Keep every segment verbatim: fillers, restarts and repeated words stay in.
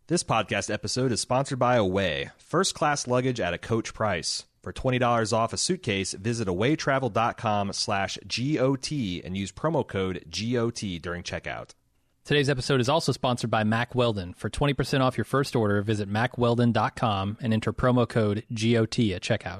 This podcast episode is sponsored by Away, first-class luggage at a coach price. For twenty dollars off a suitcase, visit awaytravel.com slash GOT and use promo code G O T during checkout. Today's episode is also sponsored by Mack Weldon. For twenty percent off your first order, visit mack weldon dot com and enter promo code G O T at checkout.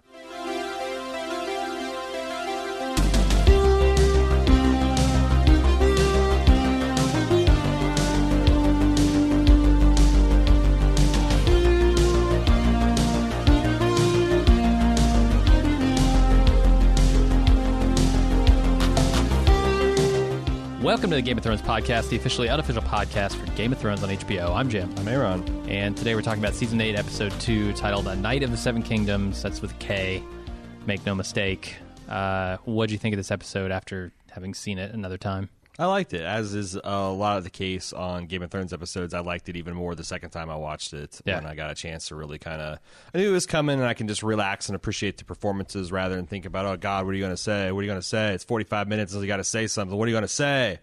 Welcome to the Game of Thrones podcast, the officially unofficial podcast for Game of Thrones on H B O. I'm Jim. I'm Aaron. And today we're talking about Season eight, Episode two, titled A Night of the Seven Kingdoms. That's with a K. Make no mistake. Uh, what'd you think of this episode after having seen it another time? I liked it, as is a lot of the case on Game of Thrones episodes. I liked it even more the second time I watched it, yeah. when I got a chance to really kind of... I knew it was coming, and I can just relax and appreciate the performances rather than think about, oh, God, what are you going to say? What are you going to say? It's forty-five minutes, and you got to say something. What are you going to say?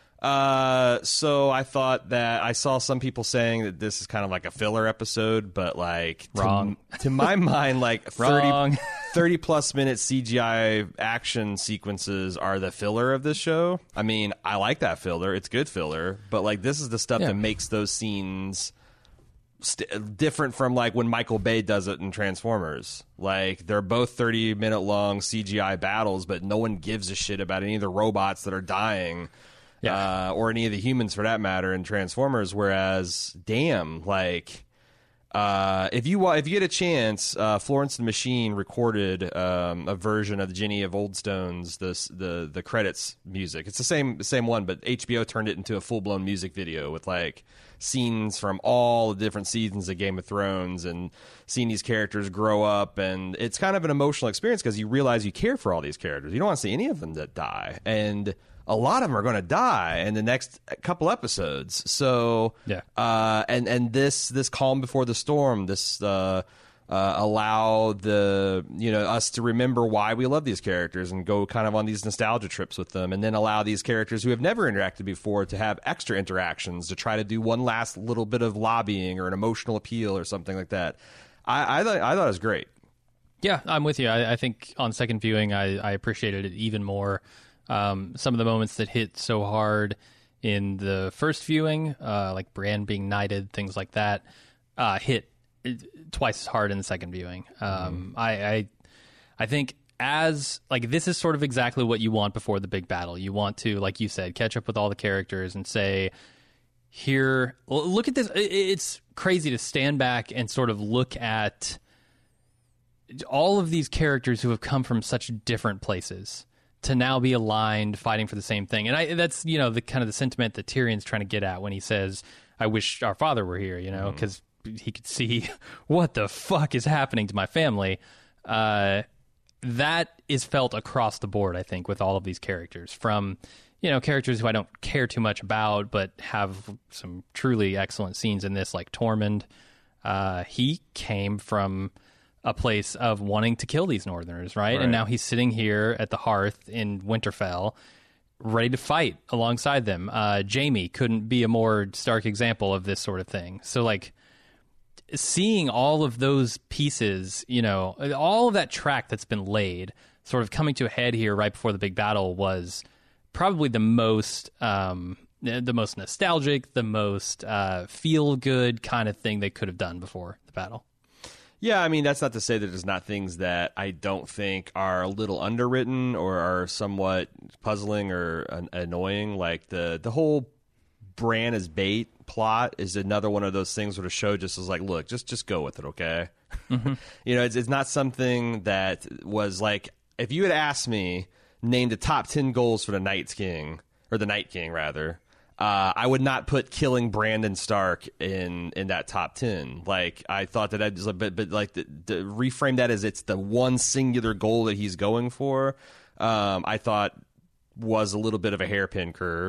Uh, so I thought that I saw some people saying that this is kind of like a filler episode, but like wrong to, to my mind, like thirty, thirty plus minute C G I action sequences are the filler of this show. I mean, I like that filler. It's good filler, but like this is the stuff yeah. that makes those scenes st- different from like when Michael Bay does it in Transformers. Like they're both thirty minute long C G I battles, but no one gives a shit about any of the robots that are dying. Yeah. Uh, or any of the humans for that matter in Transformers, whereas, damn, like, uh, if you if you get a chance, uh, Florence and the Machine recorded um, a version of the Jenny of Oldstones, the the the credits music. It's the same the same one, but H B O turned it into a full blown music video with like scenes from all the different seasons of Game of Thrones and seeing these characters grow up, and it's kind of an emotional experience because you realize you care for all these characters. You don't want to see any of them that die, and a lot of them are going to die in the next couple episodes. So, yeah. Uh, and and this this calm before the storm, this uh, uh, allow the you know us to remember why we love these characters and go kind of on these nostalgia trips with them, and then allow these characters who have never interacted before to have extra interactions to try to do one last little bit of lobbying or an emotional appeal or something like that. I I, th- I thought it was great. Yeah, I'm with you. I, I think on second viewing, I, I appreciated it even more. Um, some of the moments that hit so hard in the first viewing, uh, like Bran being knighted, things like that, uh, hit twice as hard in the second viewing. Um, mm. I, I, I think as like this is sort of exactly what you want before the big battle. You want to, like you said, catch up with all the characters and say, "Here, look at this." It's crazy to stand back and sort of look at all of these characters who have come from such different places to now be aligned, fighting for the same thing. And I, that's, you know, the kind of the sentiment that Tyrion's trying to get at when he says, I wish our father were here, you know, because mm. he could see what the fuck is happening to my family. Uh, that is felt across the board, I think, with all of these characters. From, you know, characters who I don't care too much about, but have some truly excellent scenes in this, like Tormund. Uh, he came from a place of wanting to kill these Northerners, right? right? And now he's sitting here at the hearth in Winterfell, ready to fight alongside them. Uh, Jaime couldn't be a more stark example of this sort of thing. So, like, seeing all of those pieces, you know, all of that track that's been laid, sort of coming to a head here right before the big battle was probably the most, um, the most nostalgic, the most uh, feel-good kind of thing they could have done before the battle. Yeah, I mean, that's not to say that there's not things that I don't think are a little underwritten or are somewhat puzzling or an- annoying. Like the the whole Bran as bait plot is another one of those things where the show just is like, look, just just go with it, okay? Mm-hmm. You know, it's, it's not something that was like, if you had asked me, name the top ten goals for the Night's King, or the Night King, rather, Uh, I would not put killing Brandon Stark in, in that top ten. Like, I thought that, I'd, but, but like, the, the, reframe that as it's the one singular goal that he's going for, um, I thought was a little bit of a hairpin curve.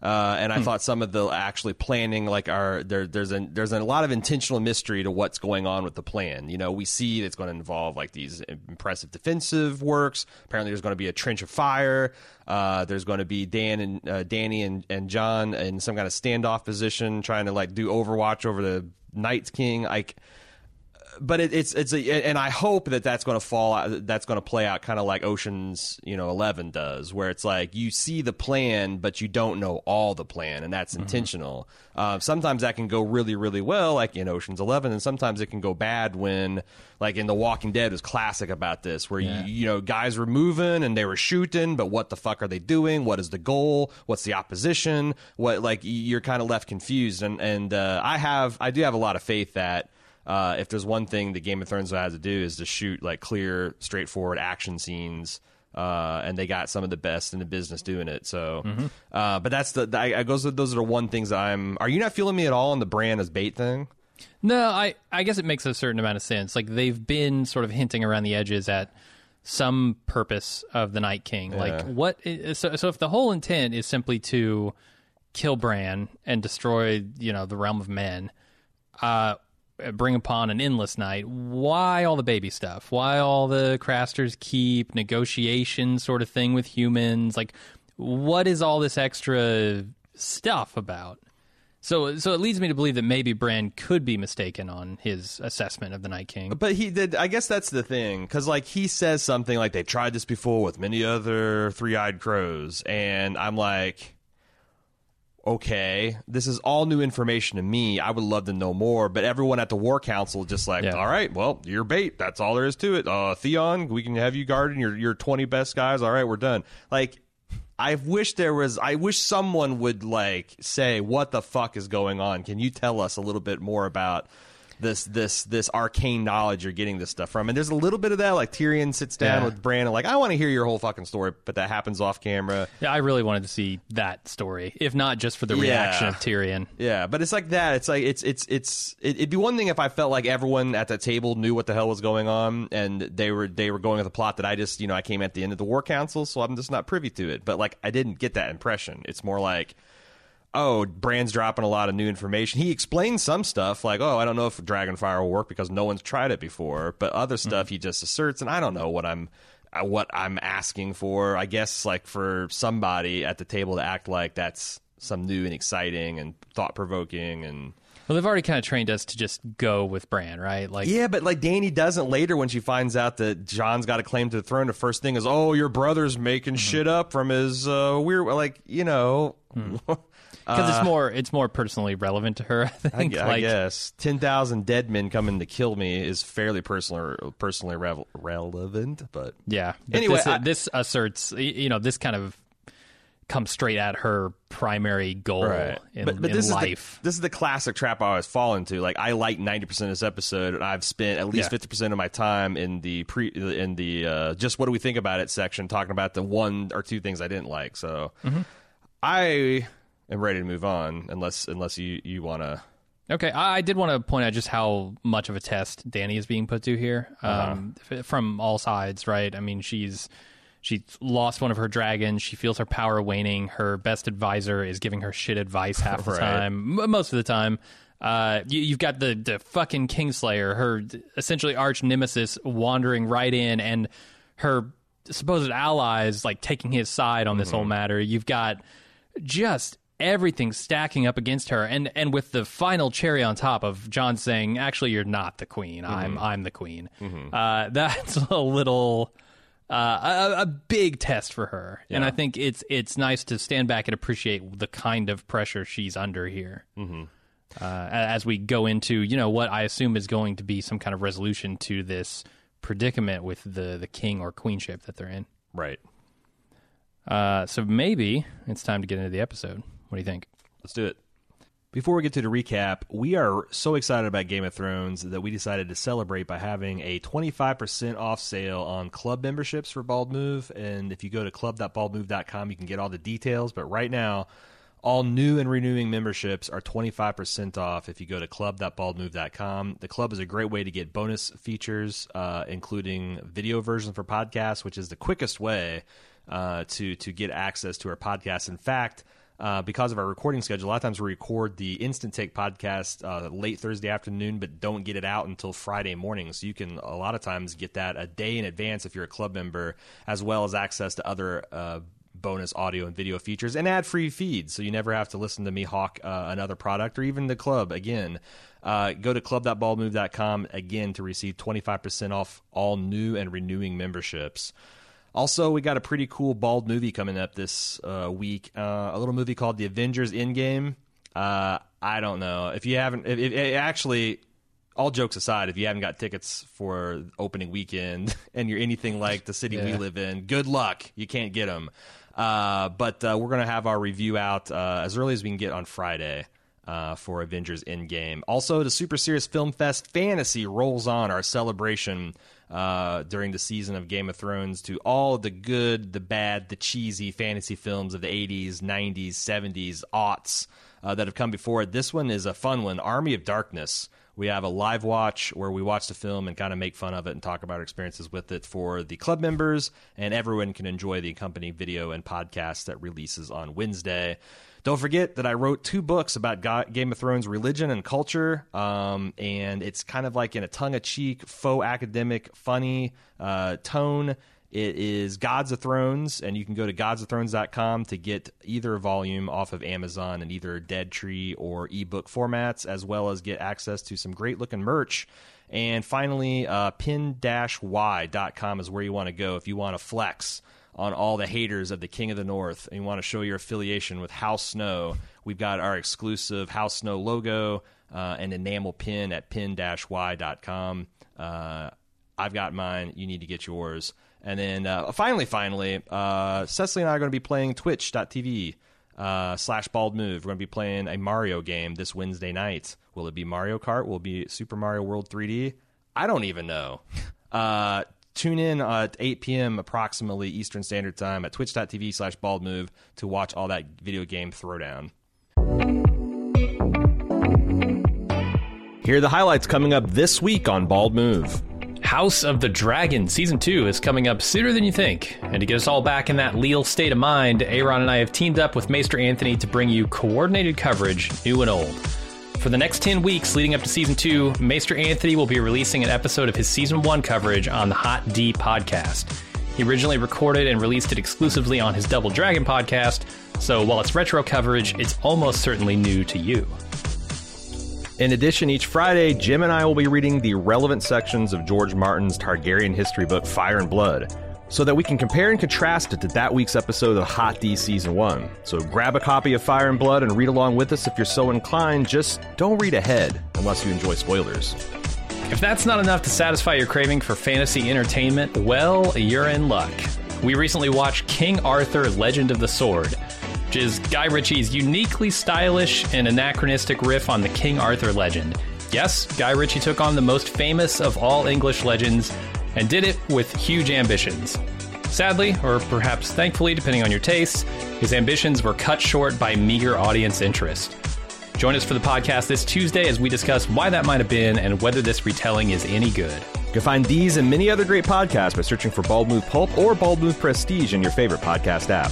Uh, and I hmm. thought some of the actually planning, like our there, there's a there's a lot of intentional mystery to what's going on with the plan. You know, we see it's going to involve like these impressive defensive works. Apparently, there's going to be a trench of fire. Uh, there's going to be Dan and uh, Danny and, and John in some kind of standoff position, trying to like do Overwatch over the Night King. Like. But it, it's it's a, and I hope that that's going to fall out. That's going to play out kind of like Ocean's, you know, Eleven does, where it's like you see the plan, but you don't know all the plan, and that's mm-hmm. intentional. Uh, sometimes that can go really, really well, like in Ocean's Eleven, and sometimes it can go bad when, like in The Walking Dead, was classic about this, where yeah. you you know guys were moving and they were shooting, but what the fuck are they doing? What is the goal? What's the opposition? What like you're kind of left confused, and and uh, I have I do have a lot of faith that. Uh, if there's one thing that Game of Thrones has to do is to shoot like clear, straightforward action scenes, uh, and they got some of the best in the business doing it. So, mm-hmm. uh, but that's the, the I, I goes. Those are the one things that I'm. Are you not feeling me at all on the Bran as bait thing? No, I I guess it makes a certain amount of sense. Like they've been sort of hinting around the edges at some purpose of the Night King. Yeah. Like what? Is, so so if the whole intent is simply to kill Bran and destroy, you know, the realm of men. Uh, bring upon an endless night, why all the baby stuff? Why all the Craster's Keep negotiation sort of thing with humans? Like, what is all this extra stuff about? So so it leads me to believe that maybe Bran could be mistaken on his assessment of the Night King. But he did, I guess that's the thing, because like he says something like, they've tried this before with many other three-eyed crows, and I'm like... okay, this is all new information to me. I would love to know more, but everyone at the War Council just like, yeah. all right, well, you're bait. That's all there is to it. Uh, Theon, we can have you guarding your your twenty best guys. All right, we're done. Like, I wish there was. I wish someone would like say, what the fuck is going on? Can you tell us a little bit more about this this this arcane knowledge you're getting this stuff from? And there's a little bit of that, like Tyrion sits down yeah. with Bran and like, I want to hear your whole fucking story, but that happens off camera. Yeah, I really wanted to see that story, if not just for the reaction yeah. of Tyrion. Yeah, but it's like that. It's like it's it's it's it, it'd be one thing if I felt like everyone at the table knew what the hell was going on and they were they were going with the plot that I just, you know, I came at the end of the War Council, so I'm just not privy to it. But like I didn't get that impression. It's more like, oh, Bran's dropping a lot of new information. He explains some stuff like, oh, I don't know if Dragonfire will work because no one's tried it before. But other stuff mm-hmm. he just asserts, and I don't know what I'm what I'm asking for. I guess like for somebody at the table to act like that's some new and exciting and thought-provoking and... Well, they've already kind of trained us to just go with Bran, right? Like, yeah, but like Dany doesn't later when she finds out that Jon's got a claim to the throne. The first thing is, oh, your brother's making mm-hmm. shit up from his uh, weird, like, you know... Mm. Because uh, it's more, it's more personally relevant to her. I think. I, I like, guess ten thousand dead men coming to kill me is fairly personally personally revel- relevant. But yeah. But anyway, this, I, this asserts, you know, this kind of comes straight at her primary goal right. in, but, but in this life. Is the, this is the classic trap I always fall into. Like I like ninety percent of this episode, and I've spent at least fifty yeah. percent of my time in the pre in the uh, just what do we think about it section, talking about the one or two things I didn't like. So mm-hmm. I. I'm ready to move on, unless unless you, you want to... Okay, I did want to point out just how much of a test Dany is being put to here, um, uh-huh. from all sides, right? I mean, she's she's lost one of her dragons. She feels her power waning. Her best advisor is giving her shit advice half the right. time, m- most of the time. Uh, you, you've got the, the fucking Kingslayer, her essentially arch nemesis, wandering right in, and her supposed allies like taking his side on this mm-hmm. whole matter. You've got just... everything stacking up against her, and and with the final cherry on top of Jon saying, actually, you're not the queen, mm-hmm. I'm I'm the queen. Mm-hmm. Uh, that's a little uh, a, a big test for her, yeah. and I think it's it's nice to stand back and appreciate the kind of pressure she's under here. Mm-hmm. Uh, as we go into, you know, what I assume is going to be some kind of resolution to this predicament with the the king or queenship that they're in. Right. Uh, so maybe it's time to get into the episode. What do you think? Let's do it. Before we get to the recap, we are so excited about Game of Thrones that we decided to celebrate by having a twenty-five percent off sale on club memberships for Bald Move. And if you go to club dot bald move dot com, you can get all the details. But right now, all new and renewing memberships are twenty-five percent off if you go to club dot bald move dot com. The club is a great way to get bonus features, uh, including video versions for podcasts, which is the quickest way uh, to, to get access to our podcast. In fact, Uh, because of our recording schedule, a lot of times we record the Instant Take podcast uh, late Thursday afternoon, but don't get it out until Friday morning. So you can a lot of times get that a day in advance if you're a club member, as well as access to other uh, bonus audio and video features and ad-free feeds. So you never have to listen to me hawk uh, another product or even the club again. Uh, go to club dot bald move dot com again to receive twenty-five percent off all new and renewing memberships. Also, we got a pretty cool Bald movie coming up this uh, week. Uh, a little movie called The Avengers Endgame. Uh, I don't know. If you haven't... If, if, actually, all jokes aside, if you haven't got tickets for opening weekend and you're anything like the city yeah. we live in, good luck. You can't get them. Uh, but uh, we're going to have our review out uh, as early as we can get on Friday. Uh, for Avengers Endgame. Also, the Super Serious Film Fest Fantasy rolls on, our celebration uh, during the season of Game of Thrones to all the good, the bad, the cheesy fantasy films of the eighties, nineties, seventies, aughts uh, that have come before it. This one is a fun one, Army of Darkness. We have a live watch where we watch the film and kind of make fun of it and talk about our experiences with it for the club members, and everyone can enjoy the accompanying video and podcast that releases on Wednesday. Don't forget that I wrote two books about Game of Thrones religion and culture, um, and it's kind of like in a tongue-in-cheek, faux academic, funny uh, tone. It is Gods of Thrones, and you can go to gods of thrones dot com to get either volume off of Amazon in either Dead Tree or ebook formats, as well as get access to some great-looking merch. And finally, uh, pin dash y dot com is where you want to go if you want to flex on all the haters of the King of the North and you want to show your affiliation with House Snow. We've got our exclusive House Snow logo uh, and enamel pin at pin dash y dot com. Uh, I've got mine. You need to get yours. And then uh, finally, finally, uh, Cecily and I are going to be playing twitch dot t v uh, slash bald move. We're going to be playing a Mario game this Wednesday night. Will it be Mario Kart? Will it be Super Mario World three D? I don't even know. Uh, tune in at eight p.m. approximately Eastern Standard Time at twitch dot t v slash bald move to watch all that video game throwdown. Here are the highlights coming up this week on Bald Move. House of the Dragon Season two is coming up sooner than you think. And to get us all back in that Leal state of mind, Aaron and I have teamed up with Maester Anthony to bring you coordinated coverage, new and old. For the next ten weeks leading up to Season two, Maester Anthony will be releasing an episode of his Season one coverage on the Hot D podcast. He originally recorded and released it exclusively on his Double Dragon podcast, so while it's retro coverage, it's almost certainly new to you. In addition, each Friday, Jim and I will be reading the relevant sections of George Martin's Targaryen history book, Fire and Blood, so that we can compare and contrast it to that week's episode of Hot D Season one. So grab a copy of Fire and Blood and read along with us if you're so inclined. Just don't read ahead unless you enjoy spoilers. If that's not enough to satisfy your craving for fantasy entertainment, well, you're in luck. We recently watched King Arthur, Legend of the Sword, which is Guy Ritchie's uniquely stylish and anachronistic riff on the King Arthur legend. Yes, Guy Ritchie took on the most famous of all English legends and did it with huge ambitions. Sadly, or perhaps thankfully, depending on your tastes, his ambitions were cut short by meager audience interest. Join us for the podcast this Tuesday as we discuss why that might have been and whether this retelling is any good. You can find these and many other great podcasts by searching for Bald Move Pulp or Bald Move Prestige in your favorite podcast app.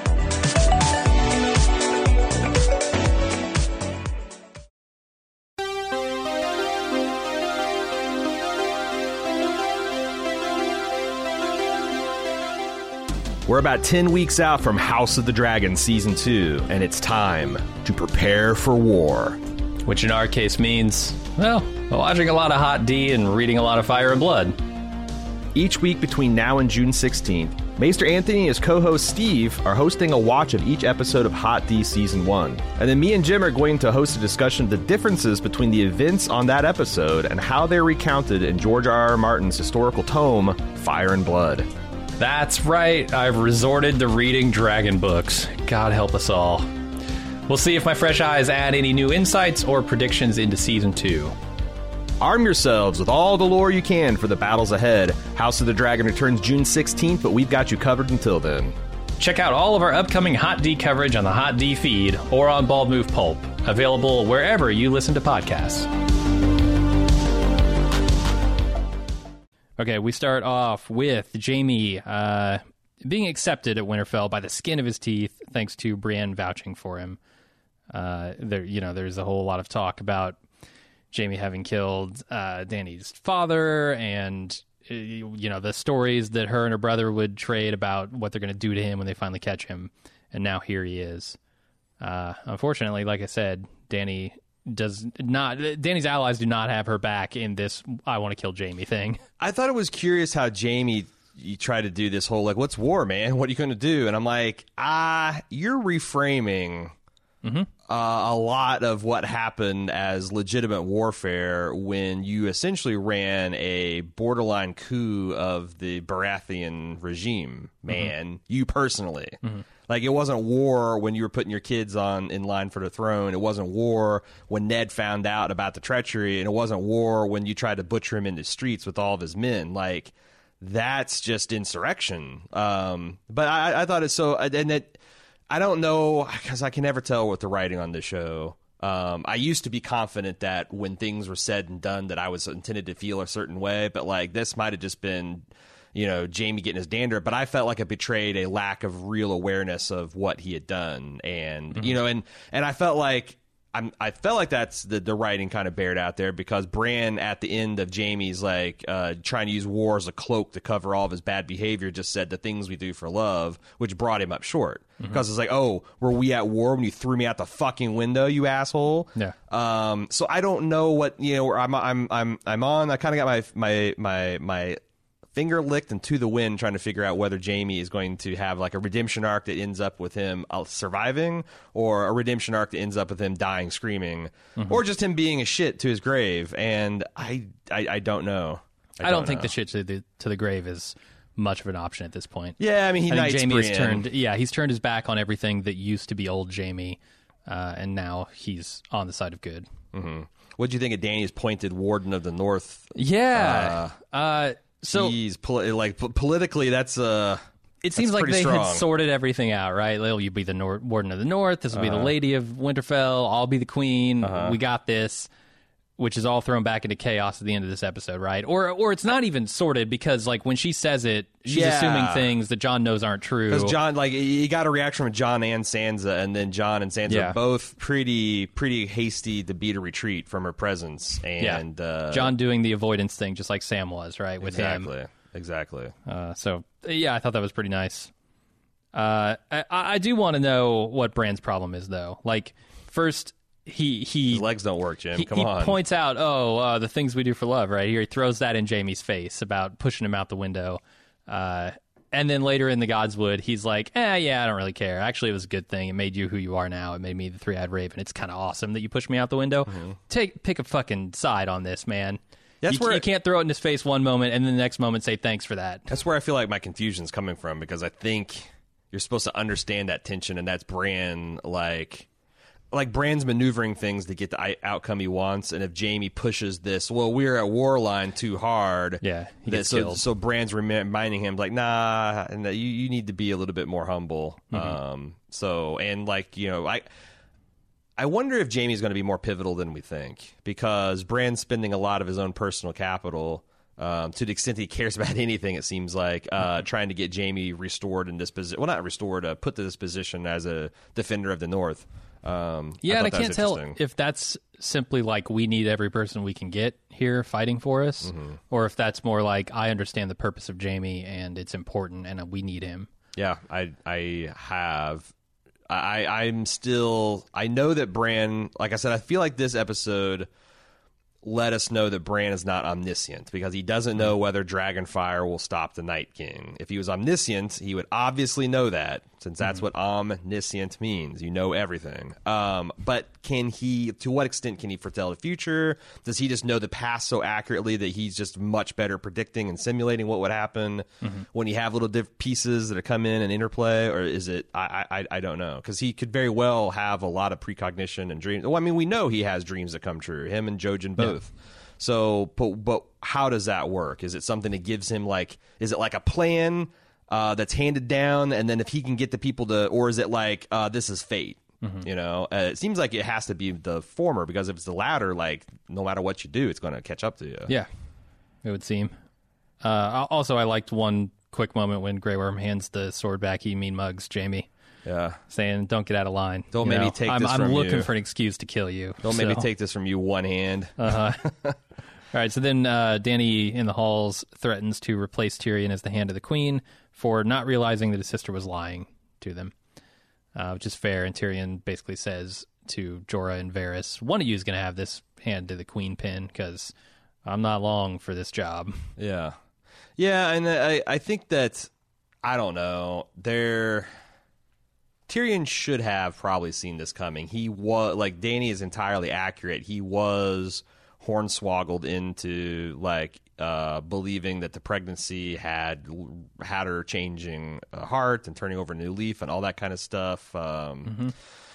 We're about ten weeks out from House of the Dragon Season two, and it's time to prepare for war. Which in our case means, well, watching a lot of Hot D and reading a lot of Fire and Blood. Each week between now and June sixteenth, Maester Anthony and his co-host Steve are hosting a watch of each episode of Hot D Season one. And then me and Jim are going to host a discussion of the differences between the events on that episode and how they're recounted in George R. R. Martin's historical tome, Fire and Blood. That's right, I've resorted to reading dragon books. God help us all. We'll see if my fresh eyes add any new insights or predictions into Season two. Arm yourselves with all the lore you can for the battles ahead. House of the Dragon returns June sixteenth, but we've got you covered until then. Check out all of our upcoming Hot D coverage on the Hot D feed or on Bald Move Pulp, available wherever you listen to podcasts. Okay, we start off with Jamie uh, being accepted at Winterfell by the skin of his teeth, thanks to Brienne vouching for him. Uh, there, you know, there's a whole lot of talk about Jaime having killed uh, Dany's father, and you know the stories that her and her brother would trade about what they're going to do to him when they finally catch him. And now here he is. Uh, unfortunately, like I said, Dany does not. Dany's allies do not have her back in this "I want to kill Jaime" thing. I thought it was curious how Jaime you try to do this whole like, "What's war, man? What are you going to do?" And I'm like, ah, you're reframing. Mm-hmm. Uh, a lot of what happened as legitimate warfare when you essentially ran a borderline coup of the Baratheon regime, man. Mm-hmm. You personally. Mm-hmm. Like, it wasn't war when you were putting your kids on in line for the throne. It wasn't war when Ned found out about the treachery. And it wasn't war when you tried to butcher him in the streets with all of his men. Like, that's just insurrection. Um, but I, I thought it's so... And it... I don't know, because I can never tell with the writing on this show. Um, I used to be confident that when things were said and done that I was intended to feel a certain way, but like this might have just been, you know, Jaime getting his dander, but I felt like it betrayed a lack of real awareness of what he had done. And, mm-hmm. you know, and, and I felt like, I'm, I felt like that's the, the writing kind of bared out there because Bran at the end of Jaime's like uh, trying to use war as a cloak to cover all of his bad behavior just said the things we do for love, which brought him up short because mm-hmm. it's like, oh, were we at war when you threw me out the fucking window, you asshole? Yeah. Um. So I don't know what you know. I'm I'm I'm I'm on. I kind of got my my my my. finger licked and to the wind trying to figure out whether Jaime is going to have like a redemption arc that ends up with him surviving or a redemption arc that ends up with him dying screaming mm-hmm. or just him being a shit to his grave. And I I, I don't know. I don't, I don't think know. the shit to the, to the grave is much of an option at this point. Yeah, I mean, he I knights think Jaime has Brienne. turned, yeah, he's turned his back on everything that used to be old Jaime, uh, and now he's on the side of good. Mm-hmm. What do you think of Dany's pointed Warden of the North? Yeah. Uh, uh So, Jeez, poli- like p- politically, that's uh, it seems that's like they strong. had sorted everything out, right? Well, you be the Nor- Warden of the North. This will uh-huh. be the Lady of Winterfell. I'll be the Queen. Uh-huh. We got this, which is all thrown back into chaos at the end of this episode, right? Or, or it's not even sorted because, like, when she says it, she's yeah. assuming things that Jon knows aren't true. Because Jon, like, you got a reaction from Jon and Sansa, and then Jon and Sansa yeah. are both pretty, pretty hasty to beat a retreat from her presence, and yeah. uh, Jon doing the avoidance thing, just like Sam was, right? With exactly. him. Exactly. Uh, so, yeah, I thought that was pretty nice. Uh, I, I do want to know what Bran's problem is, though. Like, first, he... he His legs don't work, Jim. He, Come he on. He points out, oh, uh, the things we do for love, right? Here he throws that in Jaime's face about pushing him out the window. Uh, and then later in the Godswood, he's like, eh, yeah, I don't really care. Actually, it was a good thing. It made you who you are now. It made me the Three-Eyed Raven. It's kind of awesome that you pushed me out the window. Mm-hmm. Take Pick a fucking side on this, man. That's you, where you can't throw it in his face one moment and then the next moment say thanks for that. That's where I feel like my confusion's coming from because I think you're supposed to understand that tension, and that's Bran, like, like Bran's maneuvering things to get the outcome he wants. And if Jaime pushes this, well, we're at war line too hard. Yeah, he gets so, killed. So Bran's reminding him, like, nah, you you need to be a little bit more humble. Mm-hmm. Um, so and like you know, I. I wonder if Jaime's going to be more pivotal than we think because Bran's spending a lot of his own personal capital um, to the extent he cares about anything, it seems like, uh, mm-hmm. trying to get Jaime restored in this position. Well, not restored, uh, put to this position as a defender of the North. Um, yeah, I and I can't tell if that's simply like we need every person we can get here fighting for us, mm-hmm. or if that's more like I understand the purpose of Jaime and it's important and we need him. Yeah, I I have... I, I'm still... I know that Bran... Like I said, I feel like this episode let us know that Bran is not omniscient because he doesn't know whether Dragonfire will stop the Night King. If he was omniscient, he would obviously know that, since that's mm-hmm. what omniscient means. You know everything. Um, but can he... To what extent can he foretell the future? Does he just know the past so accurately that he's just much better predicting and simulating what would happen mm-hmm. when you have little diff- pieces that come in and interplay? Or is it... I I, I don't know. Because he could very well have a lot of precognition and dreams. Well, I mean, we know he has dreams that come true. Him and Jojen both. Yeah. So, but, but how does that work? Is it something that gives him like, is it like a plan uh, that's handed down, and then if he can get the people to, or is it like uh, this is fate? Mm-hmm. You know, uh, it seems like it has to be the former because if it's the latter, like no matter what you do, it's going to catch up to you. Yeah, it would seem. Uh, also, I liked one quick moment when Grey Worm hands the sword back. He mean mugs Jaime. Yeah. Saying, don't get out of line. Don't you make know? me take I'm, this I'm from you. I'm looking for an excuse to kill you. Don't so. make me take this from you one hand. Uh-huh. All right, so then uh, Dany in the halls threatens to replace Tyrion as the Hand of the Queen for not realizing that his sister was lying to them, uh, which is fair. And Tyrion basically says to Jorah and Varys, one of you is going to have this Hand to the Queen pin because I'm not long for this job. Yeah. Yeah, and I, I think that, I don't know, they're... Tyrion should have probably seen this coming. He was, like, Dany is entirely accurate. He was hornswoggled into, like, uh, believing that the pregnancy had had her changing a heart and turning over a new leaf and all that kind of stuff. Um, mm-hmm.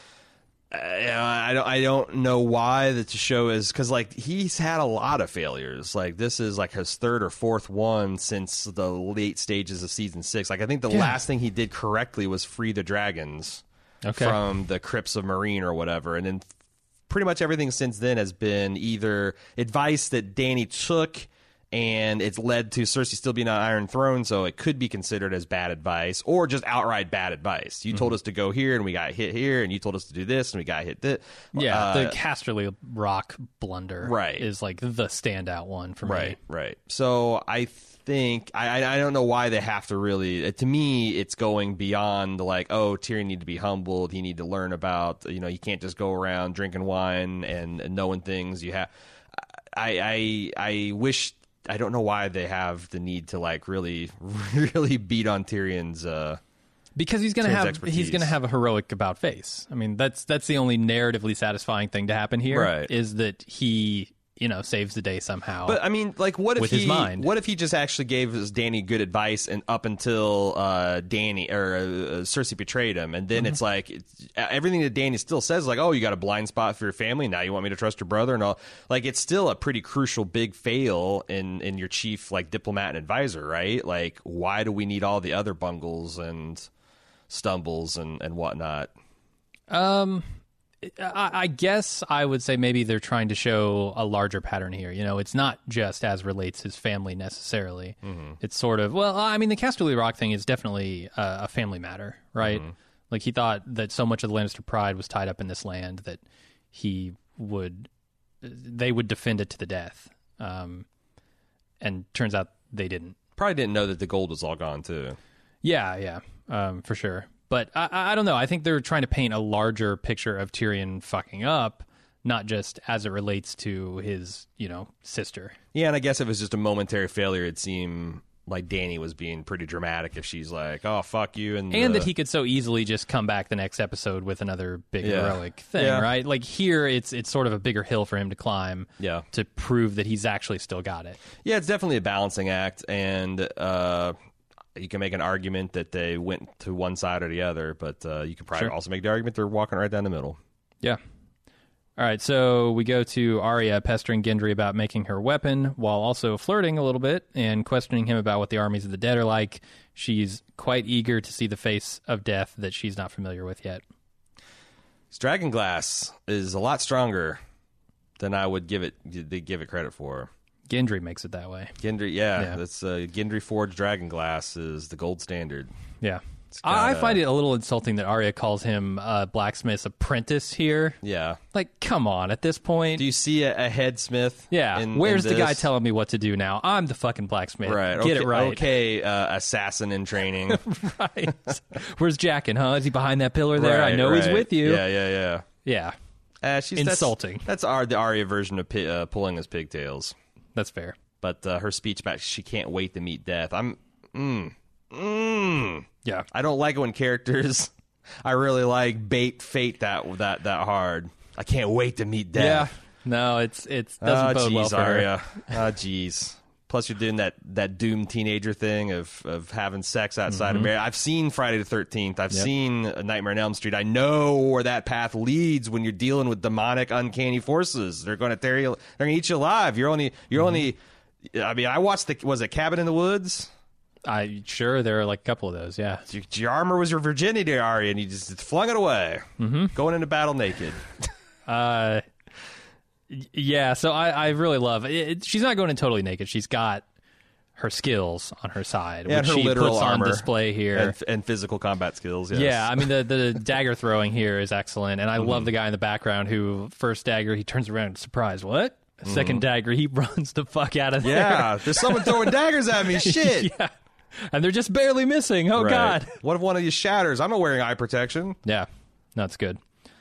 I, I don't. I don't know why the show is, because like he's had a lot of failures. Like this is like his third or fourth one since the late stages of season six. Like I think the yeah. last thing he did correctly was free the dragons okay. from the crypts of Meereen or whatever, and then pretty much everything since then has been either advice that Dany took. And it's led to Cersei still being on Iron Throne, so it could be considered as bad advice, or just outright bad advice. You mm-hmm. told us to go here, and we got hit here, and you told us to do this, and we got hit this. Yeah, uh, the Casterly Rock blunder right. is like the standout one for me. Right, right. So I think, I, I don't know why they have to really, to me, it's going beyond like, oh, Tyrion need to be humbled, he need to learn about, you know, you can't just go around drinking wine and, and knowing things. You have, I, I, I wish... I don't know why they have the need to like really, really beat on Tyrion's. Uh, because he's gonna Tyrion's have expertise. he's gonna have a heroic about face. I mean, that's that's the only narratively satisfying thing to happen here. Right. Is that he you know saves the day somehow? But I mean, like, what if with he? his mind. What if he just actually gave his Dany good advice, and up until uh, Dany or uh, Cersei betrayed him, and then mm-hmm. it's like it's, everything that Dany still says, like, oh, you got a blind spot for your family. Now you want me to trust your brother and all. Like, it's still a pretty crucial big fail in in your chief like diplomat and advisor, right? Like, why do we need all the other bungles and stumbles and and whatnot? Um. I guess I would say maybe they're trying to show a larger pattern here. You know, it's not just as relates his family necessarily. Mm-hmm. It's sort of, well, I mean, the Casterly Rock thing is definitely a, a family matter, right? Mm-hmm. Like he thought that so much of the Lannister pride was tied up in this land that he would, they would defend it to the death. Um, and turns out they didn't. Probably didn't know that the gold was all gone too. Yeah, yeah, um, for sure. But I, I don't know. I think they're trying to paint a larger picture of Tyrion fucking up, not just as it relates to his, you know, sister. Yeah, and I guess if it was just a momentary failure, it'd seem like Dany was being pretty dramatic if she's like, oh, fuck you. And, and the... that he could so easily just come back the next episode with another big yeah. heroic thing, yeah. right? Like here, it's it's sort of a bigger hill for him to climb yeah. to prove that he's actually still got it. Yeah, it's definitely a balancing act, and... uh you can make an argument that they went to one side or the other, but uh, you could probably sure. also make the argument they're walking right down the middle. Yeah. All right, so we go to Arya pestering Gendry about making her weapon while also flirting a little bit and questioning him about what the armies of the dead are like. She's quite eager to see the face of death that she's not familiar with yet. Dragonglass is a lot stronger than I would give it give it credit for. Gendry makes it that way. Gendry, yeah, yeah. that's uh, Gendry forged dragonglass is the gold standard. Yeah, gotta, I find it a little insulting that Arya calls him uh, blacksmith's apprentice here. Yeah, like, come on, at this point. Do you see a, a headsmith? Yeah, in, where's in the guy telling me what to do now? I'm the fucking blacksmith. Right, get okay, it right. Okay, uh, assassin in training. Right. Where's Jaqen? Huh? Is he behind that pillar there? Right, I know right. he's with you. Yeah, yeah, yeah. Yeah. Uh, she's insulting. That's, that's our the Arya version of pi- uh, pulling his pigtails. That's fair. But uh, her speech back, she can't wait to meet death. I'm, mm, mm. Yeah. I don't like it when characters I really like bait fate that that that hard. I can't wait to meet death. Yeah. No, it's it's doesn't oh, bode well geez, for Arya. her. Oh, jeez. Plus, you're doing that, that doomed teenager thing of, of having sex outside mm-hmm. of marriage. I've seen Friday the thirteenth. I've yep. seen Nightmare on Elm Street. I know where that path leads when you're dealing with demonic, uncanny forces. They're going to tear you. They're going to eat you alive. You're only. You're mm-hmm. only. I mean, I watched the. Was it Cabin in the Woods? I sure there are like a couple of those. Yeah. Your, your armor was your virginity, Arya, and you just flung it away, mm-hmm. going into battle naked. uh, yeah. So I, I really love it. She's not going in totally naked. She's got her skills on her side, Yeah, which and her she literal puts armor on display here. and, and physical combat skills. Yes. Yeah, I mean the the dagger throwing here is excellent, and I Mm-hmm. love the guy in the background who first dagger he turns around surprised what second Mm-hmm. dagger he runs the fuck out of there. Yeah, there's someone throwing daggers at me. Shit. Yeah, and they're just barely missing. Oh Right. god. What if one of you shatters? I'm not wearing eye protection. Yeah, that's good.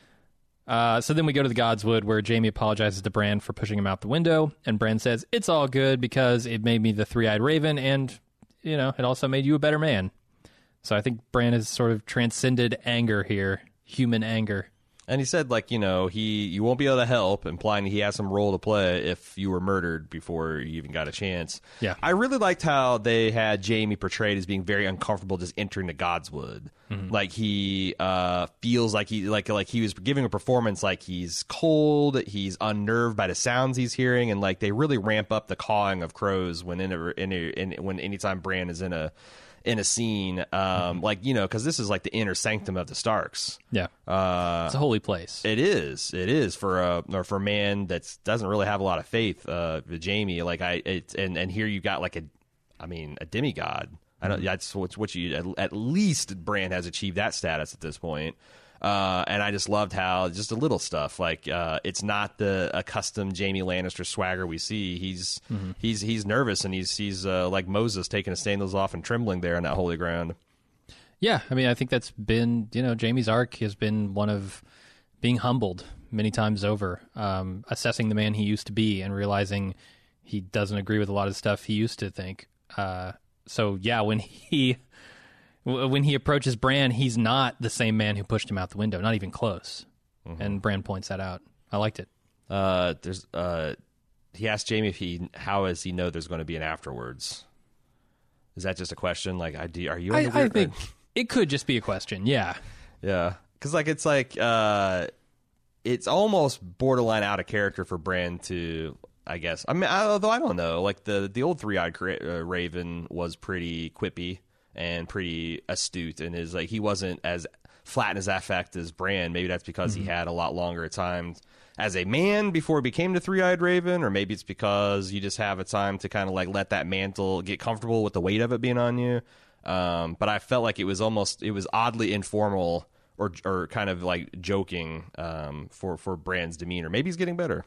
Uh, so then we go to the Godswood where Jamie apologizes to Bran for pushing him out the window, and Bran says it's all good because it made me the three-eyed raven, and you know it also made you a better man. So I think Bran has sort of transcended anger here, human anger. And he said, like, you know, he you won't be able to help, implying he has some role to play if you were murdered before you even got a chance. Yeah. I really liked how they had Jamie portrayed as being very uncomfortable just entering the Godswood. Mm-hmm. Like he uh, feels like he like like he was giving a performance like he's cold, he's unnerved by the sounds he's hearing, and like they really ramp up the cawing of crows when in a, in, a, in when anytime Bran is in a in a scene, um, mm-hmm. like, you know, because this is like the inner sanctum of the Starks. Yeah, uh, it's a holy place. It is. It is for a or for a man that doesn't really have a lot of faith. Uh, Jamie, like I, it, and and here you got like a, I mean, a demigod. I don't. That's what, what you at, at least Bran has achieved that status at this point. Uh, and I just loved how just a little stuff like uh, it's not the accustomed Jamie Lannister swagger we see. He's mm-hmm. he's he's nervous and he's he's uh, like Moses taking his sandals off and trembling there on that holy ground. Yeah, I mean, I think that's been, you know, Jamie's arc has been one of being humbled many times over, um, assessing the man he used to be and realizing he doesn't agree with a lot of stuff he used to think. Uh, so yeah, when he. When he approaches Bran, he's not the same man who pushed him out the window, not even close. Mm-hmm. And Bran points that out. I liked it. Uh, there's uh, he asked Jamie if he how does he know there's going to be an afterwards. Is that just a question? Like, I do, are you? I, I think it could just be a question. Yeah, yeah, because like it's like uh, it's almost borderline out of character for Bran to. I guess. I mean, I, although I don't know. Like the the old three-eyed uh, Raven was pretty quippy and pretty astute, and is like he wasn't as flat in his affect as Bran. Maybe that's because mm-hmm. he had a lot longer time as a man before he became the three-eyed Raven, or maybe it's because you just have a time to kind of like let that mantle get comfortable with the weight of it being on you. Um, but I felt like it was almost it was oddly informal or or kind of like joking um, for for Bran's demeanor. Maybe he's getting better.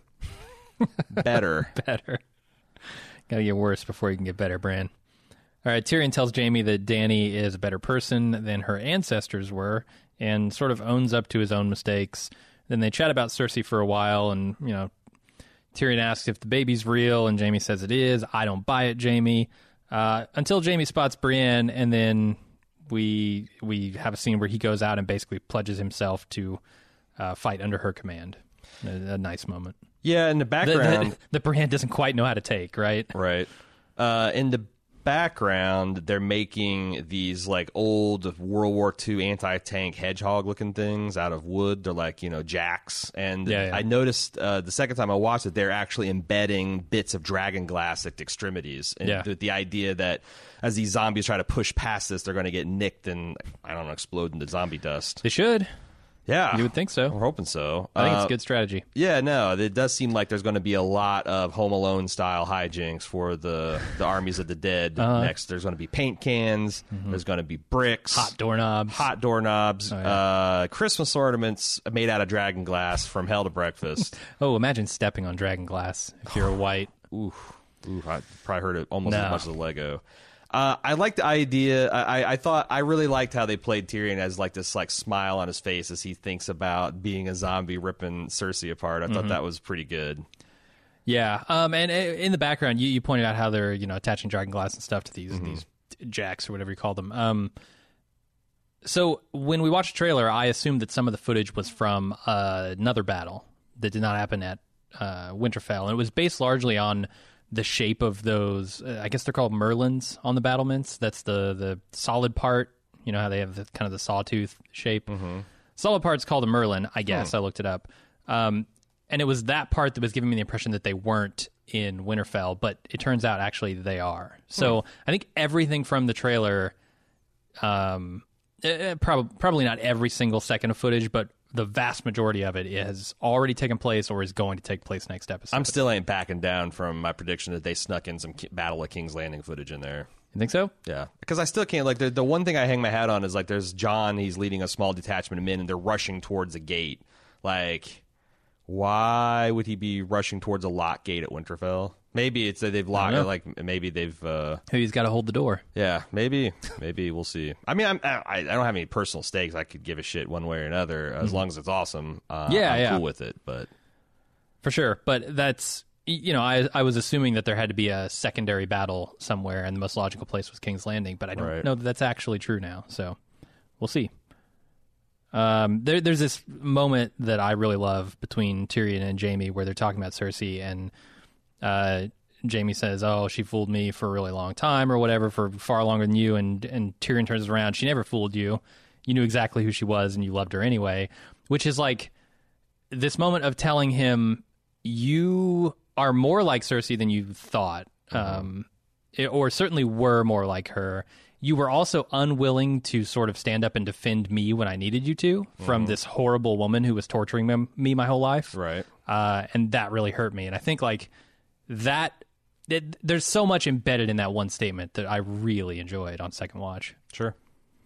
better, better. Gotta get worse before you can get better, Bran. All right, Tyrion tells Jamie that Dany is a better person than her ancestors were and sort of owns up to his own mistakes. Then they chat about Cersei for a while, and, you know, Tyrion asks if the baby's real, and Jamie says it is. I don't buy it, Jamie. Uh, until Jamie spots Brienne, and then we we have a scene where he goes out and basically pledges himself to uh, fight under her command. A, a nice moment. Yeah, in the background... The, the, the Brienne doesn't quite know how to take, right? Right. Uh, in the background, they're making these like old World War Two anti-tank hedgehog looking things out of wood. They're like, you know, jacks. And yeah, yeah. I noticed uh, the second time I watched it, they're actually embedding bits of dragon glass at the extremities. And yeah. with the idea that as these zombies try to push past this, they're going to get nicked and, I don't know, explode into zombie dust. They should. Yeah. You would think so. We're hoping so. I think uh, it's a good strategy. Yeah, no, it does seem like there's going to be a lot of Home Alone style hijinks for the, the armies of the dead. Uh-huh. Next, there's going to be paint cans. Mm-hmm. There's going to be bricks. Hot doorknobs. Hot doorknobs. Oh, yeah. uh, Christmas ornaments made out of dragon glass from hell to breakfast. Oh, imagine stepping on dragon glass if you're a white. Ooh, ooh, I probably heard it almost no. as much as a Lego. Uh, I like the idea. I, I thought I really liked how they played Tyrion as like this like smile on his face as he thinks about being a zombie ripping Cersei apart. I thought mm-hmm. that was pretty good. Yeah, um, and in the background, you, you pointed out how they're you know attaching dragon glass and stuff to these mm-hmm. these jacks or whatever you call them. Um, so when we watched the trailer, I assumed that some of the footage was from uh, another battle that did not happen at uh, Winterfell, and it was based largely on the shape of those, uh, I guess they're called merlins on the battlements. That's the, the solid part. You know how they have the, kind of the sawtooth shape? Mm-hmm. Solid part's called a merlin, I guess. Hmm. I looked it up. Um, and it was that part that was giving me the impression that they weren't in Winterfell, but it turns out actually they are. So hmm. I think everything from the trailer, um, uh, prob- probably not every single second of footage, but the vast majority of it has already taken place or is going to take place next episode. I'm still ain't backing down from my prediction that they snuck in some Ki- Battle of King's Landing footage in there. You think so? Yeah, because I still can't, like, the, the one thing I hang my hat on is, like, there's John, he's leading a small detachment of men, and they're rushing towards a gate. Like, why would he be rushing towards a lock gate at Winterfell? Maybe it's that they've locked it, like, maybe they've... Uh, Who's got to hold the door? yeah, maybe. Maybe, we'll see. I mean, I'm, I, I don't have any personal stakes. I could give a shit one way or another, as mm-hmm. long as it's awesome. Uh, yeah, I'm yeah. cool with it, but... For sure, but that's... You know, I I was assuming that there had to be a secondary battle somewhere, and the most logical place was King's Landing, but I don't right. know that that's actually true now, so we'll see. Um, there, there's this moment that I really love between Tyrion and Jaime where they're talking about Cersei, and uh, Jaime says, oh, she fooled me for a really long time or whatever, for far longer than you, and, and Tyrion turns around, she never fooled you. You knew exactly who she was, and you loved her anyway, which is like this moment of telling him, you... are more like Cersei than you thought, mm-hmm. um, it, or certainly were more like her. You were also unwilling to sort of stand up and defend me when I needed you to mm-hmm. from this horrible woman who was torturing me, me my whole life. Right. Uh, and that really hurt me. And I think like that, it, there's so much embedded in that one statement that I really enjoyed on second watch. Sure.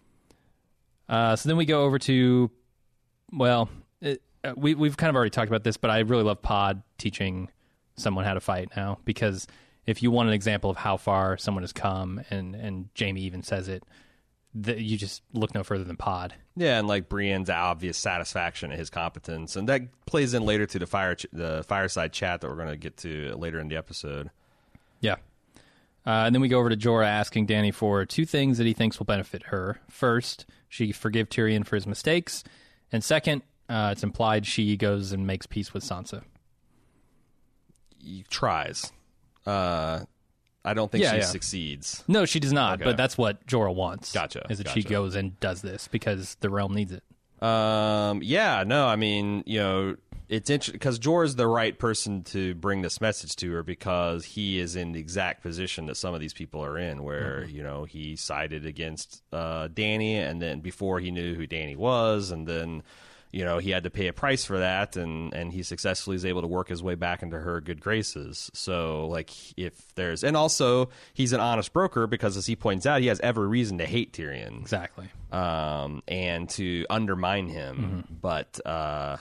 Uh, so then we go over to, well, it, uh, we, we've kind of already talked about this, but I really love Pod teaching someone how to fight now, because if you want an example of how far someone has come, and and Jaime even says it, that you just look no further than Pod. Yeah, and like Brienne's obvious satisfaction at his competence, and that plays in later to the fire ch- the fireside chat that we're going to get to later in the episode. Yeah, uh, and then we go over to Jorah asking Dany for two things that he thinks will benefit her. First, she forgive Tyrion for his mistakes, and second, uh, it's implied she goes and makes peace with Sansa. Tries. Uh, I don't think yeah, she yeah. succeeds. No, she does not, okay. but that's what Jorah wants. Gotcha. Is that gotcha. she goes and does this because the realm needs it. Um, yeah, no, I mean, you know, it's interesting because Jorah's the right person to bring this message to her, because he is in the exact position that some of these people are in, where, mm-hmm. you know, he sided against uh, Dany, and then before he knew who Dany was, and then... you know, he had to pay a price for that, and, and he successfully is able to work his way back into her good graces. So, like, if there's... And also, he's an honest broker, because, as he points out, he has every reason to hate Tyrion. Exactly. Um, and to undermine him. Mm-hmm. But, uh,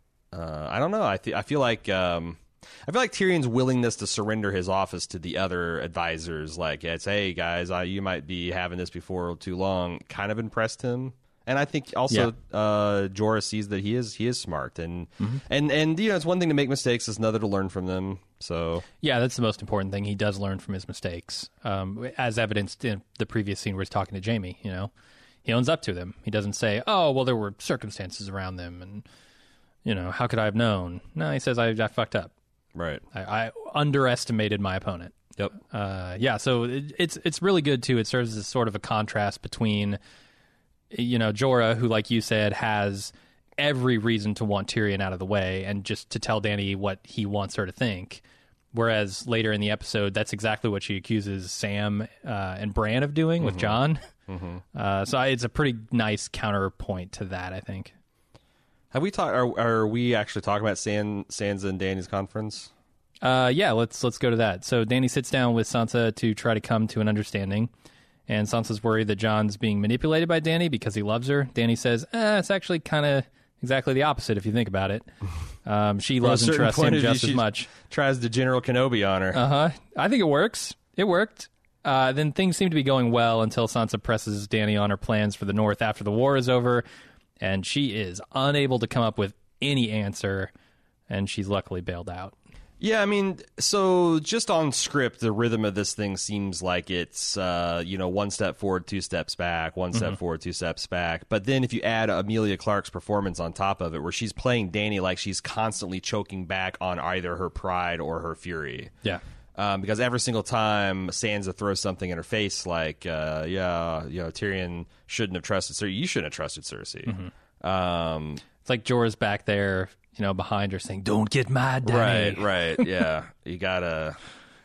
uh, I don't know. I, th- I feel like... Um, I feel like Tyrion's willingness to surrender his office to the other advisors, like, it's, hey, guys, I, you might be having this before too long, kind of impressed him. And I think also yeah. uh, Jorah sees that he is he is smart, and mm-hmm. and and you know, it's one thing to make mistakes, it's another to learn from them. So yeah, that's the most important thing. He does learn from his mistakes, um, as evidenced in the previous scene where he's talking to Jaime. You know, he owns up to them. He doesn't say, "Oh, well, there were circumstances around them, and you know, how could I have known?" No, he says, "I, I fucked up. Right. I, I underestimated my opponent." Yep. Uh, yeah. So it, it's it's really good too. It serves as sort of a contrast between, you know, Jorah, who, like you said, has every reason to want Tyrion out of the way and just to tell Dany what he wants her to think. Whereas later in the episode, that's exactly what she accuses Sam uh, and Bran of doing mm-hmm. with Jon. Mm-hmm. Uh, so it's a pretty nice counterpoint to that, I think. Have we talked? Are, are we actually talking about San, Sansa and Dany's conference? Uh, yeah, let's let's go to that. So Dany sits down with Sansa to try to come to an understanding. And Sansa's worried that Jon's being manipulated by Dany because he loves her. Dany says, eh, it's actually kind of exactly the opposite if you think about it. Um, she loves and trusts him just as much. Tries to General Kenobi on her. Uh-huh. I think it works. It worked. Uh, then things seem to be going well until Sansa presses Dany on her plans for the North after the war is over. And she is unable to come up with any answer. And she's luckily bailed out. Yeah, I mean, so just on script, the rhythm of this thing seems like it's, uh, you know, one step forward, two steps back, one step mm-hmm. forward, two steps back. But then if you add Emilia Clarke's performance on top of it, where she's playing Dany like she's constantly choking back on either her pride or her fury. Yeah. Um, because every single time Sansa throws something in her face, like, uh, yeah, you know, Tyrion shouldn't have trusted Cersei. You shouldn't have trusted Cersei. Mm-hmm. Um, it's like Jorah's back there, you know, behind her saying, don't get mad, Dany. Right, right, yeah. You gotta,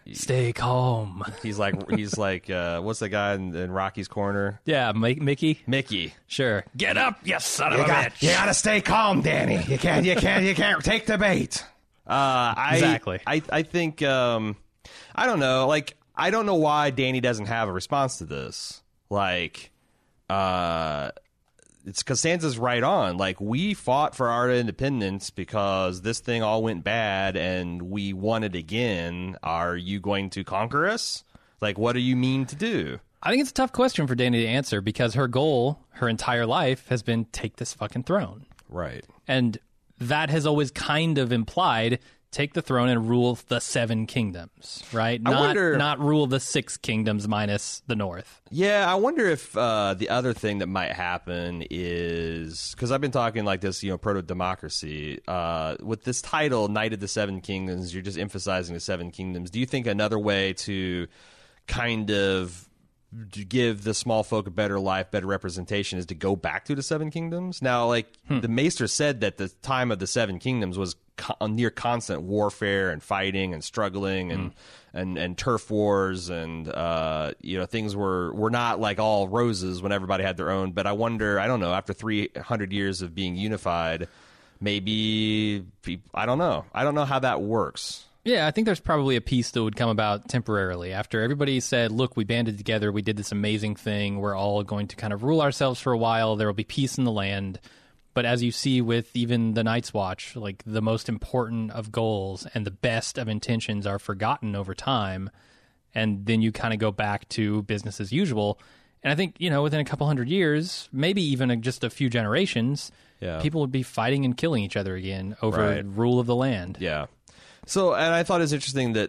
Stay calm. He's like he's like uh, what's the guy in, in Rocky's corner? Yeah, M- Mickey. Mickey. Sure. Get up, you son of You a got, bitch. you gotta stay calm, Danny. You can't you can't you can't take the bait. Uh, I, Exactly. I I think um, I don't know. Like I don't know why Danny doesn't have a response to this. Like, uh. It's because Sansa's right on. Like, we fought for our independence because this thing all went bad and we won it again. Are you going to conquer us? Like, what do you mean to do? I think it's a tough question for Dany to answer because her goal, her entire life, has been take this fucking throne. Right. And that has always kind of implied take the throne and rule the seven kingdoms, right? I Not, wonder- not rule the six kingdoms minus the north. Yeah, I wonder if uh, the other thing that might happen is because I've been talking like this, you know, proto democracy. Uh, with this title, Knight of the Seven Kingdoms, you're just emphasizing the seven kingdoms. Do you think another way to kind of give the small folk a better life, better representation is to go back to the seven kingdoms? Now, like Hmm. the Maester said that the time of the seven kingdoms was co- near constant warfare and fighting and struggling and and, and turf wars and uh, you know things were were not like all roses when everybody had their own. But I wonder, I don't know, after three hundred years of being unified, maybe peop- I don't know, I don't know how that works. Yeah, I think there's probably a piece that would come about temporarily after everybody said, look, we banded together, we did this amazing thing, we're all going to kind of rule ourselves for a while, there will be peace in the land. But as you see with even the Night's Watch, like the most important of goals and the best of intentions are forgotten over time. And then you kind of go back to business as usual. And I think, you know, within a couple hundred years, maybe even just a few generations, Yeah. people would be fighting and killing each other again over Right. rule of the land. Yeah. So, and I thought it was interesting that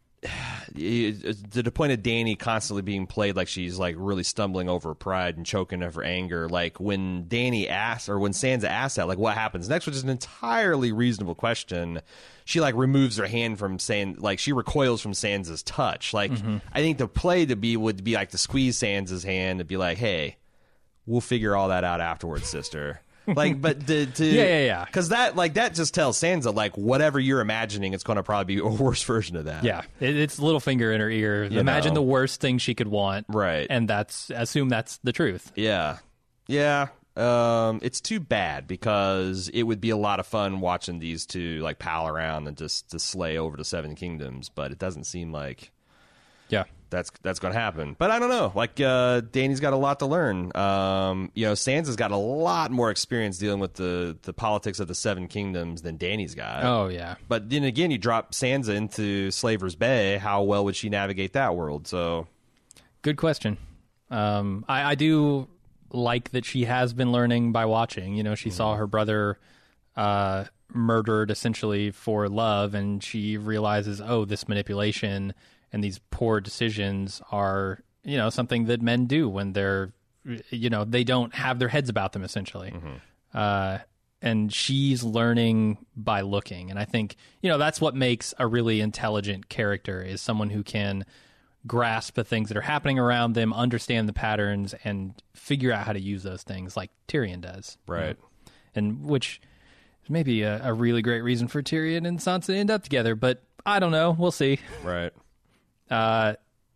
to the point of Dany constantly being played like she's like really stumbling over pride and choking over anger. Like when Dany asks, or when Sansa asks that, like what happens next, which is an entirely reasonable question. She like removes her hand from saying, like she recoils from Sansa's touch. Like I think the play to be would be like to squeeze Sansa's hand and be like, "Hey, we'll figure all that out afterwards, sister." Like, but to, to Yeah, yeah, yeah. because that like that just tells Sansa like whatever you're imagining, it's going to probably be a worse version of that. Yeah, it, it's Littlefinger in her ear. Imagine know. the worst thing she could want, Right. And that's assume that's the truth. Yeah. Yeah. Um, it's too bad because it would be a lot of fun watching these two like pal around and just to slay over the Seven Kingdoms, but it doesn't seem like Yeah, that's that's going to happen. But I don't know. Like uh, Dany's got a lot to learn. Um, you know, Sansa's got a lot more experience dealing with the the politics of the Seven Kingdoms than Dany's got. Oh yeah, But then again, you drop Sansa into Slaver's Bay. How well would she navigate that world? So good question. Um, I, I do like that she has been learning by watching. You know, she saw her brother uh, murdered essentially for love, and she realizes, oh, this manipulation and these poor decisions are, you know, something that men do when they're, you know, they don't have their heads about them, essentially. Uh, and she's learning by looking. And I think, you know, that's what makes a really intelligent character, is someone who can grasp the things that are happening around them, understand the patterns, and figure out how to use those things like Tyrion does. Right. You know? And which is maybe a, a really great reason for Tyrion and Sansa to end up together, but I don't know. We'll see. right. Uh,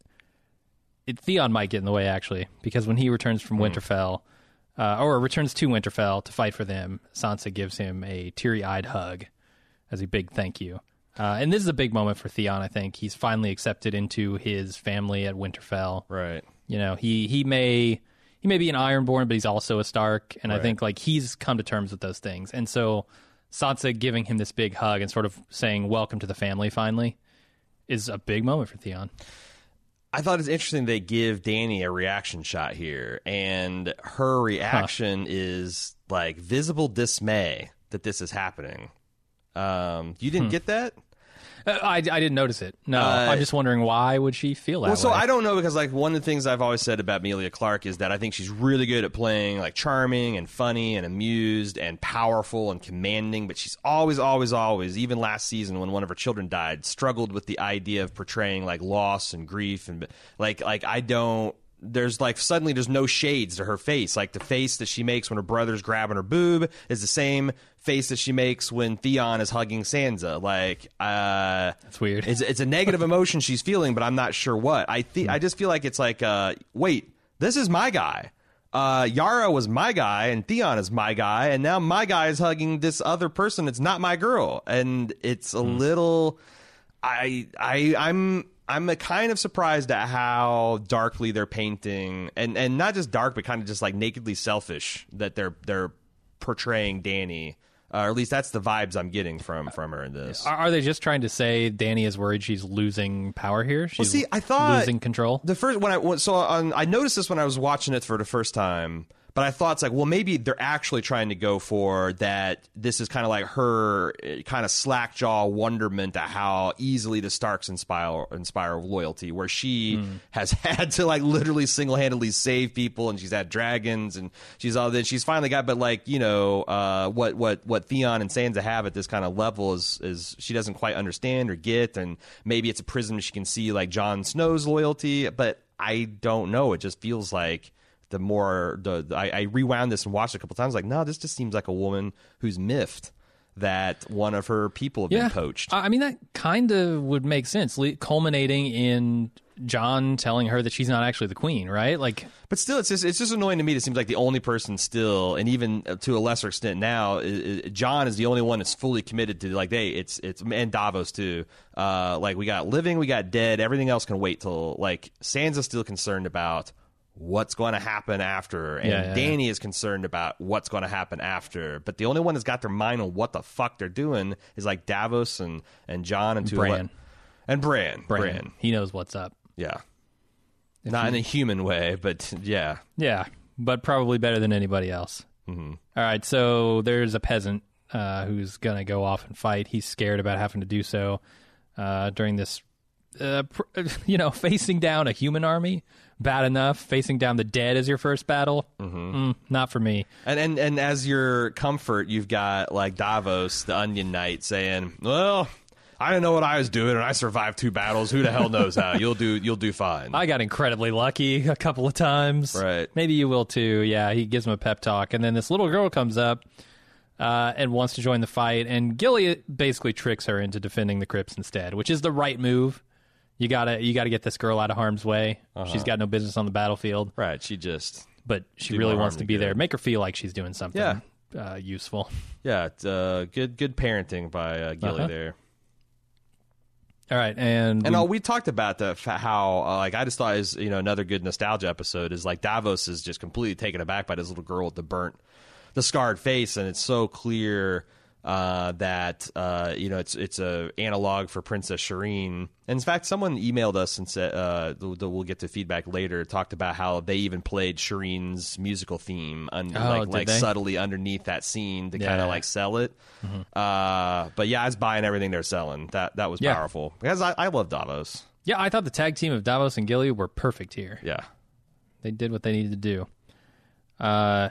it, Theon might get in the way, actually, because when he returns from Winterfell, uh, or returns to Winterfell to fight for them, Sansa gives him a teary-eyed hug as a big thank you. Uh, and this is a big moment for Theon, I think. He's finally accepted into his family at Winterfell. Right. You know, he, he may he may be an Ironborn, but he's also a Stark, and I Right. think like he's come to terms with those things. And so Sansa giving him this big hug and sort of saying, welcome to the family finally, is a big moment for Theon. I thought it's interesting they give Dany a reaction shot here, and her reaction is like visible dismay that this is happening. Um, you didn't get that? Uh, I, I didn't notice it. No, Uh, I'm just wondering why would she feel that Well, so way? I don't know, because like one of the things I've always said about Emilia Clarke is that I think she's really good at playing like charming and funny and amused and powerful and commanding, but she's always, always, always, even last season when one of her children died, struggled with the idea of portraying like loss and grief and like like I don't there's like suddenly there's no shades to her face. Like the face that she makes when her brother's grabbing her boob is the same face that she makes when Theon is hugging Sansa. Like, uh, that's weird. It's, it's a negative emotion she's feeling, but I'm not sure what. I think I just feel like it's like, uh, wait, this is my guy. Uh, Yara was my guy, and Theon is my guy, and now my guy is hugging this other person that's not my girl, and it's a mm. little. I I I'm. I'm kind of surprised at how darkly they're painting, and, and not just dark, but kind of just like nakedly selfish that they're they're portraying Dany. Uh, or at least that's the vibes I'm getting from from her in this. Are, are they just trying to say Dany is worried she's losing power here? She's well, see, I thought losing control. The first when I so on, I noticed this when I was watching it for the first time. But I thought it's like, well, maybe they're actually trying to go for that. This is kind of like her kind of slack-jaw wonderment at how easily the Starks inspire inspire loyalty, where she mm. has had to like literally single-handedly save people, and she's had dragons, and she's all that. She's finally got, but like you know, uh, what what what Theon and Sansa have at this kind of level is is she doesn't quite understand or get, and maybe it's a prism she can see like Jon Snow's loyalty, but I don't know. It just feels like. The more the, the I, I rewound this and watched it a couple times, like, no, this just seems like a woman who's miffed that one of her people have yeah. been poached. I mean, that kind of would make sense, culminating in Jon telling her that she's not actually the queen, right? Like, but still, it's just it's just annoying to me. It seems like the only person still, and even to a lesser extent now, is, is, Jon is the only one that's fully committed to like, hey, it's it's and Davos too. Uh, like we got living, we got dead. Everything else can wait till like Sansa's still concerned about. What's going to happen after, and yeah, yeah, Dany yeah. is concerned about what's going to happen after. But the only one that's got their mind on what the fuck they're doing is like Davos and and Jon and Bran and Bran. Bran. Bran. He knows what's up. Yeah, If not he, in a human way, but yeah, yeah, but probably better than anybody else. Mm-hmm. All right, so there's a peasant uh, who's gonna go off and fight. He's scared about having to do so uh, during this, uh, pr- you know, facing down a human army. Bad enough. Facing down the dead as your first battle, mm-hmm. mm, not for me. And, and and as your comfort, you've got like Davos, the Onion Knight, saying, "Well, I didn't know what I was doing, and I survived two battles. Who the hell knows how? You'll do you'll do fine." I got incredibly lucky a couple of times. Right? Maybe you will too. Yeah, he gives him a pep talk, and then this little girl comes up uh, and wants to join the fight, and Gilly basically tricks her into defending the crypts instead, which is the right move. You gotta, you gotta get this girl out of harm's way. Uh-huh. She's got no business on the battlefield. Right. She just, but she really wants to be there. Make her feel like she's doing something yeah. uh, useful. Yeah. It's, uh, good, good parenting by uh, Gilly uh-huh. there. All right, and and we, uh, we talked about the how uh, like I just thought is you know another good nostalgia episode is like Davos is just completely taken aback by this little girl with the burnt, the scarred face, and it's so clear. Uh, that uh, you know, it's it's a analog for Princess Shireen. And in fact, someone emailed us and said uh, we'll get to feedback later. Talked about how they even played Shireen's musical theme, under, oh, like like they? subtly underneath that scene to yeah. kind of like sell it. Mm-hmm. Uh, but yeah, I was buying everything they're selling. That that was yeah. powerful because I, I love Davos. Yeah, I thought the tag team of Davos and Gilly were perfect here. Yeah, they did what they needed to do. Uh.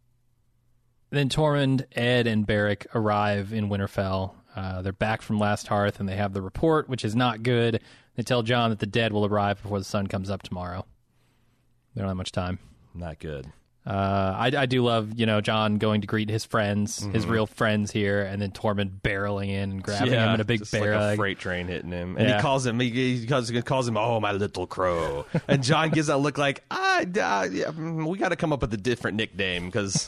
Then Tormund, Ed, and Beric arrive in Winterfell. Uh, they're back from Last Hearth, and they have the report, which is not good. They tell Jon that the dead will arrive before the sun comes up tomorrow. They don't have much time. Not good. Uh, I, I do love, you know, Jon going to greet his friends, mm-hmm. his real friends here, and then Tormund barreling in and grabbing yeah, him in a big just bear. Like a freight train hitting him, and yeah. he calls him. He, he calls, he calls him, "Oh, my little crow." And Jon gives that look like, "Ah, uh, yeah, we got to come up with a different nickname because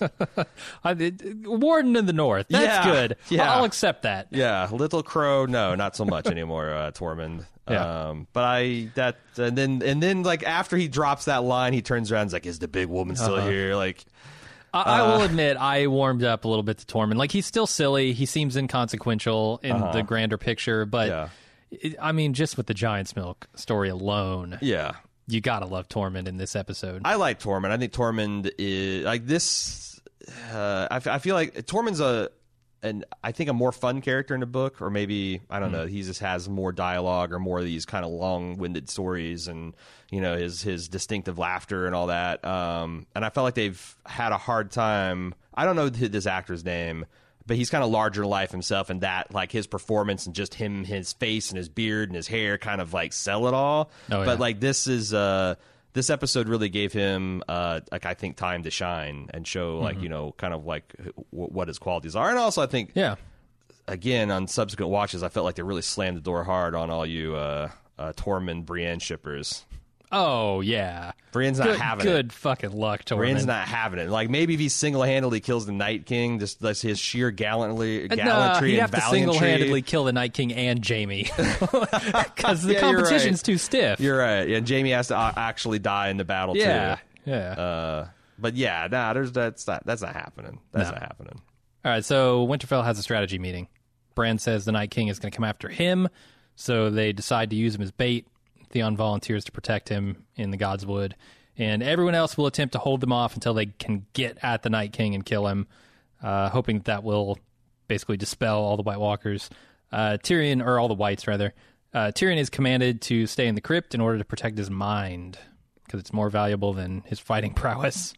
Warden in the North. That's yeah, good. Yeah. I'll accept that. Yeah, little crow. No, not so much anymore, uh, Tormund. Yeah. Um, but I that and then and then like after he drops that line, he turns around and is like, "Is the big woman still uh-huh. here?" Like. I, I will admit, I warmed up a little bit to Tormund. Like, he's still silly. He seems inconsequential in uh-huh. the grander picture. But, yeah. it, I mean, just with the Giant's Milk story alone, yeah, you got to love Tormund in this episode. I like Tormund. I think Tormund is, like, this, uh, I, I feel like Tormund's a, and I think a more fun character in the book, or maybe, I don't mm. know, he just has more dialogue or more of these kind of long-winded stories and, you know, his his distinctive laughter and all that. Um, and I felt like they've had a hard time. I don't know this actor's name, but he's kind of larger in life himself, and that, like, his performance and just him, his face and his beard and his hair kind of, like, sell it all. Oh, but, yeah. like, this is... Uh, this episode really gave him, uh, like I think, time to shine and show, like mm-hmm. you know, kind of like w- what his qualities are. And also, I think, yeah, again, on subsequent watches, I felt like they really slammed the door hard on all you uh, uh, Tormund Brienne shippers. Oh yeah, Brienne's not good, having good it. Good fucking luck, Tormund. Brienne's not having it. Like maybe if he single-handedly kills the Night King, just that's his sheer gallantly, gallantry nah, he'd and have to valiantry. single-handedly kill the Night King and Jaime because the yeah, competition's right. too stiff. You're right. Yeah, and Jaime has to uh, actually die in the battle yeah, too. Yeah, uh, but yeah, nah, there's that's not that's not happening. That's no. not happening. All right, so Winterfell has a strategy meeting. Bran says the Night King is going to come after him, so they decide to use him as bait. Theon volunteers to protect him in the Godswood, and everyone else will attempt to hold them off until they can get at the Night King and kill him, uh, hoping that, that will basically dispel all the White Walkers. Uh, Tyrion, or all the Whites, rather. Uh, Tyrion is commanded to stay in the crypt in order to protect his mind, because it's more valuable than his fighting prowess.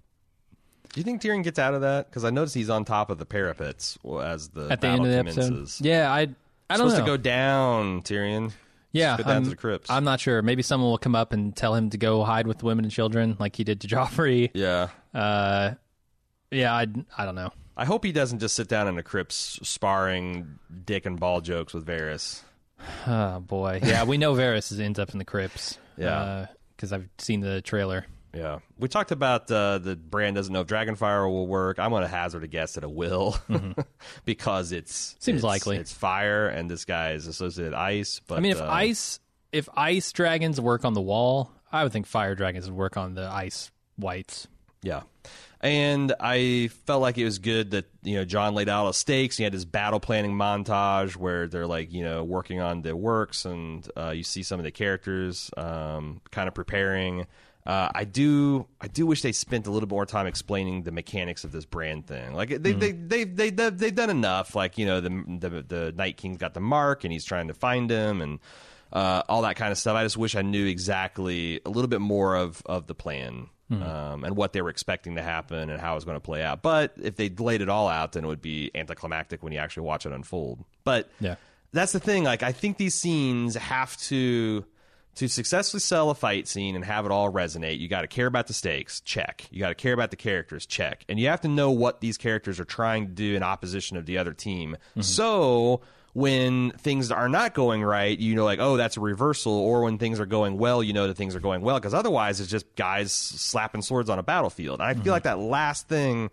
Do you think Tyrion gets out of that? Because I noticed he's on top of the parapets as the At the battle end of the commences. episode? Yeah, I, I don't supposed know. to go down, Tyrion. Yeah, go down I'm, to the crypts. I'm not sure. Maybe someone will come up and tell him to go hide with the women and children, like he did to Joffrey. Yeah. Uh, yeah, I, I don't know. I hope he doesn't just sit down in the crypts sparring dick and ball jokes with Varys. Oh, boy. Yeah, we know Varys ends up in the crypts. Yeah. Because uh, I've seen the trailer. Yeah. We talked about uh, the Bran doesn't know if Dragonfire will work. I'm going to hazard a guess that it will mm-hmm. because it's... Seems it's, likely. It's fire, and this guy is associated with ice. But, I mean, if uh, ice if ice dragons work on the wall, I would think fire dragons would work on the ice whites. Yeah. And I felt like it was good that, you know, John laid out all the stakes. He had his battle planning montage where they're, like, you know, working on the works, and uh, you see some of the characters um, kind of preparing. Uh, I do, I do wish they spent a little bit more time explaining the mechanics of this brand thing. Like they, mm. they, they, they, they, they've done enough. Like, you know, the, the the Night King's got the mark, and he's trying to find him, and uh, all that kind of stuff. I just wish I knew exactly a little bit more of of the plan mm. um, and what they were expecting to happen and how it was going to play out. But if they laid it all out, then it would be anticlimactic when you actually watch it unfold. But yeah, that's the thing. Like, I think these scenes have to. To successfully sell a fight scene and have it all resonate, you got to care about the stakes, check. You got to care about the characters, check. And you have to know what these characters are trying to do in opposition of the other team. Mm-hmm. So when things are not going right, you know, like, oh, that's a reversal. Or when things are going well, you know that things are going well. Because otherwise, it's just guys slapping swords on a battlefield. And I mm-hmm. feel like that last thing...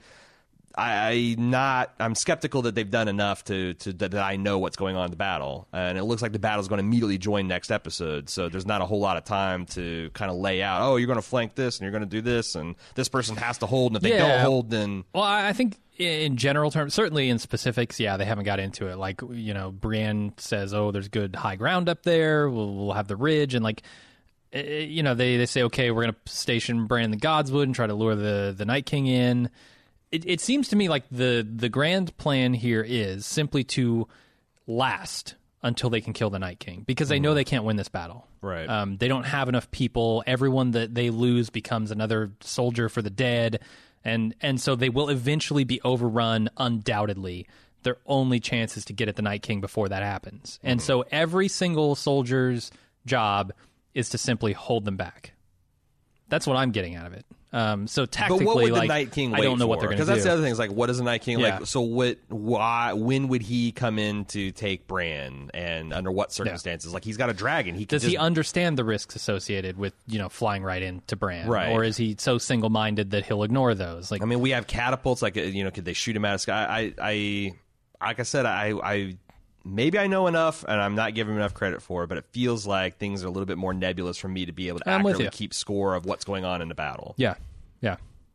I not. I'm skeptical that they've done enough to, to that I know what's going on in the battle, and it looks like the battle's going to immediately join next episode. So there's not a whole lot of time to kind of lay out. Oh, you're going to flank this, and you're going to do this, and this person has to hold, and if they yeah. don't hold, then well, I think in general terms, certainly in specifics, yeah, they haven't got into it. Like, you know, Brienne says, "Oh, there's good high ground up there. We'll, we'll have the ridge," and like. You know, they, they say, okay, we're going to station Bran in the Godswood and try to lure the, the Night King in. It, it seems to me like the, the grand plan here is simply to last until they can kill the Night King, because they know they can't win this battle. Right. Um, they don't have enough people. Everyone that they lose becomes another soldier for the dead, and and so they will eventually be overrun, undoubtedly. Their only chance is to get at the Night King before that happens. Mm-hmm. And so every single soldier's job is to simply hold them back. That's what I'm getting out of it. Um, so tactically, but what would like, the Night King wait I don't know for? what they're going to do. Because that's the other thing. Is like, what is the Night King yeah. like? So what? Why? When would he come in to take Bran, and under what circumstances? Yeah. Like, he's got a dragon. He does just... he understand the risks associated with, you know, flying right into Bran, right? Or is he so single minded that he'll ignore those? Like, I mean, we have catapults. Like, you know, could they shoot him out of the sky? I, I, like I said, I, I. Maybe I know enough, and I'm not giving him enough credit for it, but it feels like things are a little bit more nebulous for me to be able to I'm accurately keep score of what's going on in the battle. Yeah, yeah.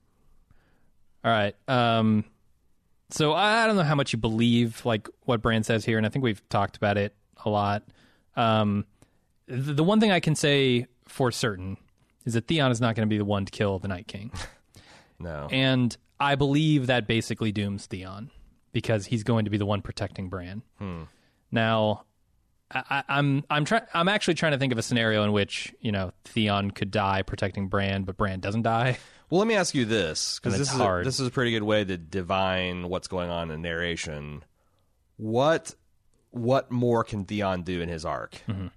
All right. Um, so I don't know how much you believe, like, what Bran says here, and I think we've talked about it a lot. Um, the, the one thing I can say for certain is that Theon is not going to be the one to kill the Night King. No. And I believe that basically dooms Theon, because he's going to be the one protecting Bran. Hmm. Now, I, I'm I'm trying. I'm actually trying to think of a scenario in which, you know, Theon could die protecting Bran, but Bran doesn't die. Well, let me ask you this, because this is hard. A, this is a pretty good way to divine what's going on in narration. What what more can Theon do in his arc? Mm-hmm.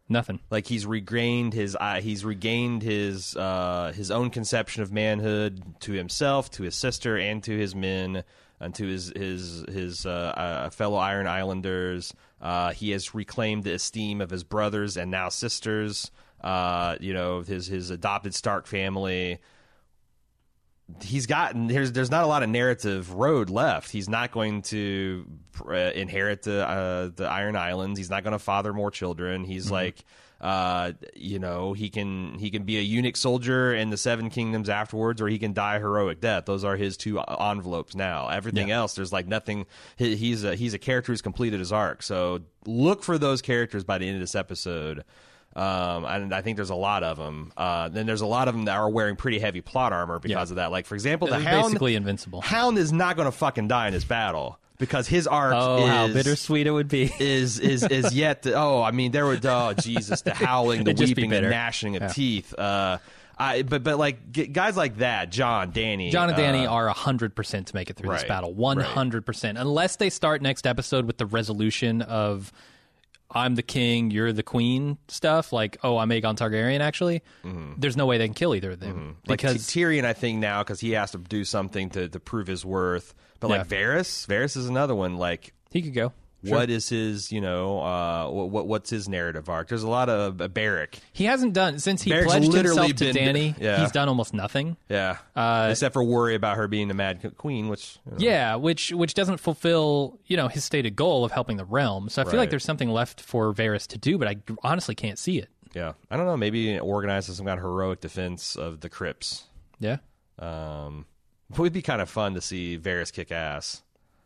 Nothing. Like he's regained his uh, he's regained his uh, his own conception of manhood to himself, to his sister, and to his men, and to his his his uh, uh, fellow Iron Islanders. Uh, he has reclaimed the esteem of his brothers and now sisters. Uh, you know, his his adopted Stark family. He's gotten there's there's not a lot of narrative road left. He's not going to uh, inherit the uh, the Iron Islands. He's not going to father more children. He's mm-hmm. like, uh, you know, he can he can be a eunuch soldier in the Seven Kingdoms afterwards, or he can die a heroic death. Those are his two envelopes now. Everything yeah. else, there's like nothing. He, he's a he's a character who's completed his arc. So look for those characters by the end of this episode. Um, and I think there's a lot of them. Uh, then there's a lot of them that are wearing pretty heavy plot armor because yeah. of that. Like, for example, the They're Hound. Basically invincible. Hound is not going to fucking die in this battle because his arc oh, is... how bittersweet it would be. is, is, is yet... To, oh, I mean, there were... Oh, Jesus, the howling, the weeping, the gnashing of yeah. teeth. Uh, I, but, but like, g- guys like that, John, Danny... John and Danny uh, are one hundred percent to make it through right, this battle. one hundred percent. Right. Unless they start next episode with the resolution of... I'm the king, you're the queen stuff, like, oh, I'm Aegon Targaryen, actually, mm-hmm. there's no way they can kill either of them. Mm-hmm. Because like Tyrion, I think, now, because he has to do something to, to prove his worth. But, like, yeah. Varys, Varys is another one, like... He could go. Sure. What is his, you know, uh, what what's his narrative arc? There's a lot of uh, Beric. He hasn't done, since he Beric's pledged himself been, to Dany, yeah. he's done almost nothing. Yeah, uh, except for worry about her being the Mad Queen, which... You know. Yeah, which which doesn't fulfill, you know, his stated goal of helping the realm. So I feel right. like there's something left for Varys to do, but I honestly can't see it. Yeah, I don't know, maybe organize some kind of heroic defense of the crypts. Yeah. Um, it would be kind of fun to see Varys kick ass.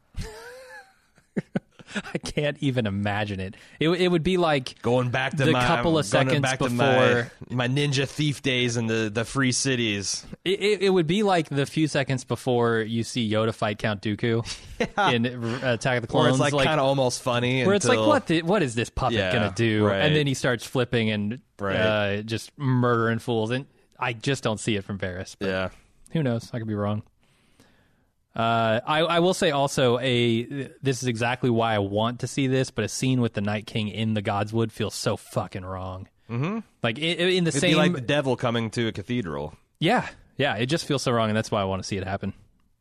I can't even imagine it. It it would be like going back to the my, couple of seconds back before to my, my ninja thief days in the, the free cities. It, it, it would be like the few seconds before you see Yoda fight Count Dooku yeah. in Attack of the Clones. Where it's like, like kind of almost funny. Where until, it's like, what the, what is this puppet yeah, gonna do? Right. And then he starts flipping and right. uh, just murdering fools. And I just don't see it from Varys. But yeah, who knows? I could be wrong. Uh, I, I will say also a this is exactly why I want to see this, but a scene with the Night King in the Godswood feels so fucking wrong. Mm-hmm. Like in, in the It'd same, be like the devil coming to a cathedral. Yeah, yeah, it just feels so wrong, and that's why I want to see it happen.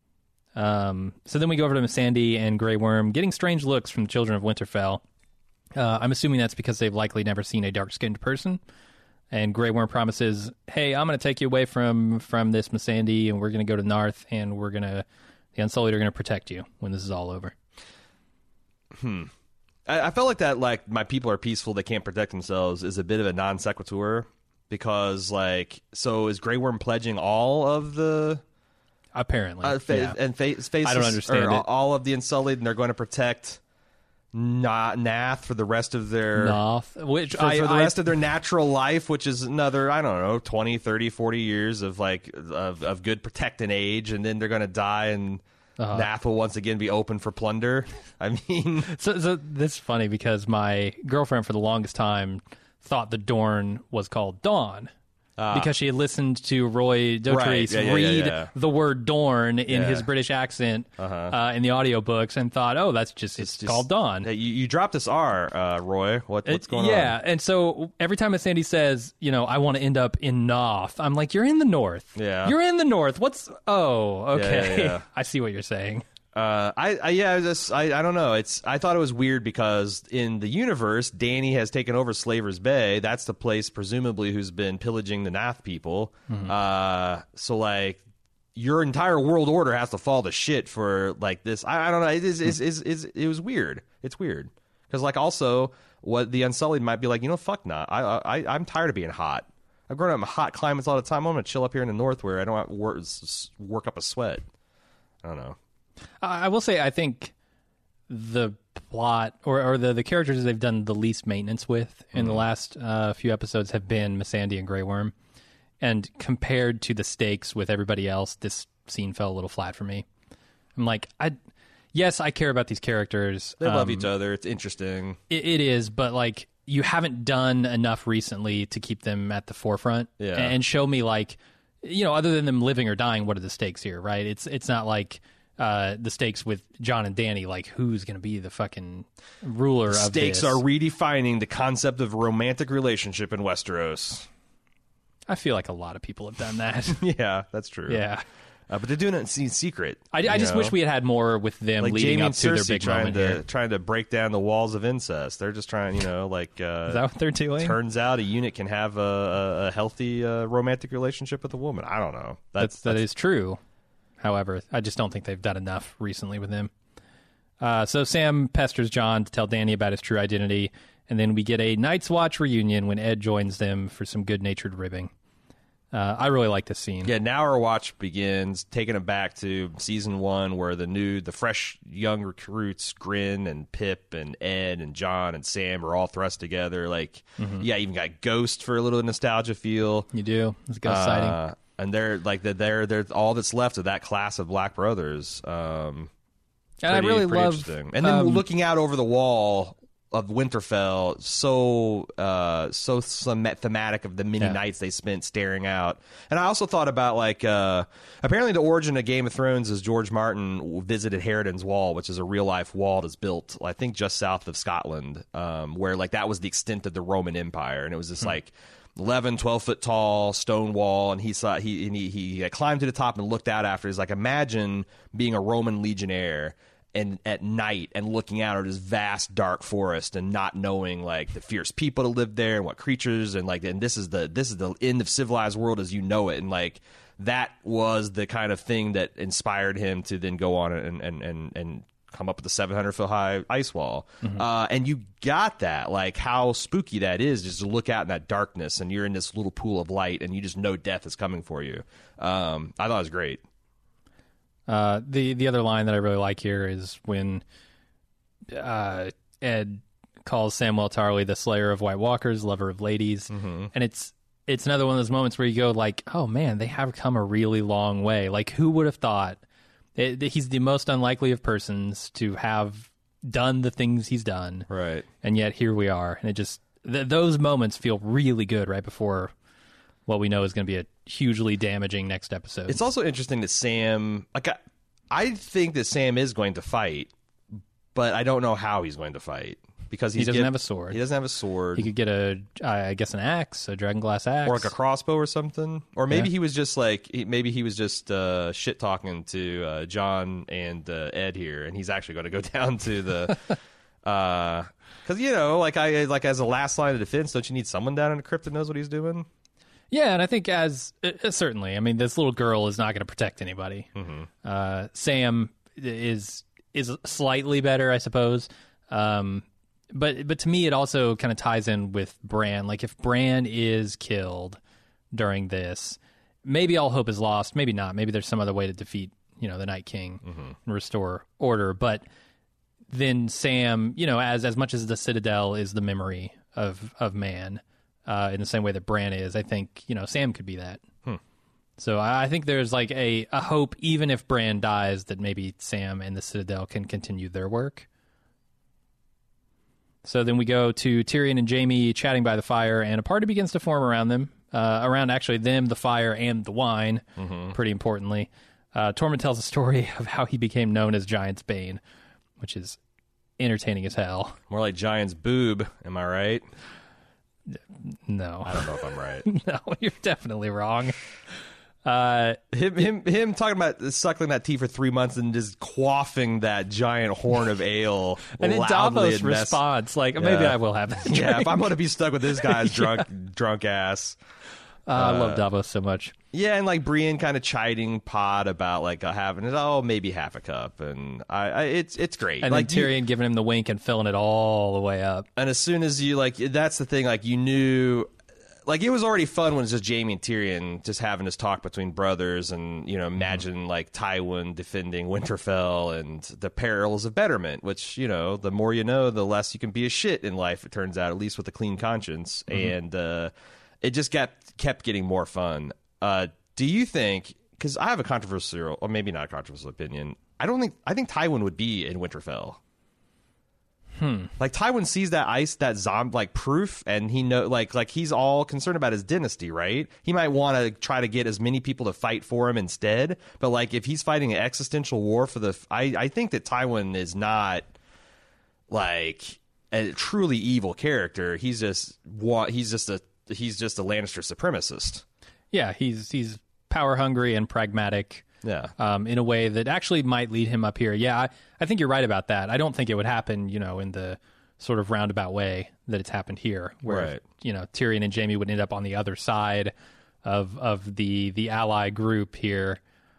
Um, so then we go over to Missandei and Grey Worm getting strange looks from the children of Winterfell. Uh, I'm assuming that's because they've likely never seen a dark-skinned person. And Grey Worm promises, "Hey, I'm going to take you away from from this Missandei, and we're going to go to Narth, and we're going to." The Unsullied are going to protect you when this is all over. Hmm. I, I felt like that, like, my people are peaceful, they can't protect themselves, is a bit of a non sequitur. Because, like, so is Grey Worm pledging all of the... Apparently. Uh, fa- yeah. And fa- faces, I don't understand or it. all of the Unsullied, and they're going to protect... Not Nath for the rest of their Nath, which for, I, for the I, rest of their natural life, which is another, I don't know, twenty, thirty, forty years of like of, of good protecting age, and then they're going to die, and uh-huh. Nath will once again be open for plunder. I mean, so, so this is funny because my girlfriend for the longest time thought the Dorne was called Dawn. Uh, because she had listened to Roy Dotrice right. yeah, yeah, read yeah, yeah. the word Dorn in yeah. his British accent uh-huh. uh, in the audiobooks and thought, oh, that's just, it's, it's just, called Dawn. You, you dropped this R, uh, Roy. What, what's going it, on? Yeah, and so every time Missandei says, you know, I want to end up in Noth, I'm like, you're in the north. Yeah. You're in the north. What's, oh, okay. Yeah, yeah, yeah. I see what you're saying. Uh, I, I yeah, I just I, I don't know. It's I thought it was weird because in the universe, Dany has taken over Slaver's Bay. That's the place, presumably, who's been pillaging the Nath people. Mm-hmm. Uh, so like, your entire world order has to fall to shit for like this. I, I don't know. It is is is is it was weird. It's weird because like also what the Unsullied might be like. You know, fuck not. I I I'm tired of being hot. I've grown up in hot climates all the time. I'm gonna chill up here in the north where I don't have to work, work up a sweat. I don't know. I will say I think the plot or, or the, the characters they've done the least maintenance with in mm-hmm. the last uh, few episodes have been Missandei and Grey Worm. And compared to the stakes with everybody else, this scene fell a little flat for me. I'm like, I yes, I care about these characters. They um, love each other. It's interesting. It, it is, but like you haven't done enough recently to keep them at the forefront yeah. and, and show me like, you know, other than them living or dying, what are the stakes here, right? It's it's not like uh, the stakes with John and Danny, like who's going to be the fucking ruler of Stakes this. are redefining the concept of romantic relationship in Westeros. I feel like a lot of people have done that. Yeah, that's true. Yeah. Uh, but they're doing it in secret. I, I just know? wish we had had more with them like leading Jamie up and to their Cersei big trying moment to here. trying to break down the walls of incest. They're just trying, you know, like uh, Is that what they're doing? turns out a unit can have a, a, a healthy uh, romantic relationship with a woman. I don't know. That's, That's, that that's is true. However, I just don't think they've done enough recently with him. Uh, so Sam pesters John to tell Danny about his true identity, and then we get a Night's Watch reunion when Ed joins them for some good-natured ribbing. Uh, I really like this scene. Yeah, now our watch begins, taking it back to season one, where the new, the fresh young recruits, Grin and Pip and Ed and John and Sam are all thrust together. Like, Mm-hmm. yeah, even got Ghost for a little nostalgia feel. You do. It's a ghost sighting. Uh, and they're like the, they're they're all that's left of that class of Black brothers. Um, And I pretty- really pretty love. interesting. And then um, looking out over the wall of Winterfell, so uh, so them- thematic of the many Yeah. nights they spent staring out. And I also thought about like uh, apparently the origin of Game of Thrones is George Martin visited Harridan's Wall, which is a real life wall that's built, I think, just south of Scotland, um, where like that was the extent of the Roman Empire, and it was Hmm. this like eleven, twelve foot tall stone wall, and he saw he and he, he climbed to the top and looked out after. He's like, imagine being a Roman legionnaire and at night and looking out at this vast dark forest and not knowing like the fierce people that lived there and what creatures, and like and this is the this is the end of civilized world as you know it, and like that was the kind of thing that inspired him to then go on and and and, and come up with the seven hundred foot high ice wall. Mm-hmm. Uh, and you got that, like how spooky that is, just to look out in that darkness and you're in this little pool of light and you just know death is coming for you. Um, I thought it was great. Uh, the the other line that I really like here is when uh, Ed calls Samwell Tarly the Slayer of White Walkers, lover of ladies, Mm-hmm. and it's it's another one of those moments where you go like, oh man, they have come a really long way. Like, who would have thought? It, he's the most unlikely of persons to have done the things he's done, Right. and yet here we are. And it just th- those moments feel really good right before what we know is going to be a hugely damaging next episode. It's also interesting that Sam, like, I, I think that Sam is going to fight, but I don't know how he's going to fight because he's he doesn't giv- have a sword. He doesn't have a sword. He could get a, I guess, an axe, a dragonglass axe, or like a crossbow or something, or maybe Yeah. he was just like he- maybe he was just uh, shit talking to uh, John and uh, Ed here, and he's actually going to go down to the because you know, like I like as a last line of defense, don't you need someone down in the crypt that knows what he's doing? Yeah, and I think as uh, certainly, I mean, this little girl is not going to protect anybody. Mm-hmm. Uh, Sam is is slightly better, I suppose. Um, but but to me, it also kind of ties in with Bran. Like, if Bran is killed during this, maybe all hope is lost. Maybe not. Maybe there's some other way to defeat, you know, the Night King Mm-hmm. and restore order. But then Sam, you know, as as much as the Citadel is the memory of of man. Uh, in the same way that Bran is, I think, you know, Sam could be that. Hmm. So I I think there's like a, a hope, even if Bran dies, that maybe Sam and the Citadel can continue their work. So then we go to Tyrion and Jaime chatting by the fire, and a party begins to form around them, uh, around actually them, the fire, and the wine, Mm-hmm. pretty importantly. Uh, Tormund tells a story of how he became known as Giant's Bane, which is entertaining as hell. More like Giant's boob, am I right? No. I don't know if I'm right. No, you're definitely wrong. Uh, him, him, him talking about suckling that tea for three months and just quaffing that giant horn of ale, and then loudly Davos and mess- responds like, maybe Yeah. I will have that drink. Yeah, if I'm going to be stuck with this guy's drunk, drunk ass. Uh, I love Davos so much. Yeah, and like Brienne kind of chiding Pod about like uh, having it. Oh, maybe half a cup, and I, I it's it's great. And like then Tyrion giving him the wink and filling it all the way up. and as soon as you like, that's the thing. Like you knew, like it was already fun when it's just Jaime and Tyrion just having this talk between brothers, and you know, imagine like Tywin defending Winterfell and the perils of betterment. Which you know, the more you know, the less you can be a shit in life. It turns out, at least with a clean conscience, and uh, it just got kept getting more fun. Uh, do you think? Because I have a controversial, or maybe not a controversial opinion. I don't think. I think Tywin would be in Winterfell. Hmm. Like Tywin sees that ice, that zombie like proof, and he know like like he's all concerned about his dynasty, right? He might want to try to get as many people to fight for him instead. But like if he's fighting an existential war for the, I I think that Tywin is not like a truly evil character. He's just he's just a he's just a Lannister supremacist. Yeah, he's he's power hungry and pragmatic. Yeah. Um, in a way that actually might lead him up here. Yeah, I, I think you're right about that. I don't think it would happen, you know, in the sort of roundabout way that it's happened here, where Right. you know Tyrion and Jaime would end up on the other side of of the the ally group here,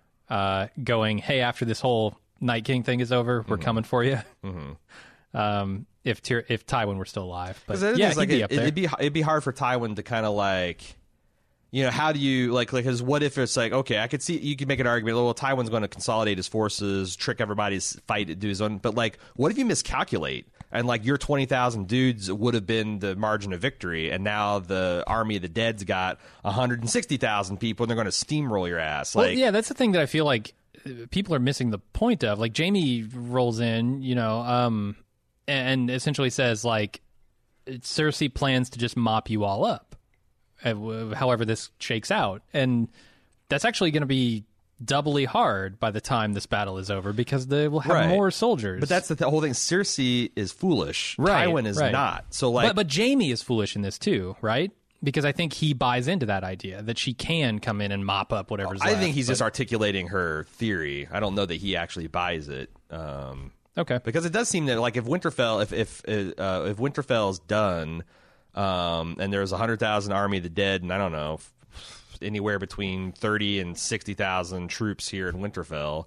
uh, going, "Hey, after this whole Night King thing is over, we're Mm-hmm. coming for you." Mm-hmm. Um, if Tyr- if Tywin were still alive, but Because yeah, like he'd be it, up there. it'd be it'd be hard for Tywin to kind of like, you know, how do you like like because what if it's like, okay, I could see you could make an argument, well, Tywin's going to consolidate his forces, trick everybody's fight, do his own, but like, what if you miscalculate and like your twenty thousand dudes would have been the margin of victory, and now the army of the dead's got one hundred sixty thousand people, and they're going to steamroll your ass. Well, Like, yeah, that's the thing that I feel like uh, people are missing the point of. Like Jaime rolls in, you know, um, and essentially says like Cersei plans to just mop you all up, uh, w- however this shakes out, and that's actually going to be doubly hard by the time this battle is over because they will have Right. more soldiers. but that's the th- whole thing. Cersei is foolish. Right, Tywin is right. not. So like, but, but Jaime is foolish in this too, right? Because I think he buys into that idea that she can come in and mop up whatever's I left. think he's but- just articulating her theory. I don't know that he actually buys it. Um, okay. Because it does seem that, like, if Winterfell, if if uh, if Winterfell's done, um, and there's a hundred thousand army of the dead, and I don't know, f- anywhere between thirty and sixty thousand troops here in Winterfell,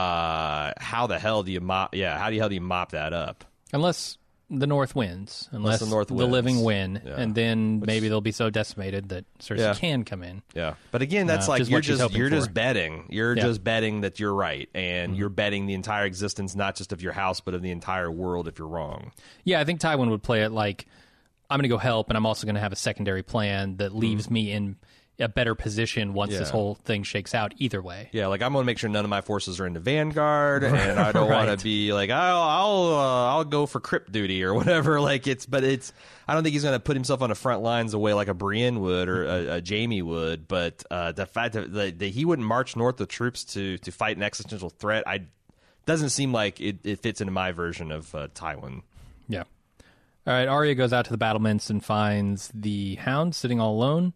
uh, how the hell do you mop? Yeah, how the hell do you mop that up? Unless the North wins, unless, the North wins. living win, Yeah. and then maybe they'll be so decimated that Cersei Yeah. can come in. Yeah, but again, that's Uh, like which is you're what she's just hoping you're for. just betting. You're Yeah. just betting that you're right, and you're betting the entire existence, not just of your house, but of the entire world. If you're wrong, Yeah, I think Tywin would play it like, I'm going to go help, and I'm also going to have a secondary plan that leaves me in a better position once this Yeah. whole thing shakes out either way. yeah, like I'm gonna make sure none of my forces are in the vanguard, and I don't Right. want to be like I'll I'll uh, I'll go for crypt duty or whatever. Like it's, but it's I don't think he's gonna put himself on the front lines the way like a Brienne would or a, a Jaime would. But uh, the fact that, that that he wouldn't march north with troops to to fight an existential threat, I doesn't seem like it, it fits into my version of uh, Tywin. Yeah. All right, Arya goes out to the battlements and finds the Hound sitting all alone.